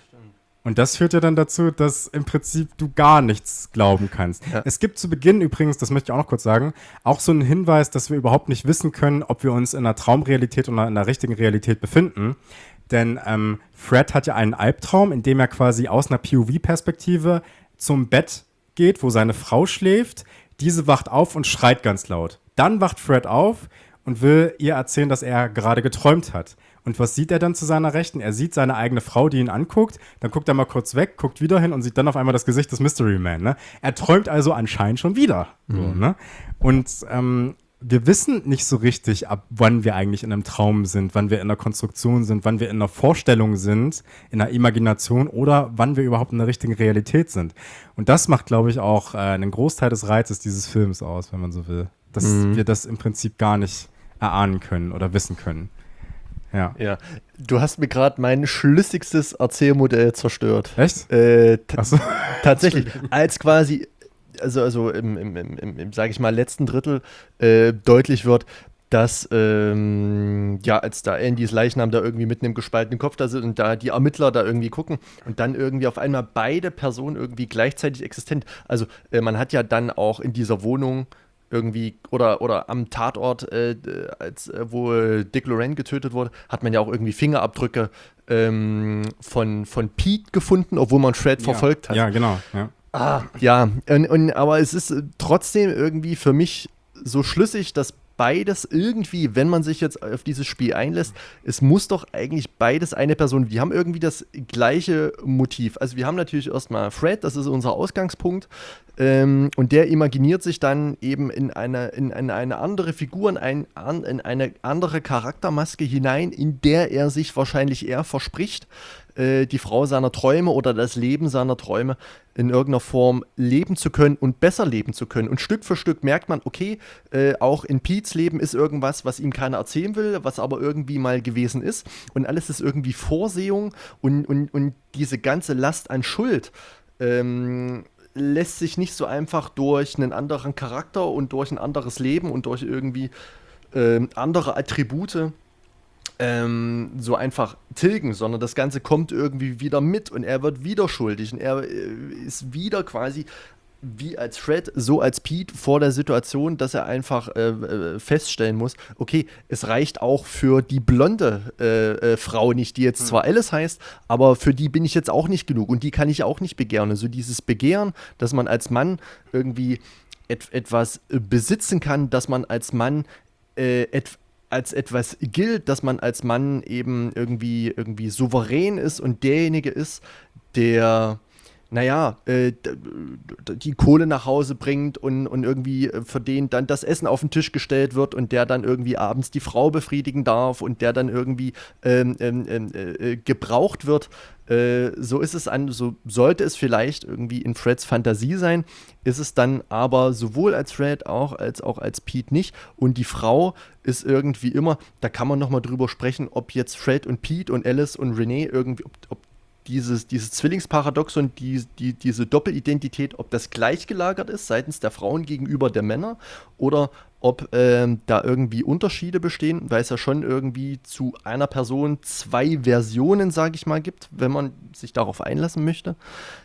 Und das führt ja dann dazu, dass im Prinzip du gar nichts glauben kannst. Ja. Es gibt zu Beginn übrigens, das möchte ich auch noch kurz sagen, auch so einen Hinweis, dass wir überhaupt nicht wissen können, ob wir uns in einer Traumrealität oder in einer richtigen Realität befinden. Denn ähm, Fred hat ja einen Albtraum, in dem er quasi aus einer P O V-Perspektive zum Bett geht, wo seine Frau schläft. Diese wacht auf und schreit ganz laut. Dann wacht Fred auf und will ihr erzählen, dass er gerade geträumt hat. Und was sieht er dann zu seiner Rechten? Er sieht seine eigene Frau, die ihn anguckt, dann guckt er mal kurz weg, guckt wieder hin und sieht dann auf einmal das Gesicht des Mystery Man. Ne? Er träumt also anscheinend schon wieder. Mhm. So, ne? Und ähm, wir wissen nicht so richtig, ab wann wir eigentlich in einem Traum sind, wann wir in einer Konstruktion sind, wann wir in einer Vorstellung sind, in einer Imagination oder wann wir überhaupt in der richtigen Realität sind. Und das macht, glaube ich, auch äh, einen Großteil des Reizes dieses Films aus, wenn man so will. Dass mhm. wir das im Prinzip gar nicht erahnen können oder wissen können. Ja. ja. Du hast mir gerade mein schlüssigstes Erzählmodell zerstört. Echt? Äh, t- Ach so. Tatsächlich. Als quasi, also, also im, im, im, im sage ich mal, letzten Drittel äh, deutlich wird, dass, ähm, ja, als da Andys Leichnam da irgendwie mitten im gespaltenen Kopf da sind und da die Ermittler da irgendwie gucken und dann irgendwie auf einmal beide Personen irgendwie gleichzeitig existent. Also äh, man hat ja dann auch in dieser Wohnung irgendwie oder, oder am Tatort, äh, als, äh, wo Dick LeRond getötet wurde, hat man ja auch irgendwie Fingerabdrücke ähm, von, von Pete gefunden, obwohl man Fred ja. verfolgt hat. Ja, genau. Ja, ah, ja. Und, und, aber es ist trotzdem irgendwie für mich so schlüssig, dass beides irgendwie, wenn man sich jetzt auf dieses Spiel einlässt, es muss doch eigentlich beides eine Person, wir haben irgendwie das gleiche Motiv. Also wir haben natürlich erstmal Fred, das ist unser Ausgangspunkt, ähm, und der imaginiert sich dann eben in eine, in eine, eine andere Figur, in, ein, in eine andere Charaktermaske hinein, in der er sich wahrscheinlich eher verspricht, äh, die Frau seiner Träume oder das Leben seiner Träume in irgendeiner Form leben zu können und besser leben zu können. Und Stück für Stück merkt man, okay, äh, auch in Petes Leben ist irgendwas, was ihm keiner erzählen will, was aber irgendwie mal gewesen ist. Und alles ist irgendwie Vorsehung und, und, und diese ganze Last an Schuld ähm, lässt sich nicht so einfach durch einen anderen Charakter und durch ein anderes Leben und durch irgendwie ähm, andere Attribute Ähm, so einfach tilgen, sondern das Ganze kommt irgendwie wieder mit und er wird wieder schuldig und er äh, ist wieder quasi wie als Fred, so als Pete vor der Situation, dass er einfach äh, äh, feststellen muss, okay, es reicht auch für die blonde äh, äh, Frau nicht, die jetzt mhm. zwar Alice heißt, aber für die bin ich jetzt auch nicht genug und die kann ich auch nicht begehren. Also dieses Begehren, dass man als Mann irgendwie et- etwas äh, besitzen kann, dass man als Mann äh, et- als etwas gilt, dass man als Mann eben irgendwie, irgendwie souverän ist und derjenige ist, der, naja, äh, die Kohle nach Hause bringt und, und irgendwie für den dann das Essen auf den Tisch gestellt wird und der dann irgendwie abends die Frau befriedigen darf und der dann irgendwie ähm, ähm, äh, gebraucht wird. Äh, so ist es an, so sollte es vielleicht irgendwie in Freds Fantasie sein, ist es dann aber sowohl als Fred auch als auch als Pete nicht. Und die Frau ist irgendwie immer, da kann man nochmal drüber sprechen, ob jetzt Fred und Pete und Alice und Renee irgendwie, ob, ob dieses, dieses Zwillingsparadoxon, die, die, diese Doppelidentität, ob das gleichgelagert ist seitens der Frauen gegenüber der Männer oder ob ähm, da irgendwie Unterschiede bestehen, weil es ja schon irgendwie zu einer Person zwei Versionen, sage ich mal, gibt, wenn man sich darauf einlassen möchte.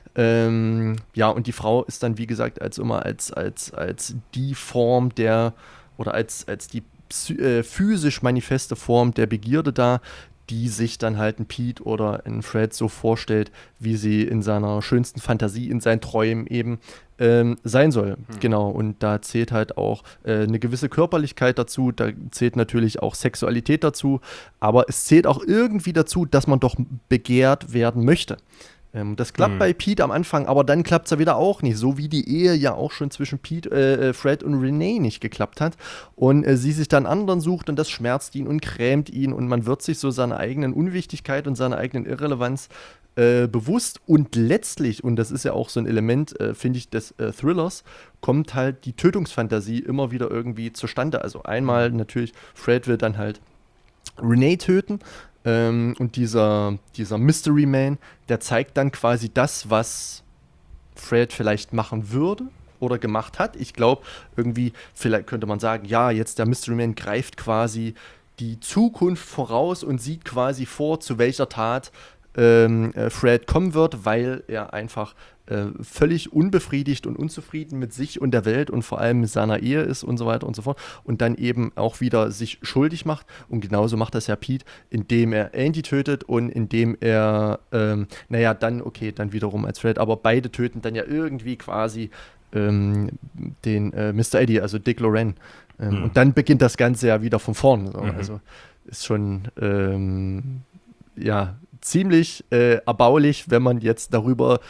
Ähm, ja, und die Frau ist dann, wie gesagt, als immer als, als, als die Form der, oder als, als die psy- äh, physisch manifeste Form der Begierde da, die sich dann halt ein Pete oder ein Fred so vorstellt, wie sie in seiner schönsten Fantasie, in seinen Träumen eben ähm, sein soll. Hm. Genau, und da zählt halt auch äh, eine gewisse Körperlichkeit dazu, da zählt natürlich auch Sexualität dazu, aber es zählt auch irgendwie dazu, dass man doch begehrt werden möchte. Ähm, das klappt hm. bei Pete am Anfang, aber dann klappt es ja wieder auch nicht, so wie die Ehe ja auch schon zwischen Pete, äh, Fred und Renee nicht geklappt hat und äh, sie sich dann anderen sucht und das schmerzt ihn und grämt ihn und man wird sich so seiner eigenen Unwichtigkeit und seiner eigenen Irrelevanz äh, bewusst und letztlich, und das ist ja auch so ein Element, äh, finde ich, des äh, Thrillers, kommt halt die Tötungsfantasie immer wieder irgendwie zustande. Also einmal natürlich, Fred will dann halt Renee töten. Ähm, und dieser, dieser Mystery Man, der zeigt dann quasi das, was Fred vielleicht machen würde oder gemacht hat. Ich glaube, irgendwie, vielleicht könnte man sagen, ja, jetzt der Mystery Man greift quasi die Zukunft voraus und sieht quasi vor, zu welcher Tat ähm, äh, Fred kommen wird, weil er einfach äh, völlig unbefriedigt und unzufrieden mit sich und der Welt und vor allem mit seiner Ehe ist und so weiter und so fort und dann eben auch wieder sich schuldig macht und genauso macht das ja Pete, indem er Andy tötet und indem er, ähm, naja, dann, okay, dann wiederum als Fred, aber beide töten dann ja irgendwie quasi ähm, den äh, Mister Eddie, also Dick Loren. Ähm, mhm. Und dann beginnt das Ganze ja wieder von vorn. So. Mhm. Also ist schon, ähm, ja, ziemlich äh, erbaulich, wenn man jetzt darüber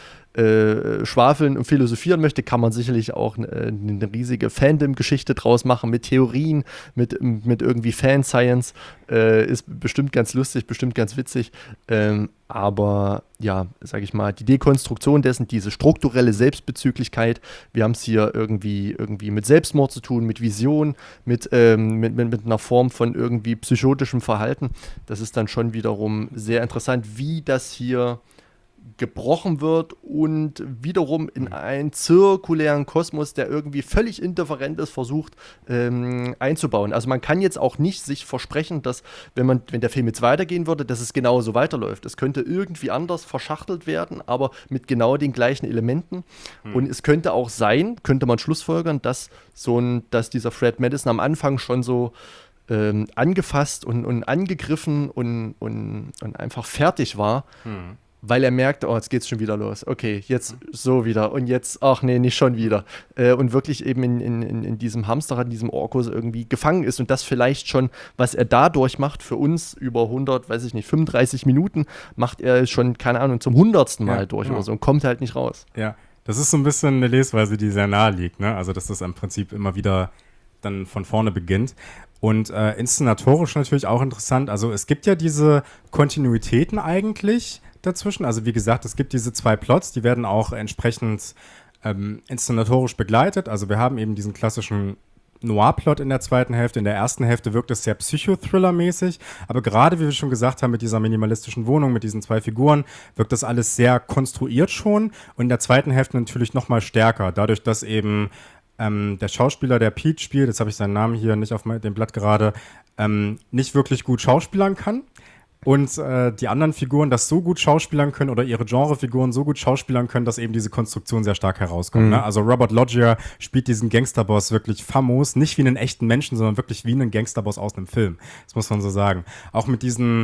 äh, schwafeln und philosophieren möchte, kann man sicherlich auch eine, eine riesige Fandom-Geschichte draus machen mit Theorien, mit, mit irgendwie Fan-Science. Äh, ist bestimmt ganz lustig, bestimmt ganz witzig. Ähm, aber ja, sag ich mal, die Dekonstruktion dessen, diese strukturelle Selbstbezüglichkeit, wir haben es hier irgendwie, irgendwie mit Selbstmord zu tun, mit Vision, mit, ähm, mit, mit, mit einer Form von irgendwie psychotischem Verhalten. Das ist dann schon wiederum sehr interessant, wie das hier gebrochen wird und wiederum in einen zirkulären Kosmos, der irgendwie völlig indifferent ist, versucht ähm, einzubauen. Also man kann jetzt auch nicht sich versprechen, dass, wenn man, wenn der Film jetzt weitergehen würde, dass es genauso weiterläuft. Es könnte irgendwie anders verschachtelt werden, aber mit genau den gleichen Elementen. Hm. Und es könnte auch sein, könnte man schlussfolgern, dass so ein, dass dieser Fred Madison am Anfang schon so ähm, angefasst und, und angegriffen und, und, und einfach fertig war. Hm. Weil er merkt, oh, jetzt geht's schon wieder los. Okay, jetzt so wieder. Und jetzt, ach nee, nicht schon wieder. Äh, und wirklich eben in, in, in diesem Hamsterrad, in diesem Orkus irgendwie gefangen ist. Und das vielleicht schon, was er dadurch macht, für uns über hundert, weiß ich nicht, fünfunddreißig Minuten, macht er schon, keine Ahnung, zum hundertsten Mal ja, durch genau. oder so und kommt halt nicht raus. Ja, das ist so ein bisschen eine Lesweise, die sehr nahe liegt, ne? Also, dass das im Prinzip immer wieder dann von vorne beginnt. Und äh, inszenatorisch natürlich auch interessant. Also, es gibt ja diese Kontinuitäten eigentlich dazwischen. Also wie gesagt, es gibt diese zwei Plots, die werden auch entsprechend ähm, inszenatorisch begleitet. Also wir haben eben diesen klassischen Noir-Plot in der zweiten Hälfte. In der ersten Hälfte wirkt es sehr Psychothriller-mäßig, aber gerade, wie wir schon gesagt haben, mit dieser minimalistischen Wohnung, mit diesen zwei Figuren, wirkt das alles sehr konstruiert schon und in der zweiten Hälfte natürlich noch mal stärker, dadurch, dass eben ähm, der Schauspieler, der Pete spielt, jetzt habe ich seinen Namen hier nicht auf dem Blatt gerade, ähm, nicht wirklich gut schauspielern kann. Und äh, die anderen Figuren das so gut schauspielern können oder ihre Genrefiguren so gut schauspielern können, dass eben diese Konstruktion sehr stark herauskommt. Mhm. Ne? Also Robert Loggia spielt diesen Gangsterboss wirklich famos, nicht wie einen echten Menschen, sondern wirklich wie einen Gangsterboss aus einem Film. Das muss man so sagen. Auch mit diesen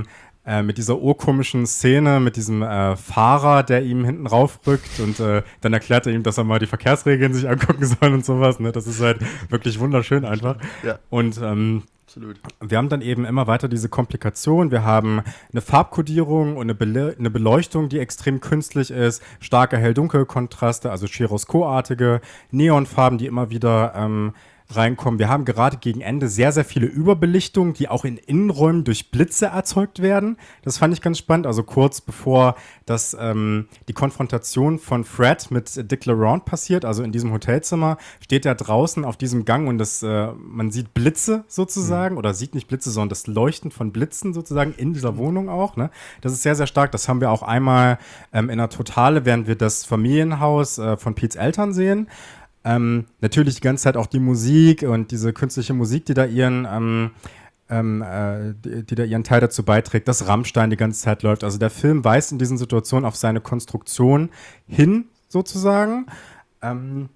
äh, mit dieser urkomischen Szene, mit diesem äh, Fahrer, der ihm hinten raufrückt und äh, dann erklärt er ihm, dass er mal die Verkehrsregeln sich angucken soll und sowas. Ne? Das ist halt wirklich wunderschön einfach. Ja. Und ähm, Absolut. Wir haben dann eben immer weiter diese Komplikation. Wir haben eine Farbkodierung und eine, Bele- eine Beleuchtung, die extrem künstlich ist, starke Hell-Dunkel-Kontraste, also Chiaroscuro-artige Neonfarben, die immer wieder ähm, reinkommen. Wir haben gerade gegen Ende sehr, sehr viele Überbelichtungen, die auch in Innenräumen durch Blitze erzeugt werden. Das fand ich ganz spannend. Also kurz bevor das, ähm, die Konfrontation von Fred mit Dick LaRonde passiert, also in diesem Hotelzimmer, steht er draußen auf diesem Gang und das, äh, man sieht Blitze sozusagen, mhm. oder sieht nicht Blitze, sondern das Leuchten von Blitzen sozusagen in dieser Wohnung auch. Ne? Das ist sehr, sehr stark. Das haben wir auch einmal ähm, in der Totale, während wir das Familienhaus äh, von Petes Eltern sehen. Ähm, natürlich die ganze Zeit auch die Musik und diese künstliche Musik, die da ihren, ähm, ähm, äh, die, die da ihren Teil dazu beiträgt, dass Rammstein die ganze Zeit läuft. Also der Film weist in diesen Situationen auf seine Konstruktion hin, sozusagen. Ähm,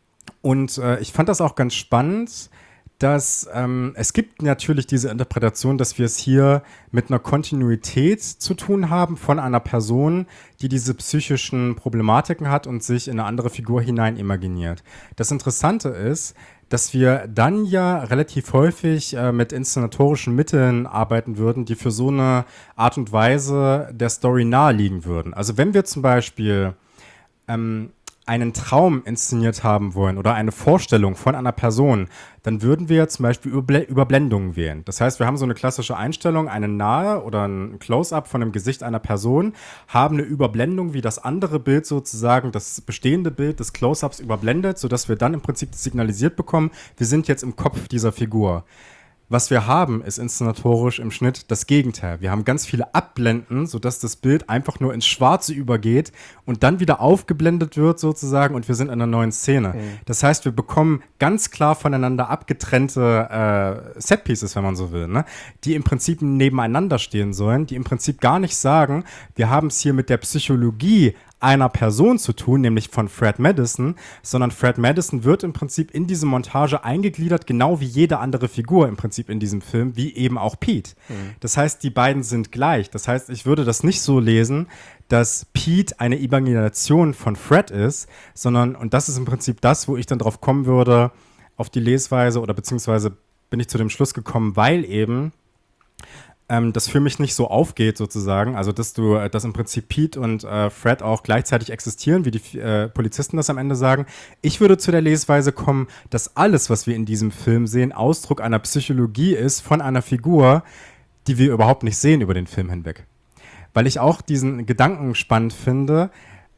und äh, ich fand das auch ganz spannend, dass ähm, es gibt natürlich diese Interpretation, dass wir es hier mit einer Kontinuität zu tun haben von einer Person, die diese psychischen Problematiken hat und sich in eine andere Figur hinein imaginiert. Das Interessante ist, dass wir dann ja relativ häufig äh, mit inszenatorischen Mitteln arbeiten würden, die für so eine Art und Weise der Story naheliegen würden. Also wenn wir zum Beispiel ähm, einen Traum inszeniert haben wollen oder eine Vorstellung von einer Person, dann würden wir zum Beispiel Überble- Überblendungen wählen. Das heißt, wir haben so eine klassische Einstellung, eine Nahe oder ein Close-up von dem Gesicht einer Person, haben eine Überblendung, wie das andere Bild sozusagen, das bestehende Bild des Close-ups überblendet, sodass wir dann im Prinzip signalisiert bekommen, wir sind jetzt im Kopf dieser Figur. Was wir haben, ist inszenatorisch im Schnitt das Gegenteil. Wir haben ganz viele Abblenden, sodass das Bild einfach nur ins Schwarze übergeht und dann wieder aufgeblendet wird sozusagen und wir sind in einer neuen Szene. Mhm. Das heißt, wir bekommen ganz klar voneinander abgetrennte äh, Setpieces, wenn man so will, ne? Die im Prinzip nebeneinander stehen sollen, die im Prinzip gar nicht sagen, wir haben es hier mit der Psychologie einer Person zu tun, nämlich von Fred Madison, sondern Fred Madison wird im Prinzip in diese Montage eingegliedert, genau wie jede andere Figur im Prinzip in diesem Film, wie eben auch Pete. Mhm. Das heißt, die beiden sind gleich. Das heißt, ich würde das nicht so lesen, dass Pete eine Imagination von Fred ist, sondern, und das ist im Prinzip das, wo ich dann drauf kommen würde, auf die Lesweise, oder beziehungsweise bin ich zu dem Schluss gekommen, weil eben Ähm, das für mich nicht so aufgeht sozusagen, also dass du, äh, dass im Prinzip Pete und äh, Fred auch gleichzeitig existieren, wie die äh, Polizisten das am Ende sagen. Ich würde zu der Lesweise kommen, dass alles, was wir in diesem Film sehen, Ausdruck einer Psychologie ist von einer Figur, die wir überhaupt nicht sehen über den Film hinweg. Weil ich auch diesen Gedanken spannend finde,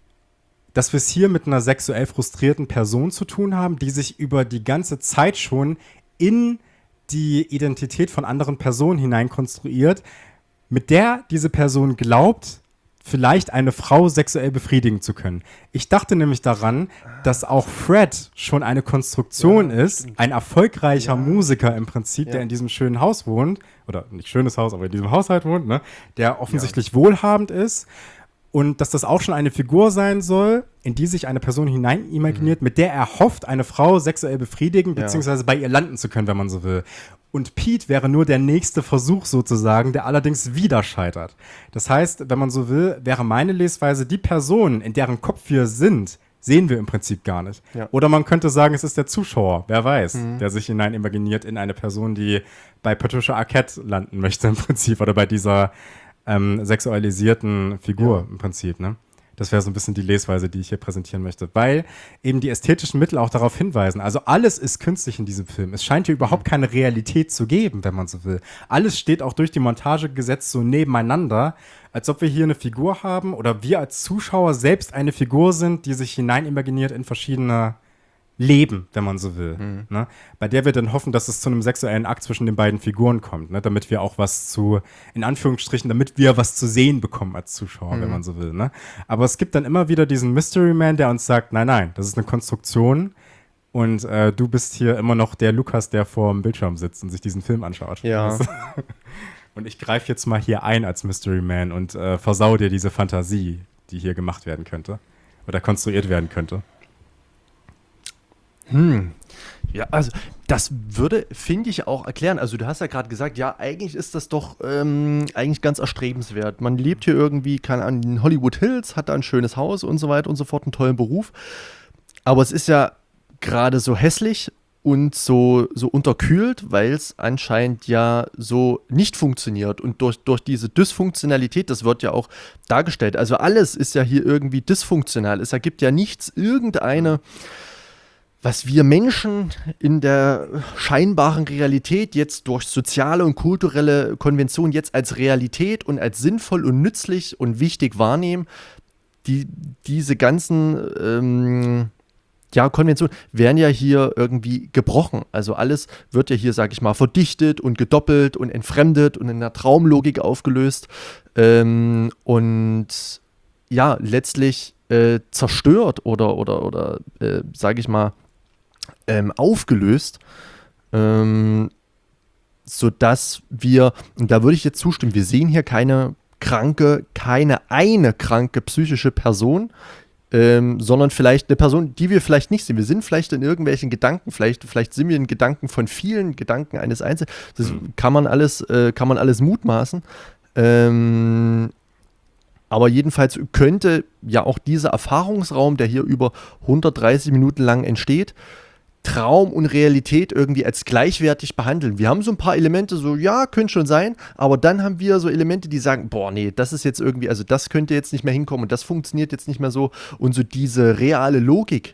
dass wir es hier mit einer sexuell frustrierten Person zu tun haben, die sich über die ganze Zeit schon in die Identität von anderen Personen hineinkonstruiert, mit der diese Person glaubt, vielleicht eine Frau sexuell befriedigen zu können. Ich dachte nämlich daran, dass auch Fred schon eine Konstruktion ja, ist, stimmt. Ein erfolgreicher ja. Musiker im Prinzip, ja. der in diesem schönen Haus wohnt, oder nicht schönes Haus, aber in diesem Haushalt wohnt, ne, der offensichtlich ja. wohlhabend ist. Und dass das auch schon eine Figur sein soll, in die sich eine Person hinein imaginiert, mhm. mit der er hofft, eine Frau sexuell befriedigen, ja. beziehungsweise bei ihr landen zu können, wenn man so will. Und Pete wäre nur der nächste Versuch sozusagen, der allerdings wieder scheitert. Das heißt, wenn man so will, wäre meine Lesweise, die Person, in deren Kopf wir sind, sehen wir im Prinzip gar nicht. Ja. Oder man könnte sagen, es ist der Zuschauer, wer weiß, mhm. der sich hinein imaginiert in eine Person, die bei Patricia Arquette landen möchte im Prinzip, oder bei dieser Ähm, sexualisierten Figur ja. im Prinzip, ne? Das wäre so ein bisschen die Lesweise, die ich hier präsentieren möchte, weil eben die ästhetischen Mittel auch darauf hinweisen. Also alles ist künstlich in diesem Film. Es scheint hier überhaupt keine Realität zu geben, wenn man so will. Alles steht auch durch die Montage gesetzt so nebeneinander, als ob wir hier eine Figur haben oder wir als Zuschauer selbst eine Figur sind, die sich hinein imaginiert in verschiedene Leben, wenn man so will. Mhm. Ne? Bei der wir dann hoffen, dass es zu einem sexuellen Akt zwischen den beiden Figuren kommt, ne? Damit wir auch was zu, in Anführungsstrichen, damit wir was zu sehen bekommen als Zuschauer, mhm. wenn man so will. Ne? Aber es gibt dann immer wieder diesen Mystery Man, der uns sagt, nein, nein, das ist eine Konstruktion und äh, du bist hier immer noch der Lukas, der vor dem Bildschirm sitzt und sich diesen Film anschaut. Ja. Und ich greife jetzt mal hier ein als Mystery Man und äh, versau dir diese Fantasie, die hier gemacht werden könnte oder konstruiert werden könnte. Hm. Ja, also das würde, finde ich, auch erklären. Also du hast ja gerade gesagt, ja, eigentlich ist das doch ähm, eigentlich ganz erstrebenswert. Man lebt hier irgendwie, keine Ahnung, in Hollywood Hills, hat da ein schönes Haus und so weiter und so fort, einen tollen Beruf. Aber es ist ja gerade so hässlich und so, so unterkühlt, weil es anscheinend ja so nicht funktioniert. Und durch, durch diese Dysfunktionalität, das wird ja auch dargestellt. Also alles ist ja hier irgendwie dysfunktional. Es ergibt ja nichts, irgendeine, was wir Menschen in der scheinbaren Realität jetzt durch soziale und kulturelle Konventionen jetzt als Realität und als sinnvoll und nützlich und wichtig wahrnehmen, die, diese ganzen ähm, ja, Konventionen werden ja hier irgendwie gebrochen. Also alles wird ja hier, sag ich mal, verdichtet und gedoppelt und entfremdet und in einer Traumlogik aufgelöst ähm, und ja, letztlich äh, zerstört oder, oder, oder äh, sag ich mal, ähm, aufgelöst, ähm, sodass wir, und da würde ich jetzt zustimmen, wir sehen hier keine kranke, keine eine kranke psychische Person, Ähm, sondern vielleicht eine Person, die wir vielleicht nicht sehen. Wir sind vielleicht in irgendwelchen Gedanken, vielleicht, vielleicht sind wir in Gedanken von vielen, Gedanken eines Einzelnen. Das mhm. kann man alles, äh, kann man alles mutmaßen. Ähm, aber jedenfalls könnte ja auch dieser Erfahrungsraum, der hier über hundertdreißig Minuten lang entsteht, Traum und Realität irgendwie als gleichwertig behandeln. Wir haben so ein paar Elemente, so, ja, könnte schon sein, aber dann haben wir so Elemente, die sagen, boah, nee, das ist jetzt irgendwie, also das könnte jetzt nicht mehr hinkommen und das funktioniert jetzt nicht mehr so. Und so diese reale Logik,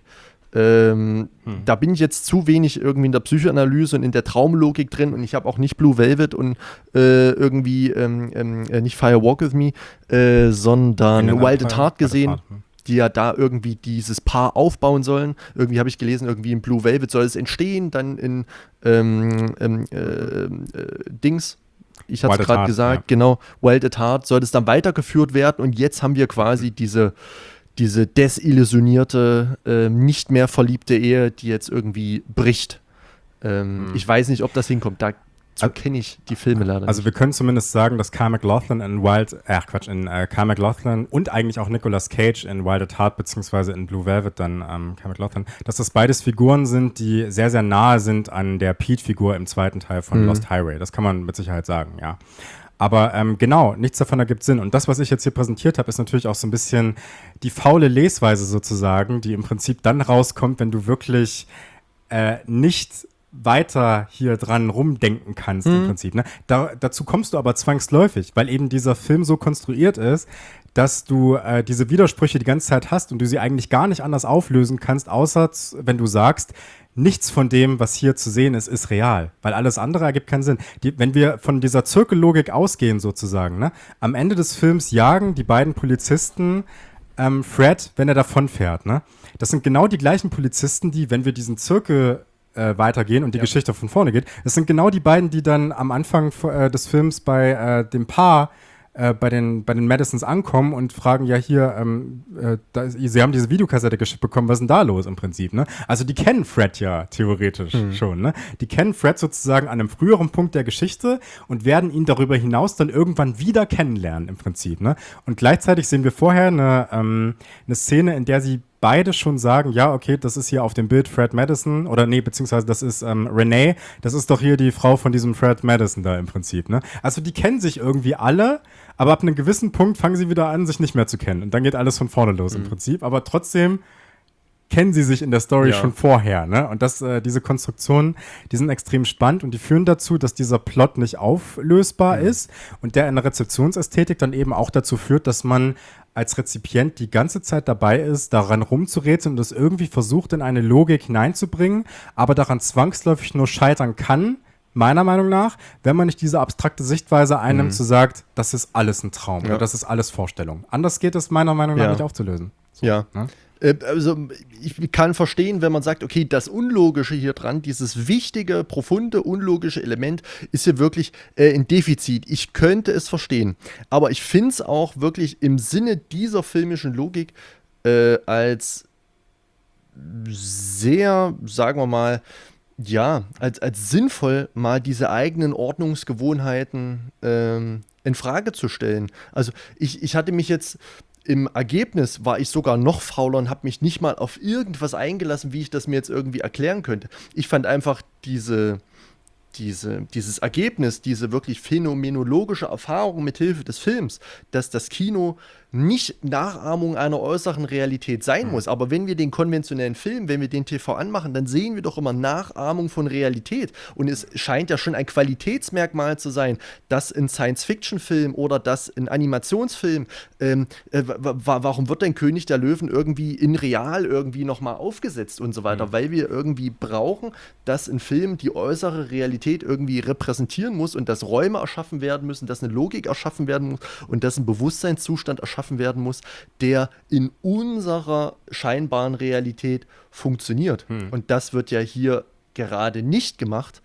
ähm, hm. da bin ich jetzt zu wenig irgendwie in der Psychoanalyse und in der Traumlogik drin und ich habe auch nicht Blue Velvet und äh, irgendwie ähm, äh, nicht Fire Walk With Me, äh, sondern Wild at Heart gesehen. Die ja da irgendwie dieses Paar aufbauen sollen. Irgendwie habe ich gelesen, irgendwie in Blue Velvet soll es entstehen, dann in ähm, ähm, äh, äh, Dings, ich hatte es gerade gesagt, ja. genau, Wild at Heart soll es dann weitergeführt werden und jetzt haben wir quasi diese, diese desillusionierte, äh, nicht mehr verliebte Ehe, die jetzt irgendwie bricht. Ähm, mhm. Ich weiß nicht, ob das hinkommt, da So kenne ich die Filme leider Also nicht. wir können zumindest sagen, dass Kyle MacLachlan in Wild, ach Quatsch, in äh, Kyle MacLachlan und eigentlich auch Nicolas Cage in Wild at Heart beziehungsweise in Blue Velvet dann ähm, Kyle MacLachlan, dass das beides Figuren sind, die sehr, sehr nahe sind an der Pete-Figur im zweiten Teil von mhm. Lost Highway. Das kann man mit Sicherheit sagen, ja. Aber ähm, genau, nichts davon ergibt Sinn. Und das, was ich jetzt hier präsentiert habe, ist natürlich auch so ein bisschen die faule Lesweise sozusagen, die im Prinzip dann rauskommt, wenn du wirklich äh, nicht weiter hier dran rumdenken kannst mhm. im Prinzip. Ne? Da, dazu kommst du aber zwangsläufig, weil eben dieser Film so konstruiert ist, dass du äh, diese Widersprüche die ganze Zeit hast und du sie eigentlich gar nicht anders auflösen kannst, außer z- wenn du sagst, nichts von dem, was hier zu sehen ist, ist real, weil alles andere ergibt keinen Sinn. Die, wenn wir von dieser Zirkellogik ausgehen sozusagen, ne? Am Ende des Films jagen die beiden Polizisten ähm, Fred, wenn er davonfährt. Ne? Das sind genau die gleichen Polizisten, die, wenn wir diesen Zirkel Äh, weitergehen und die ja. Geschichte von vorne geht. Das sind genau die beiden, die dann am Anfang äh, des Films bei äh, dem Paar äh, bei den bei den Madisons ankommen und fragen, ja hier, ähm, äh, da, sie haben diese Videokassette geschickt bekommen, was ist denn da los im Prinzip, ne? Also die kennen Fred ja theoretisch mhm. schon, ne? Die kennen Fred sozusagen an einem früheren Punkt der Geschichte und werden ihn darüber hinaus dann irgendwann wieder kennenlernen im Prinzip, ne? Und gleichzeitig sehen wir vorher eine, ähm, eine Szene, in der sie beide schon sagen, ja, okay, das ist hier auf dem Bild Fred Madison, oder nee, beziehungsweise das ist ähm, Renee, das ist doch hier die Frau von diesem Fred Madison da im Prinzip, ne? Also die kennen sich irgendwie alle, aber ab einem gewissen Punkt fangen sie wieder an, sich nicht mehr zu kennen. Und dann geht alles von vorne los mhm. im Prinzip, aber trotzdem kennen sie sich in der Story ja. schon vorher, ne? Und das, äh, diese Konstruktionen, die sind extrem spannend und die führen dazu, dass dieser Plot nicht auflösbar mhm. ist und der in der Rezeptionsästhetik dann eben auch dazu führt, dass man als Rezipient die ganze Zeit dabei ist, daran rumzurätseln und das irgendwie versucht, in eine Logik hineinzubringen, aber daran zwangsläufig nur scheitern kann, meiner Meinung nach, wenn man nicht diese abstrakte Sichtweise einnimmt, mhm. zu sagt, das ist alles ein Traum ja. oder das ist alles Vorstellung. Anders geht es meiner Meinung nach ja. nicht aufzulösen. So, ja. Ne? Also ich kann verstehen, wenn man sagt, okay, das Unlogische hier dran, dieses wichtige, profunde, unlogische Element ist hier wirklich äh, ein Defizit. Ich könnte es verstehen. Aber ich finde es auch wirklich im Sinne dieser filmischen Logik äh, als sehr, sagen wir mal, ja, als, als sinnvoll, mal diese eigenen Ordnungsgewohnheiten ähm, in Frage zu stellen. Also ich, ich hatte mich jetzt im Ergebnis war ich sogar noch fauler und habe mich nicht mal auf irgendwas eingelassen, wie ich das mir jetzt irgendwie erklären könnte. Ich fand einfach diese, diese, dieses Ergebnis, diese wirklich phänomenologische Erfahrung mithilfe des Films, dass das Kino nicht Nachahmung einer äußeren Realität sein muss. Aber wenn wir den konventionellen Film, wenn wir den T V anmachen, dann sehen wir doch immer Nachahmung von Realität. Und es scheint ja schon ein Qualitätsmerkmal zu sein, dass ein Science-Fiction-Film oder dass ein Animationsfilm, ähm, äh, warum wird denn König der Löwen irgendwie in real irgendwie nochmal aufgesetzt und so weiter? Mhm. Weil wir irgendwie brauchen, dass ein Film die äußere Realität irgendwie repräsentieren muss und dass Räume erschaffen werden müssen, dass eine Logik erschaffen werden muss und dass ein Bewusstseinszustand erschaffen werden muss, der in unserer scheinbaren Realität funktioniert. Hm. Und das wird ja hier gerade nicht gemacht.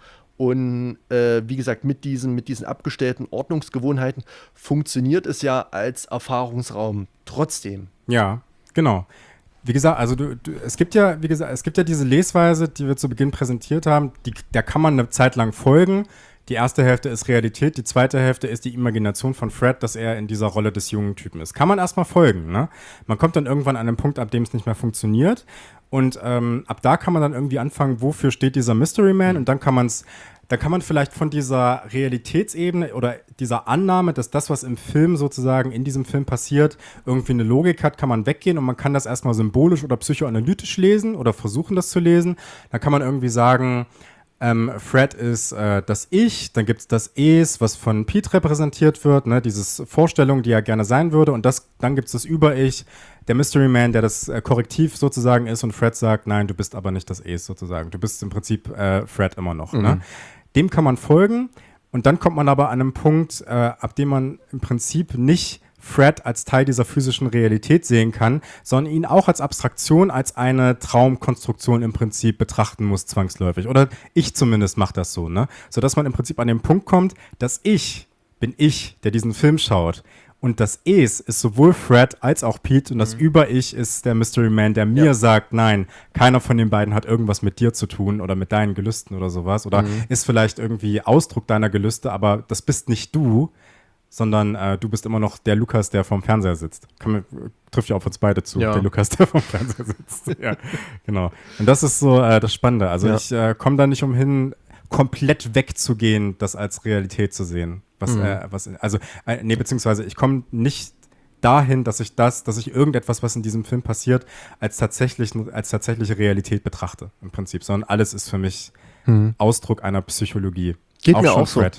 Und äh, wie gesagt, mit diesen, mit diesen abgestellten Ordnungsgewohnheiten funktioniert es ja als Erfahrungsraum trotzdem. Ja, genau. Wie gesagt, also du, du, es gibt ja, wie gesagt, es gibt ja diese Lesweise, die wir zu Beginn präsentiert haben, die, der kann man eine Zeit lang folgen. Die erste Hälfte ist Realität, die zweite Hälfte ist die Imagination von Fred, dass er in dieser Rolle des jungen Typen ist. Kann man erstmal folgen, ne? Man kommt dann irgendwann an einen Punkt, ab dem es nicht mehr funktioniert. Und ähm, ab da kann man dann irgendwie anfangen, wofür steht dieser Mystery Man? Und dann kann man es, dann kann man vielleicht von dieser Realitätsebene oder dieser Annahme, dass das, was im Film sozusagen in diesem Film passiert, irgendwie eine Logik hat, kann man weggehen und man kann das erstmal symbolisch oder psychoanalytisch lesen oder versuchen, das zu lesen. Dann kann man irgendwie sagen, Ähm, Fred ist äh, das Ich, dann gibt es das Es, was von Pete repräsentiert wird, ne, diese Vorstellung, die er gerne sein würde, und das, dann gibt es das Über-Ich, der Mystery Man, der das äh, Korrektiv sozusagen ist, und Fred sagt, nein, du bist aber nicht das Es sozusagen, du bist im Prinzip äh, Fred immer noch. Mhm. Ne? Dem kann man folgen, und dann kommt man aber an einem Punkt, äh, ab dem man im Prinzip nicht Fred als Teil dieser physischen Realität sehen kann, sondern ihn auch als Abstraktion, als eine Traumkonstruktion im Prinzip betrachten muss, zwangsläufig. Oder ich zumindest mache das so, ne? Sodass man im Prinzip an den Punkt kommt, dass ich bin ich, der diesen Film schaut. Und das Es ist sowohl Fred als auch Pete, und das mhm. Über-Ich ist der Mystery Man, der mir ja. sagt, nein, keiner von den beiden hat irgendwas mit dir zu tun oder mit deinen Gelüsten oder sowas. Oder mhm. ist vielleicht irgendwie Ausdruck deiner Gelüste, aber das bist nicht du, sondern äh, du bist immer noch der Lukas, der vorm Fernseher sitzt. Kann, trifft ja auf uns beide zu, ja. der Lukas, der vorm Fernseher sitzt. Ja, genau. Und das ist so äh, das Spannende. Also ja. ich äh, komme da nicht umhin, komplett wegzugehen, das als Realität zu sehen. Was, mhm. äh, was, also, äh, nee, beziehungsweise ich komme nicht dahin, dass ich das, dass ich irgendetwas, was in diesem Film passiert, als, tatsächlich, als tatsächliche Realität betrachte, im Prinzip. Sondern alles ist für mich mhm. Ausdruck einer Psychologie. Geht auch mir auch so. Fred.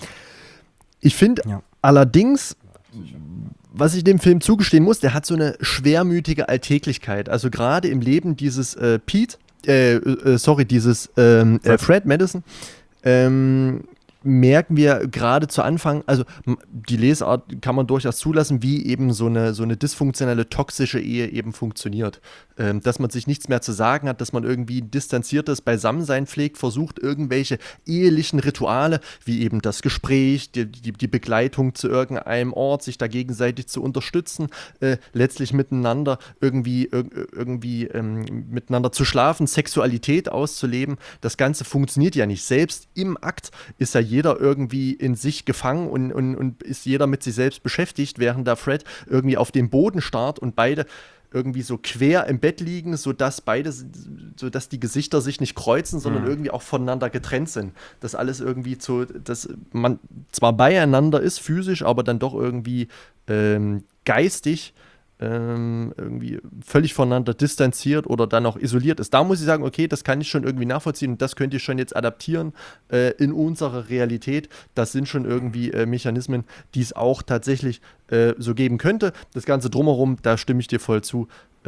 Ich finde ja. allerdings, was ich dem Film zugestehen muss, der hat so eine schwermütige Alltäglichkeit. Also gerade im Leben dieses äh, Pete, äh, äh, sorry, dieses ähm, äh, Fred Madison, ähm, merken wir gerade zu Anfang, also die Lesart kann man durchaus zulassen, wie eben so eine, so eine dysfunktionelle, toxische Ehe eben funktioniert. Ähm, dass man sich nichts mehr zu sagen hat, dass man irgendwie distanziertes Beisammensein pflegt, versucht irgendwelche ehelichen Rituale, wie eben das Gespräch, die, die, die Begleitung zu irgendeinem Ort, sich da gegenseitig zu unterstützen, äh, letztlich miteinander irgendwie, ir- irgendwie ähm, miteinander zu schlafen, Sexualität auszuleben. Das Ganze funktioniert ja nicht. Selbst im Akt ist ja jeder irgendwie in sich gefangen und, und, und ist jeder mit sich selbst beschäftigt, während da Fred irgendwie auf dem Boden starrt und beide irgendwie so quer im Bett liegen, sodass beide, sodass die Gesichter sich nicht kreuzen, sondern mhm. irgendwie auch voneinander getrennt sind. Das alles irgendwie so, dass man zwar beieinander ist, physisch, aber dann doch irgendwie ähm, geistig ähm, irgendwie völlig voneinander distanziert oder dann auch isoliert ist. Da muss ich sagen, okay, das kann ich schon irgendwie nachvollziehen und das könnt ihr schon jetzt adaptieren äh, in unsere Realität. Das sind schon irgendwie äh, Mechanismen, die es auch tatsächlich äh, so geben könnte. Das Ganze drumherum, da stimme ich dir voll zu.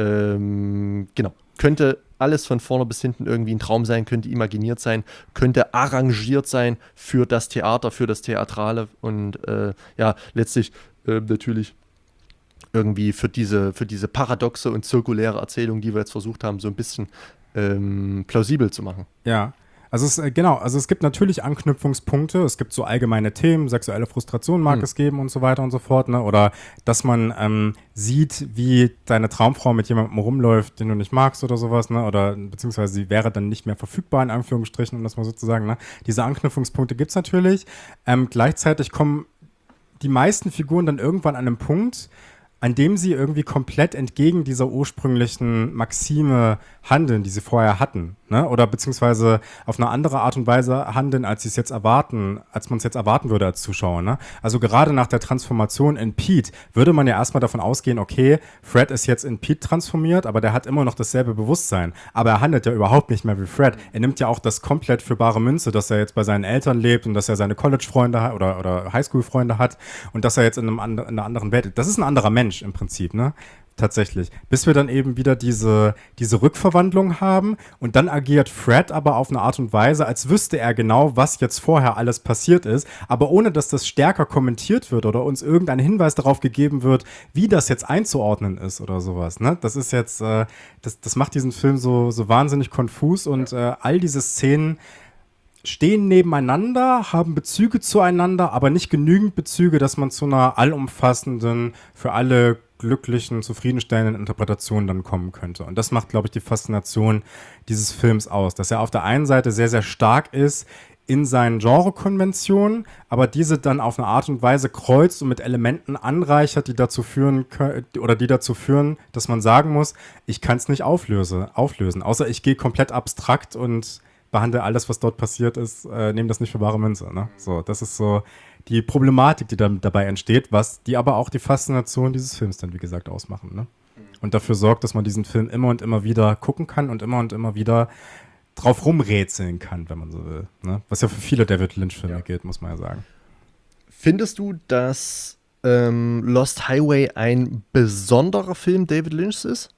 Ähm, genau, könnte alles von vorne bis hinten irgendwie ein Traum sein, könnte imaginiert sein, könnte arrangiert sein für das Theater, für das Theatrale und äh, ja, letztlich äh, natürlich irgendwie für diese, für diese paradoxe und zirkuläre Erzählung, die wir jetzt versucht haben, so ein bisschen ähm, plausibel zu machen. Ja, also es, äh, genau, also es gibt natürlich Anknüpfungspunkte, es gibt so allgemeine Themen, sexuelle Frustration mag hm. es geben und so weiter und so fort, ne? Oder dass man ähm, sieht, wie deine Traumfrau mit jemandem rumläuft, den du nicht magst oder sowas, ne? Oder beziehungsweise sie wäre dann nicht mehr verfügbar, in Anführungsstrichen, um das mal so zu sagen, ne? Diese Anknüpfungspunkte gibt es natürlich. Ähm, gleichzeitig kommen die meisten Figuren dann irgendwann an einem Punkt, an dem sie irgendwie komplett entgegen dieser ursprünglichen Maxime handeln, die sie vorher hatten, ne? Oder beziehungsweise auf eine andere Art und Weise handeln, als sie es jetzt erwarten, als man es jetzt erwarten würde als Zuschauer, ne? Also gerade nach der Transformation in Pete würde man ja erstmal davon ausgehen, okay, Fred ist jetzt in Pete transformiert, aber der hat immer noch dasselbe Bewusstsein. Aber er handelt ja überhaupt nicht mehr wie Fred. Er nimmt ja auch das komplett für bare Münze, dass er jetzt bei seinen Eltern lebt und dass er seine College-Freunde hat oder, oder Highschool-Freunde hat und dass er jetzt in, einem and- in einer anderen Welt ist. Das ist ein anderer Mensch im Prinzip, ne? Tatsächlich. Bis wir dann eben wieder diese, diese Rückverwandlung haben und dann agiert Fred aber auf eine Art und Weise, als wüsste er genau, was jetzt vorher alles passiert ist, aber ohne, dass das stärker kommentiert wird oder uns irgendein Hinweis darauf gegeben wird, wie das jetzt einzuordnen ist oder sowas, ne? Das ist jetzt, äh, das, das macht diesen Film so, so wahnsinnig konfus und äh, all diese Szenen stehen nebeneinander, haben Bezüge zueinander, aber nicht genügend Bezüge, dass man zu einer allumfassenden, für alle glücklichen, zufriedenstellenden Interpretation dann kommen könnte. Und das macht, glaube ich, die Faszination dieses Films aus, dass er auf der einen Seite sehr, sehr stark ist in seinen Genrekonventionen, aber diese dann auf eine Art und Weise kreuzt und mit Elementen anreichert, die dazu führen können, oder die dazu führen, dass man sagen muss, ich kann es nicht auflöse, auflösen, außer ich gehe komplett abstrakt und behandle alles, was dort passiert ist, äh, nehme das nicht für bare Münze. Ne? So, das ist so die Problematik, die dann dabei entsteht, was die aber auch die Faszination dieses Films dann, wie gesagt, ausmachen. Ne? Und dafür sorgt, dass man diesen Film immer und immer wieder gucken kann und immer und immer wieder drauf rumrätseln kann, wenn man so will. Ne? Was ja für viele David Lynch-Filme ja. gilt, muss man ja sagen. Findest du, dass ähm, Lost Highway ein besonderer Film David Lynchs ist?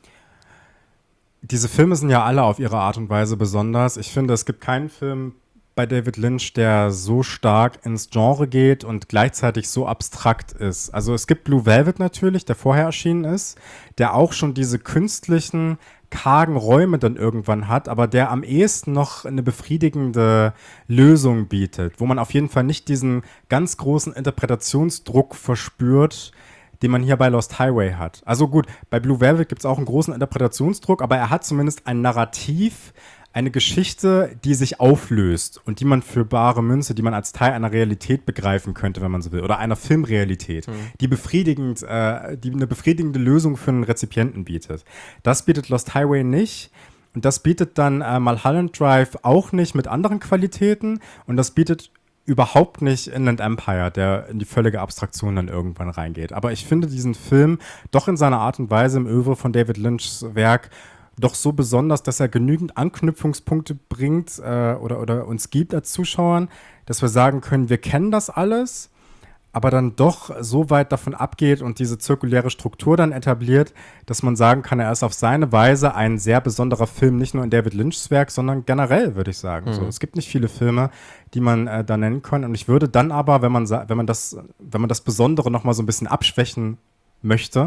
Diese Filme sind ja alle auf ihre Art und Weise besonders. Ich finde, es gibt keinen Film bei David Lynch, der so stark ins Genre geht und gleichzeitig so abstrakt ist. Also es gibt Blue Velvet natürlich, der vorher erschienen ist, der auch schon diese künstlichen, kargen Räume dann irgendwann hat, aber der am ehesten noch eine befriedigende Lösung bietet, wo man auf jeden Fall nicht diesen ganz großen Interpretationsdruck verspürt, den man hier bei Lost Highway hat. Also gut, bei Blue Velvet gibt es auch einen großen Interpretationsdruck, aber er hat zumindest ein Narrativ, eine Geschichte, die sich auflöst und die man für bare Münze, die man als Teil einer Realität begreifen könnte, wenn man so will, oder einer Filmrealität, mhm. die befriedigend, äh, die eine befriedigende Lösung für einen Rezipienten bietet. Das bietet Lost Highway nicht. Und das bietet dann äh, Mulholland Drive auch nicht mit anderen Qualitäten und das bietet überhaupt nicht Inland Empire, der in die völlige Abstraktion dann irgendwann reingeht. Aber ich finde diesen Film doch in seiner Art und Weise im Övre von David Lynchs Werk doch so besonders, dass er genügend Anknüpfungspunkte bringt äh, oder, oder uns gibt als Zuschauern, dass wir sagen können, wir kennen das alles, aber dann doch so weit davon abgeht und diese zirkuläre Struktur dann etabliert, dass man sagen kann, er ist auf seine Weise ein sehr besonderer Film, nicht nur in David Lynchs Werk, sondern generell, würde ich sagen. Mhm. So, es gibt nicht viele Filme, die man äh, da nennen kann. Und ich würde dann aber, wenn man, wenn man, das, wenn man das Besondere noch mal so ein bisschen abschwächen möchte,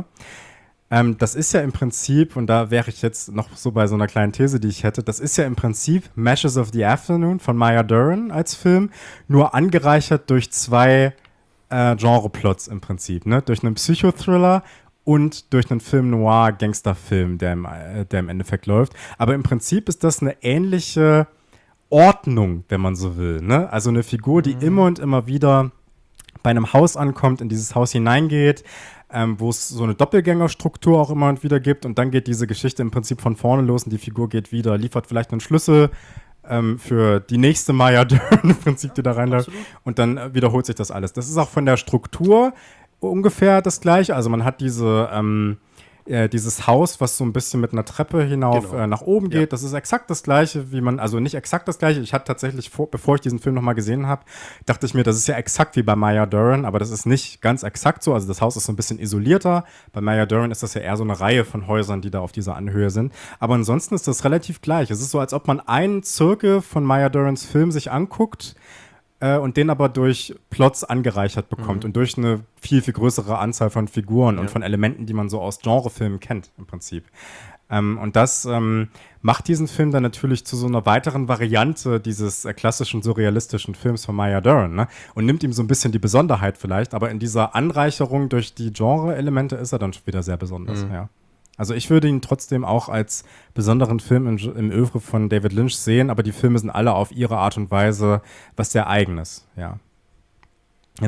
ähm, das ist ja im Prinzip, und da wäre ich jetzt noch so bei so einer kleinen These, die ich hätte, das ist ja im Prinzip Meshes of the Afternoon von Maya Deren als Film, nur angereichert durch zwei Äh, Genre-Plots im Prinzip, ne? Durch einen Psychothriller und durch einen Film-Noir-Gangsterfilm, der im, äh, der im Endeffekt läuft. Aber im Prinzip ist das eine ähnliche Ordnung, wenn man so will, ne? Also eine Figur, die mhm. immer und immer wieder bei einem Haus ankommt, in dieses Haus hineingeht, ähm, wo es so eine Doppelgängerstruktur auch immer und wieder gibt und dann geht diese Geschichte im Prinzip von vorne los und die Figur geht wieder, liefert vielleicht einen Schlüssel Ähm, für die nächste Maya Dern im Prinzip, die da reinläuft. Und dann äh, wiederholt sich das alles. Das ist auch von der Struktur ungefähr das Gleiche. Also man hat diese, ähm, äh, dieses Haus, was so ein bisschen mit einer Treppe hinauf genau. äh, nach oben geht. Ja. Das ist exakt das Gleiche, wie man, also nicht exakt das Gleiche. Ich hatte tatsächlich, vor, bevor ich diesen Film nochmal gesehen habe, dachte ich mir, das ist ja exakt wie bei Maya Deren, aber das ist nicht ganz exakt so. Also das Haus ist so ein bisschen isolierter. Bei Maya Deren ist das ja eher so eine Reihe von Häusern, die da auf dieser Anhöhe sind. Aber ansonsten ist das relativ gleich. Es ist so, als ob man einen Zirkel von Maya Derens Film sich anguckt, Äh, und den aber durch Plots angereichert bekommt mhm. und durch eine viel, viel größere Anzahl von Figuren ja. und von Elementen, die man so aus Genrefilmen kennt, im Prinzip. Ähm, und das ähm, macht diesen Film dann natürlich zu so einer weiteren Variante dieses äh, klassischen surrealistischen Films von Maya Deren, ne? Und nimmt ihm so ein bisschen die Besonderheit vielleicht, aber in dieser Anreicherung durch die Genre-Elemente ist er dann schon wieder sehr besonders, mhm. ja. Also ich würde ihn trotzdem auch als besonderen Film im, im Övre von David Lynch sehen, aber die Filme sind alle auf ihre Art und Weise was sehr Eigenes, ja. Genau. Wie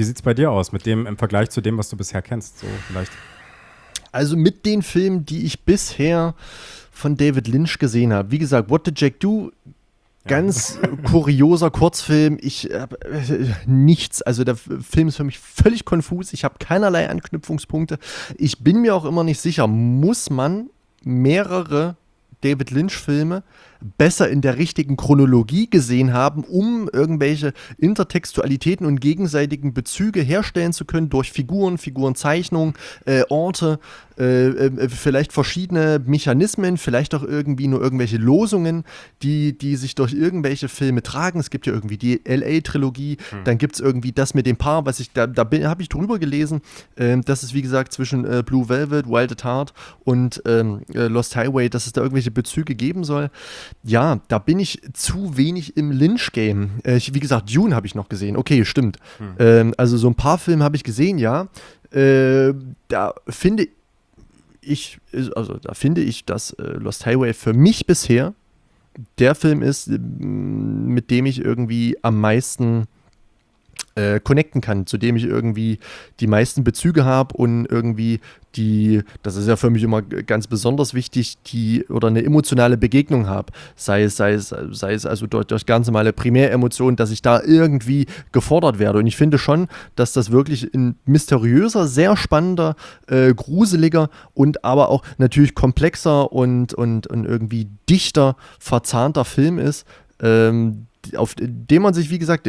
Wie sieht es bei dir aus, mit dem im Vergleich zu dem, was du bisher kennst? So vielleicht. Also mit den Filmen, die ich bisher von David Lynch gesehen habe. Wie gesagt, What Did Jack Do? Ganz ja. kurioser Kurzfilm. Ich habe äh, nichts. Also der Film ist für mich völlig konfus. Ich habe keinerlei Anknüpfungspunkte. Ich bin mir auch immer nicht sicher, muss man mehrere David Lynch-Filme besser in der richtigen Chronologie gesehen haben, um irgendwelche Intertextualitäten und gegenseitigen Bezüge herstellen zu können durch Figuren, Figurenzeichnungen, äh, Orte, äh, äh, vielleicht verschiedene Mechanismen, vielleicht auch irgendwie nur irgendwelche Losungen, die, die sich durch irgendwelche Filme tragen. Es gibt ja irgendwie die L A-Trilogie, hm. dann gibt es irgendwie das mit dem Paar, was ich, da, da habe ich drüber gelesen, äh, dass es wie gesagt zwischen äh, Blue Velvet, Wild at Heart und ähm, äh, Lost Highway, dass es da irgendwelche Bezüge geben soll. Ja, da bin ich zu wenig im Lynch-Game. Äh, wie gesagt, Dune habe ich noch gesehen. Okay, stimmt. Hm. Ähm, also so ein paar Filme habe ich gesehen, ja. Äh, da finde ich, also da finde ich, dass äh, Lost Highway für mich bisher der Film ist, mit dem ich irgendwie am meisten äh, connecten kann, zu dem ich irgendwie die meisten Bezüge habe und irgendwie die, das ist ja für mich immer ganz besonders wichtig, die oder eine emotionale Begegnung habe. Sei es, sei es, sei es also durch, durch ganz normale Primäremotionen, dass ich da irgendwie gefordert werde. Und ich finde schon, dass das wirklich ein mysteriöser, sehr spannender, äh, gruseliger und aber auch natürlich komplexer und, und, und irgendwie dichter, verzahnter Film ist, ähm, auf den man sich, wie gesagt,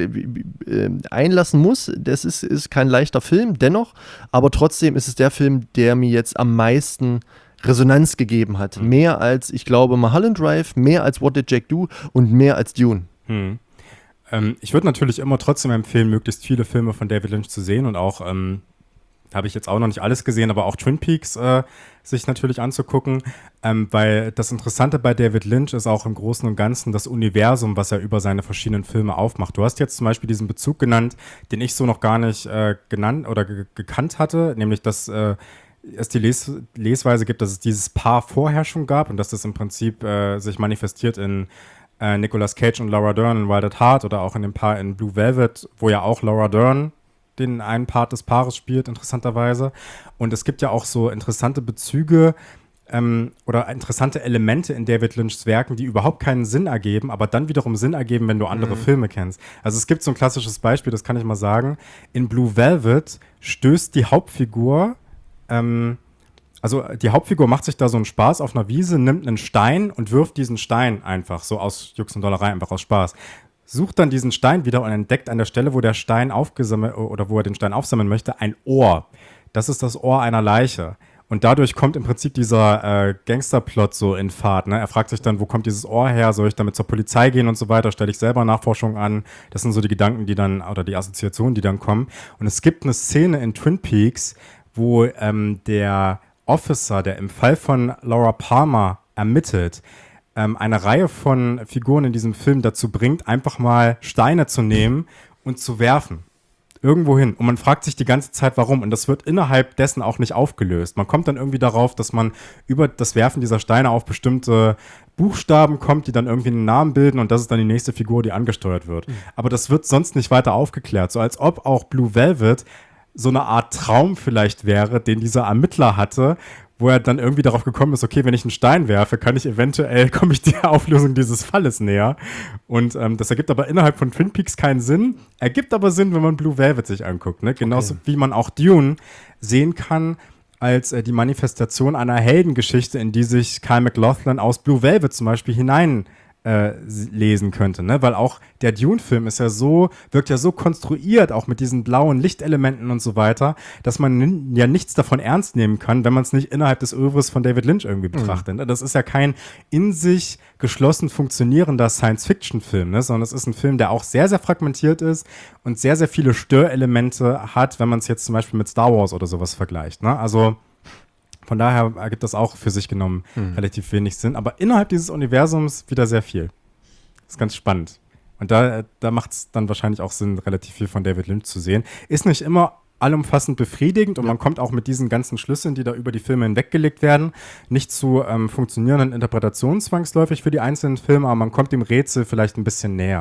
einlassen muss. Das ist, ist kein leichter Film, dennoch, aber trotzdem ist es der Film, der mir jetzt am meisten Resonanz gegeben hat. Mhm. Mehr als, ich glaube, Mulholland Drive, mehr als What Did Jack Do und mehr als Dune. Mhm. Ähm, ich würde natürlich immer trotzdem empfehlen, möglichst viele Filme von David Lynch zu sehen und auch, ähm, habe ich jetzt auch noch nicht alles gesehen, aber auch Twin Peaks äh, sich natürlich anzugucken, ähm, weil das Interessante bei David Lynch ist auch im Großen und Ganzen das Universum, was er über seine verschiedenen Filme aufmacht. Du hast jetzt zum Beispiel diesen Bezug genannt, den ich so noch gar nicht äh, genannt oder ge- gekannt hatte, nämlich dass äh, es die Les- Lesweise gibt, dass es dieses Paar vorher schon gab und dass das im Prinzip äh, sich manifestiert in äh, Nicolas Cage und Laura Dern in Wild at Heart oder auch in dem Paar in Blue Velvet, wo ja auch Laura Dern den einen Part des Paares spielt, interessanterweise. Und es gibt ja auch so interessante Bezüge ähm, oder interessante Elemente in David Lynchs Werken, die überhaupt keinen Sinn ergeben, aber dann wiederum Sinn ergeben, wenn du andere mhm. Filme kennst. Also es gibt so ein klassisches Beispiel, das kann ich mal sagen. In Blue Velvet stößt die Hauptfigur, ähm, also die Hauptfigur macht sich da so einen Spaß auf einer Wiese, nimmt einen Stein und wirft diesen Stein einfach, so aus Jux und Dollerei, einfach aus Spaß. Sucht dann diesen Stein wieder und entdeckt an der Stelle, wo der Stein aufgesammelt oder wo er den Stein aufsammeln möchte, ein Ohr. Das ist das Ohr einer Leiche. Und dadurch kommt im Prinzip dieser äh, Gangsterplot so in Fahrt. Ne? Er fragt sich dann, wo kommt dieses Ohr her? Soll ich damit zur Polizei gehen und so weiter? Stelle ich selber Nachforschungen an? Das sind so die Gedanken, die dann, oder die Assoziationen, die dann kommen. Und es gibt eine Szene in Twin Peaks, wo ähm, der Officer, der im Fall von Laura Palmer ermittelt, ähm, eine Reihe von Figuren in diesem Film dazu bringt, einfach mal Steine zu nehmen und zu werfen. Irgendwo hin. Und man fragt sich die ganze Zeit, warum. Und das wird innerhalb dessen auch nicht aufgelöst. Man kommt dann irgendwie darauf, dass man über das Werfen dieser Steine auf bestimmte Buchstaben kommt, die dann irgendwie einen Namen bilden und das ist dann die nächste Figur, die angesteuert wird. Mhm. Aber das wird sonst nicht weiter aufgeklärt. So als ob auch Blue Velvet so eine Art Traum vielleicht wäre, den dieser Ermittler hatte, wo er dann irgendwie darauf gekommen ist, okay, wenn ich einen Stein werfe, kann ich eventuell, komme ich der Auflösung dieses Falles näher. Und ähm, das ergibt aber innerhalb von Twin Peaks keinen Sinn, ergibt aber Sinn, wenn man Blue Velvet sich anguckt. Ne? Genauso okay. wie man auch Dune sehen kann als äh, die Manifestation einer Heldengeschichte, in die sich Kyle MacLachlan aus Blue Velvet zum Beispiel hinein Äh, lesen könnte, ne? Weil auch der Dune-Film ist ja so, wirkt ja so konstruiert, auch mit diesen blauen Lichtelementen und so weiter, dass man n- ja nichts davon ernst nehmen kann, wenn man es nicht innerhalb des Övres von David Lynch irgendwie betrachtet. Mhm. Das ist ja kein in sich geschlossen funktionierender Science-Fiction-Film, ne? Sondern es ist ein Film, der auch sehr, sehr fragmentiert ist und sehr, sehr viele Störelemente hat, wenn man es jetzt zum Beispiel mit Star Wars oder sowas vergleicht, ne? Also von daher ergibt das auch für sich genommen mhm. relativ wenig Sinn. Aber innerhalb dieses Universums wieder sehr viel. Das ist ganz spannend. Und da, da macht es dann wahrscheinlich auch Sinn, relativ viel von David Lynch zu sehen. Ist nicht immer allumfassend befriedigend und ja. man kommt auch mit diesen ganzen Schlüsseln, die da über die Filme hinweggelegt werden, nicht zu ähm, funktionierenden Interpretationen zwangsläufig für die einzelnen Filme, aber man kommt dem Rätsel vielleicht ein bisschen näher,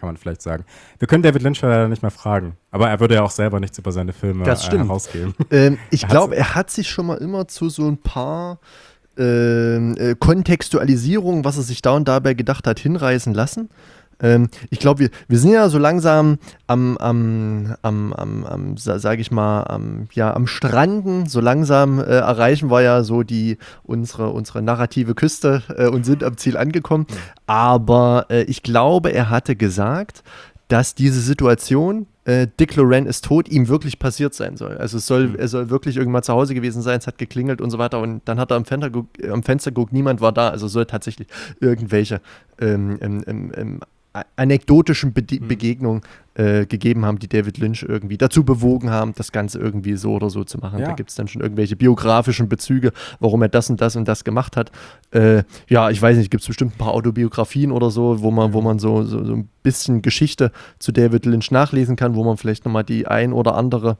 kann man vielleicht sagen. Wir können David Lynch leider nicht mehr fragen, aber er würde ja auch selber nichts über seine Filme das stimmt. Äh, herausgeben. Ähm, ich glaube, er hat sich schon mal immer zu so ein paar ähm, äh, Kontextualisierungen, was er sich da und dabei gedacht hat, hinreißen lassen. Ähm, ich glaube, wir, wir sind ja so langsam am, am, am, am, am sage ich mal, am, ja, am Stranden. So langsam äh, erreichen wir ja so die, unsere, unsere narrative Küste äh, und sind am Ziel angekommen. Mhm. Aber äh, ich glaube, er hatte gesagt, dass diese Situation, äh, Dick Loren ist tot, ihm wirklich passiert sein soll. Also es soll, mhm. er soll wirklich irgendwann zu Hause gewesen sein, es hat geklingelt und so weiter und dann hat er am Fenster, am Fenster geguckt, niemand war da, also soll tatsächlich irgendwelche ähm, ähm, ähm, anekdotischen Be- mhm. Begegnungen äh, gegeben haben, die David Lynch irgendwie dazu bewogen haben, das Ganze irgendwie so oder so zu machen. Ja. Da gibt es dann schon irgendwelche biografischen Bezüge, warum er das und das und das gemacht hat. Äh, ja, ich weiß nicht, gibt es bestimmt ein paar Autobiografien oder so, wo man, mhm. wo man so, so, so ein bisschen Geschichte zu David Lynch nachlesen kann, wo man vielleicht nochmal die ein oder andere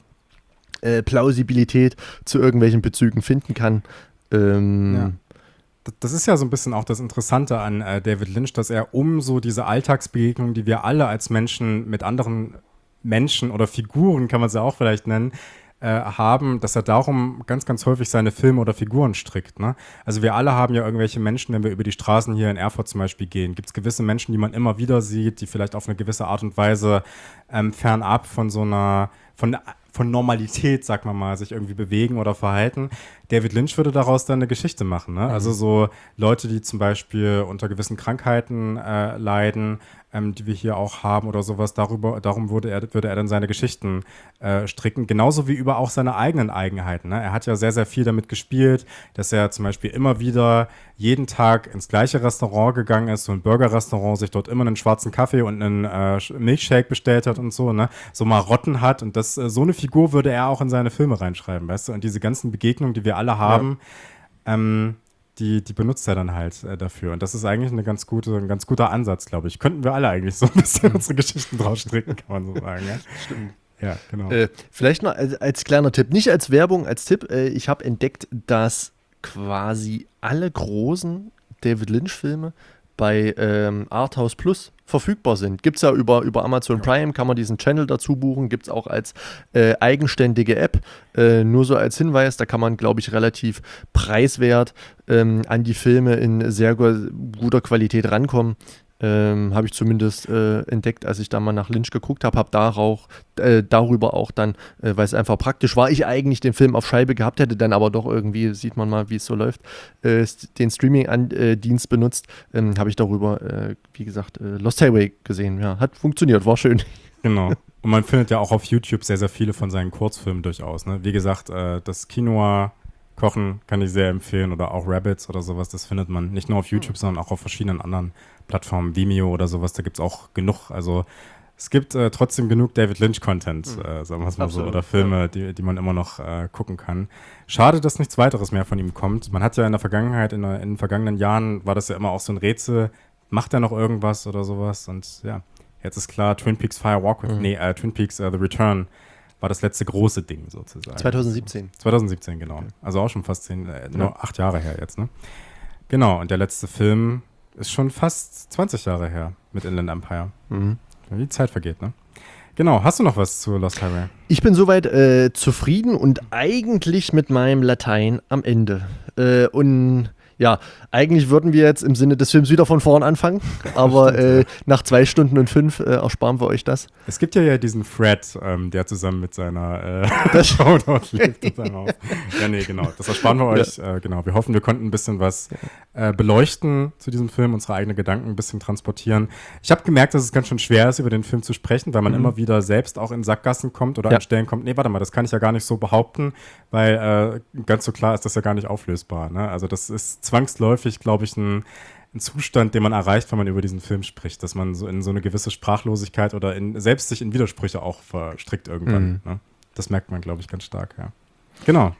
äh, Plausibilität zu irgendwelchen Bezügen finden kann. Ähm, ja. Das ist ja so ein bisschen auch das Interessante an äh, David Lynch, dass er um so diese Alltagsbegegnungen, die wir alle als Menschen mit anderen Menschen oder Figuren, kann man sie auch vielleicht nennen, äh, haben, dass er darum ganz, ganz häufig seine Filme oder Figuren strickt. Ne? Also wir alle haben ja irgendwelche Menschen, wenn wir über die Straßen hier in Erfurt zum Beispiel gehen, gibt es gewisse Menschen, die man immer wieder sieht, die vielleicht auf eine gewisse Art und Weise ähm, fernab von so einer, von von Normalität, sag mal mal, sich irgendwie bewegen oder verhalten. David Lynch würde daraus dann eine Geschichte machen. Ne? Mhm. Also so Leute, die zum Beispiel unter gewissen Krankheiten äh, leiden, ähm, die wir hier auch haben oder sowas, darüber, darum würde er, würde er dann seine Geschichten äh, stricken. Genauso wie über auch seine eigenen Eigenheiten. Ne? Er hat ja sehr, sehr viel damit gespielt, dass er zum Beispiel immer wieder jeden Tag ins gleiche Restaurant gegangen ist, so ein Burger-Restaurant, sich dort immer einen schwarzen Kaffee und einen äh, Milchshake bestellt hat und so, ne? So Marotten hat und das, äh, so eine Figur würde er auch in seine Filme reinschreiben, weißt du? Und diese ganzen Begegnungen, die wir alle haben, ja. ähm, die, die benutzt er dann halt äh, dafür. Und das ist eigentlich eine ganz gute, ein ganz guter Ansatz, glaube ich. Könnten wir alle eigentlich so ein bisschen unsere Geschichten draus stricken, kann man so sagen. Ja? Stimmt. Ja, genau. Äh, vielleicht noch als, als kleiner Tipp, nicht als Werbung, als Tipp. Äh, ich habe entdeckt, dass quasi alle großen David Lynch-Filme bei ähm, Arthouse Plus verfügbar sind. Gibt es ja über, über Amazon Prime, kann man diesen Channel dazu buchen, gibt es auch als äh, eigenständige App. Äh, nur so als Hinweis, da kann man, glaube ich, relativ preiswert ähm, an die Filme in sehr gu- guter Qualität rankommen. Ähm, habe ich zumindest äh, entdeckt, als ich da mal nach Lynch geguckt habe, habe darauf, äh, darüber auch dann, äh, weil es einfach praktisch war, ich eigentlich den Film auf Scheibe gehabt hätte, dann aber doch irgendwie, sieht man mal, wie es so läuft, äh, den Streaming-Dienst benutzt, ähm, habe ich darüber, äh, wie gesagt, äh, Lost Highway gesehen. Ja, hat funktioniert, war schön. Genau. Und man findet ja auch auf YouTube sehr, sehr viele von seinen Kurzfilmen durchaus. Ne? Wie gesagt, äh, das Quinoa Kochen kann ich sehr empfehlen oder auch Rabbits oder sowas, das findet man nicht nur auf YouTube, sondern auch auf verschiedenen anderen Plattformen, Vimeo oder sowas, da gibt es auch genug, also es gibt äh, trotzdem genug David Lynch-Content, mhm. äh, sagen wir es mal Absolut, so, oder Filme, ja. die, die man immer noch äh, gucken kann. Schade, dass nichts weiteres mehr von ihm kommt. Man hat ja in der Vergangenheit, in, der, in den vergangenen Jahren war das ja immer auch so ein Rätsel, macht er noch irgendwas oder sowas und ja, jetzt ist klar, Twin Peaks Fire Walk with, mhm. nee, äh, Twin Peaks uh, The Return war das letzte große Ding sozusagen. zwanzig siebzehn. zwanzig siebzehn, genau. Okay. Also auch schon fast zehn, äh, nur ja. acht Jahre her jetzt, ne? Genau, und der letzte Film ist schon fast zwanzig Jahre her mit Inland Empire. Mhm. Wie die Zeit vergeht, ne? Genau, hast du noch was zu Lost Highway? Ich bin soweit äh, zufrieden und eigentlich mit meinem Latein am Ende. Äh, und ja, eigentlich würden wir jetzt im Sinne des Films wieder von vorn anfangen, aber äh, nach zwei Stunden und fünf äh, ersparen wir euch das. Es gibt ja ja diesen Fred, ähm, der zusammen mit seiner äh, Frau dort lebt in seinem Haus. Ja, nee, genau, das ersparen wir euch. Ja. Äh, genau, wir hoffen, wir konnten ein bisschen was äh, beleuchten zu diesem Film, unsere eigenen Gedanken ein bisschen transportieren. Ich habe gemerkt, dass es ganz schön schwer ist, über den Film zu sprechen, weil man mhm. immer wieder selbst auch in Sackgassen kommt oder ja. an Stellen kommt, nee, warte mal, das kann ich ja gar nicht so behaupten, weil äh, ganz so klar ist das ja gar nicht auflösbar. Ne? Also das ist zwangsläufig, glaube ich, ein, ein Zustand, den man erreicht, wenn man über diesen Film spricht, dass man so in so eine gewisse Sprachlosigkeit oder in, selbst sich in Widersprüche auch verstrickt irgendwann. Mhm. Ne? Das merkt man, glaube ich, ganz stark, ja. Genau.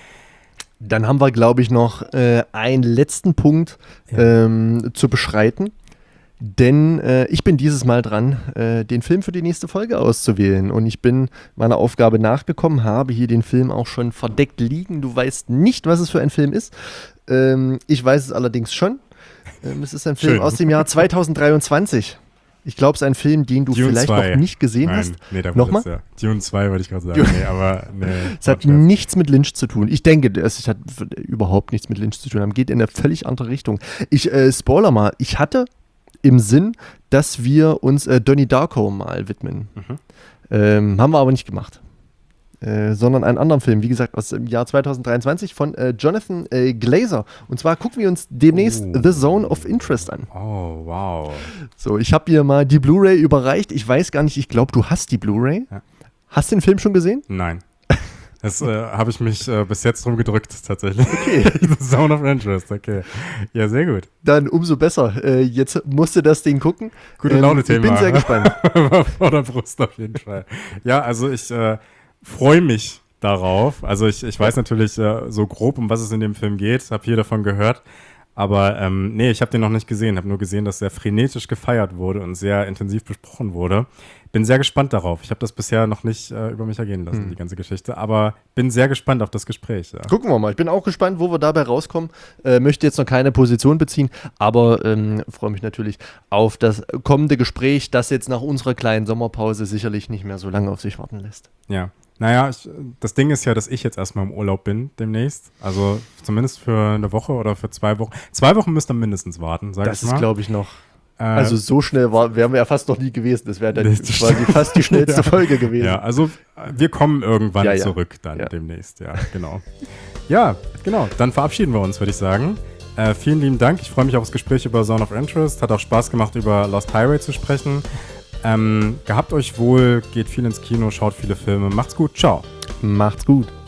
Dann haben wir, glaube ich, noch äh, einen letzten Punkt ja. ähm, zu beschreiten. Denn äh, ich bin dieses Mal dran, äh, den Film für die nächste Folge auszuwählen. Und ich bin meiner Aufgabe nachgekommen, habe hier den Film auch schon verdeckt liegen. Du weißt nicht, was es für ein Film ist. Ähm, ich weiß es allerdings schon. Ähm, es ist ein Film Schön. aus dem Jahr zweitausenddreiundzwanzig. Ich glaube, es ist ein Film, den du Dune vielleicht zwei. noch nicht gesehen Nein, hast. nee, da Nochmal? Ja. Dune zwei wollte ich gerade sagen. Nee, aber nee. Es hat nichts mit Lynch zu tun. Ich denke, es hat überhaupt nichts mit Lynch zu tun. Es geht in eine völlig andere Richtung. Ich äh, spoiler mal. Ich hatte im Sinn, dass wir uns äh, Donnie Darko mal widmen. Mhm. Ähm, haben wir aber nicht gemacht. Äh, sondern einen anderen Film, wie gesagt, aus dem Jahr zwanzig dreiundzwanzig von äh, Jonathan äh, Glazer. Und zwar gucken wir uns demnächst oh. The Zone of Interest an. Oh, wow. So, ich habe dir mal die Blu-ray überreicht. Ich weiß gar nicht, ich glaube, du hast die Blu-ray. Ja. Hast du den Film schon gesehen? Nein. Das äh, habe ich mich äh, bis jetzt drum gedrückt, tatsächlich. Okay. The Zone of Interest, okay. Ja, sehr gut. Dann umso besser. Äh, jetzt musst du das Ding gucken. Gute Laune-Thema. Ich bin sehr gespannt. Vor der Brust auf jeden Fall. Ja, also ich äh, freue mich darauf. Also ich, ich weiß natürlich äh, so grob, um was es in dem Film geht. Habe hier davon gehört. Aber ähm, nee, ich habe den noch nicht gesehen. Habe nur gesehen, dass sehr frenetisch gefeiert wurde und sehr intensiv besprochen wurde. Bin sehr gespannt darauf. Ich habe das bisher noch nicht äh, über mich ergehen lassen, hm. die ganze Geschichte. Aber bin sehr gespannt auf das Gespräch. Ja. Gucken wir mal. Ich bin auch gespannt, wo wir dabei rauskommen. Äh, möchte jetzt noch keine Position beziehen, aber ähm, freue mich natürlich auf das kommende Gespräch, das jetzt nach unserer kleinen Sommerpause sicherlich nicht mehr so lange auf sich warten lässt. Ja. Naja, ich, das Ding ist ja, dass ich jetzt erstmal im Urlaub bin demnächst. Also zumindest für eine Woche oder für zwei Wochen. Zwei Wochen müsst ihr mindestens warten, sag das ich mal. Das ist, glaube ich, noch. Äh, also so schnell war, wären wir ja fast noch nie gewesen. Das wäre dann quasi fast die schnellste ja. Folge gewesen. Ja, also wir kommen irgendwann ja, ja. zurück dann ja. demnächst. Ja, genau. Ja, genau. Dann verabschieden wir uns, würde ich sagen. Äh, vielen lieben Dank. Ich freue mich auf das Gespräch über Zone of Interest. Hat auch Spaß gemacht, über Lost Highway zu sprechen. Ähm, gehabt euch wohl, geht viel ins Kino, schaut viele Filme. Macht's gut, ciao. Macht's gut.